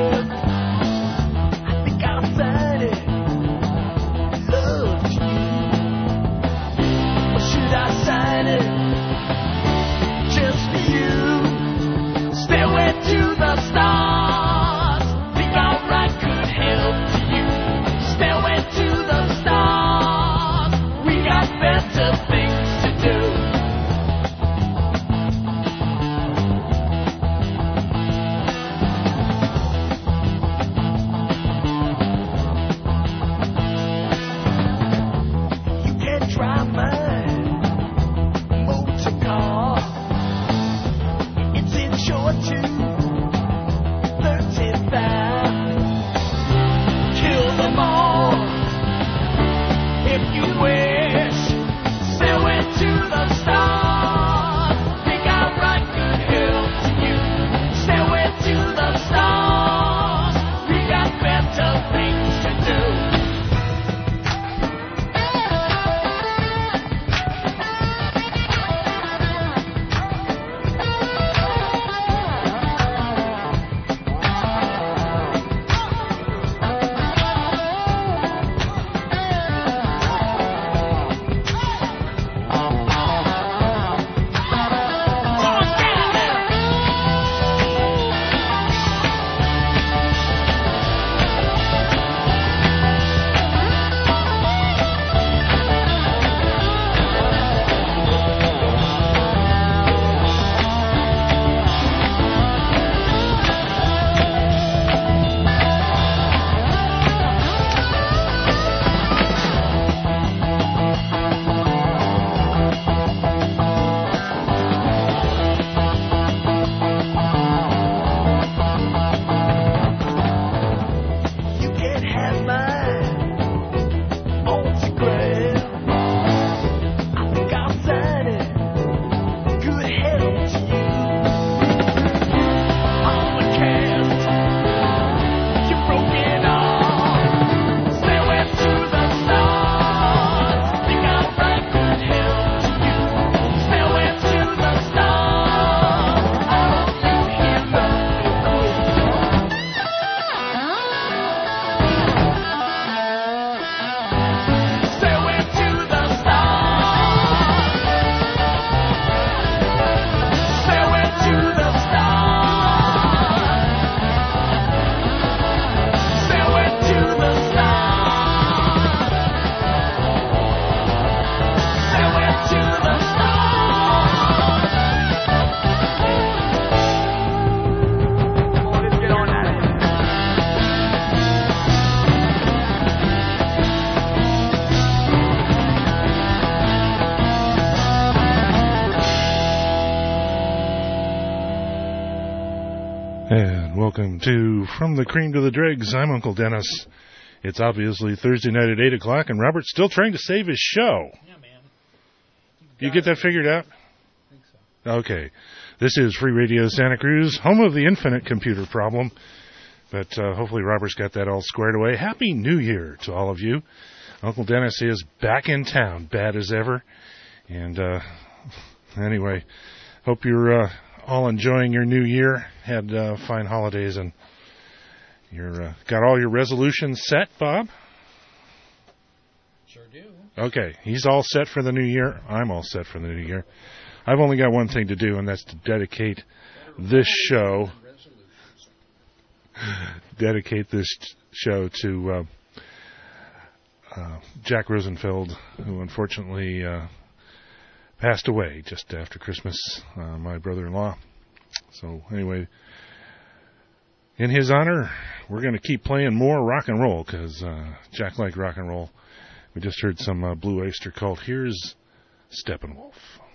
Love you. Welcome to From the Cream to the Dregs. I'm Uncle Dennis. It's obviously Thursday night at 8 o'clock, and Robert's still trying to save his show. Yeah, man. You get that figured out? I think so. Okay. This is Free Radio Santa Cruz, home of the infinite computer problem. But hopefully Robert's got that all squared away. Happy New Year to all of you. Uncle Dennis is back in town, bad as ever. And anyway, hope you're all enjoying your new year. Had fine holidays, and you're got all your resolutions set, Bob? Sure do. Okay, he's all set for the new year. I'm all set for the new year. I've only got one thing to do, and that's to dedicate this show to Jack Rosenfeld, who unfortunately passed away just after Christmas, my brother-in-law. So anyway, in his honor, we're going to keep playing more rock and roll, because Jack liked rock and roll. We just heard some Blue Oyster Cult. Here's Steppenwolf.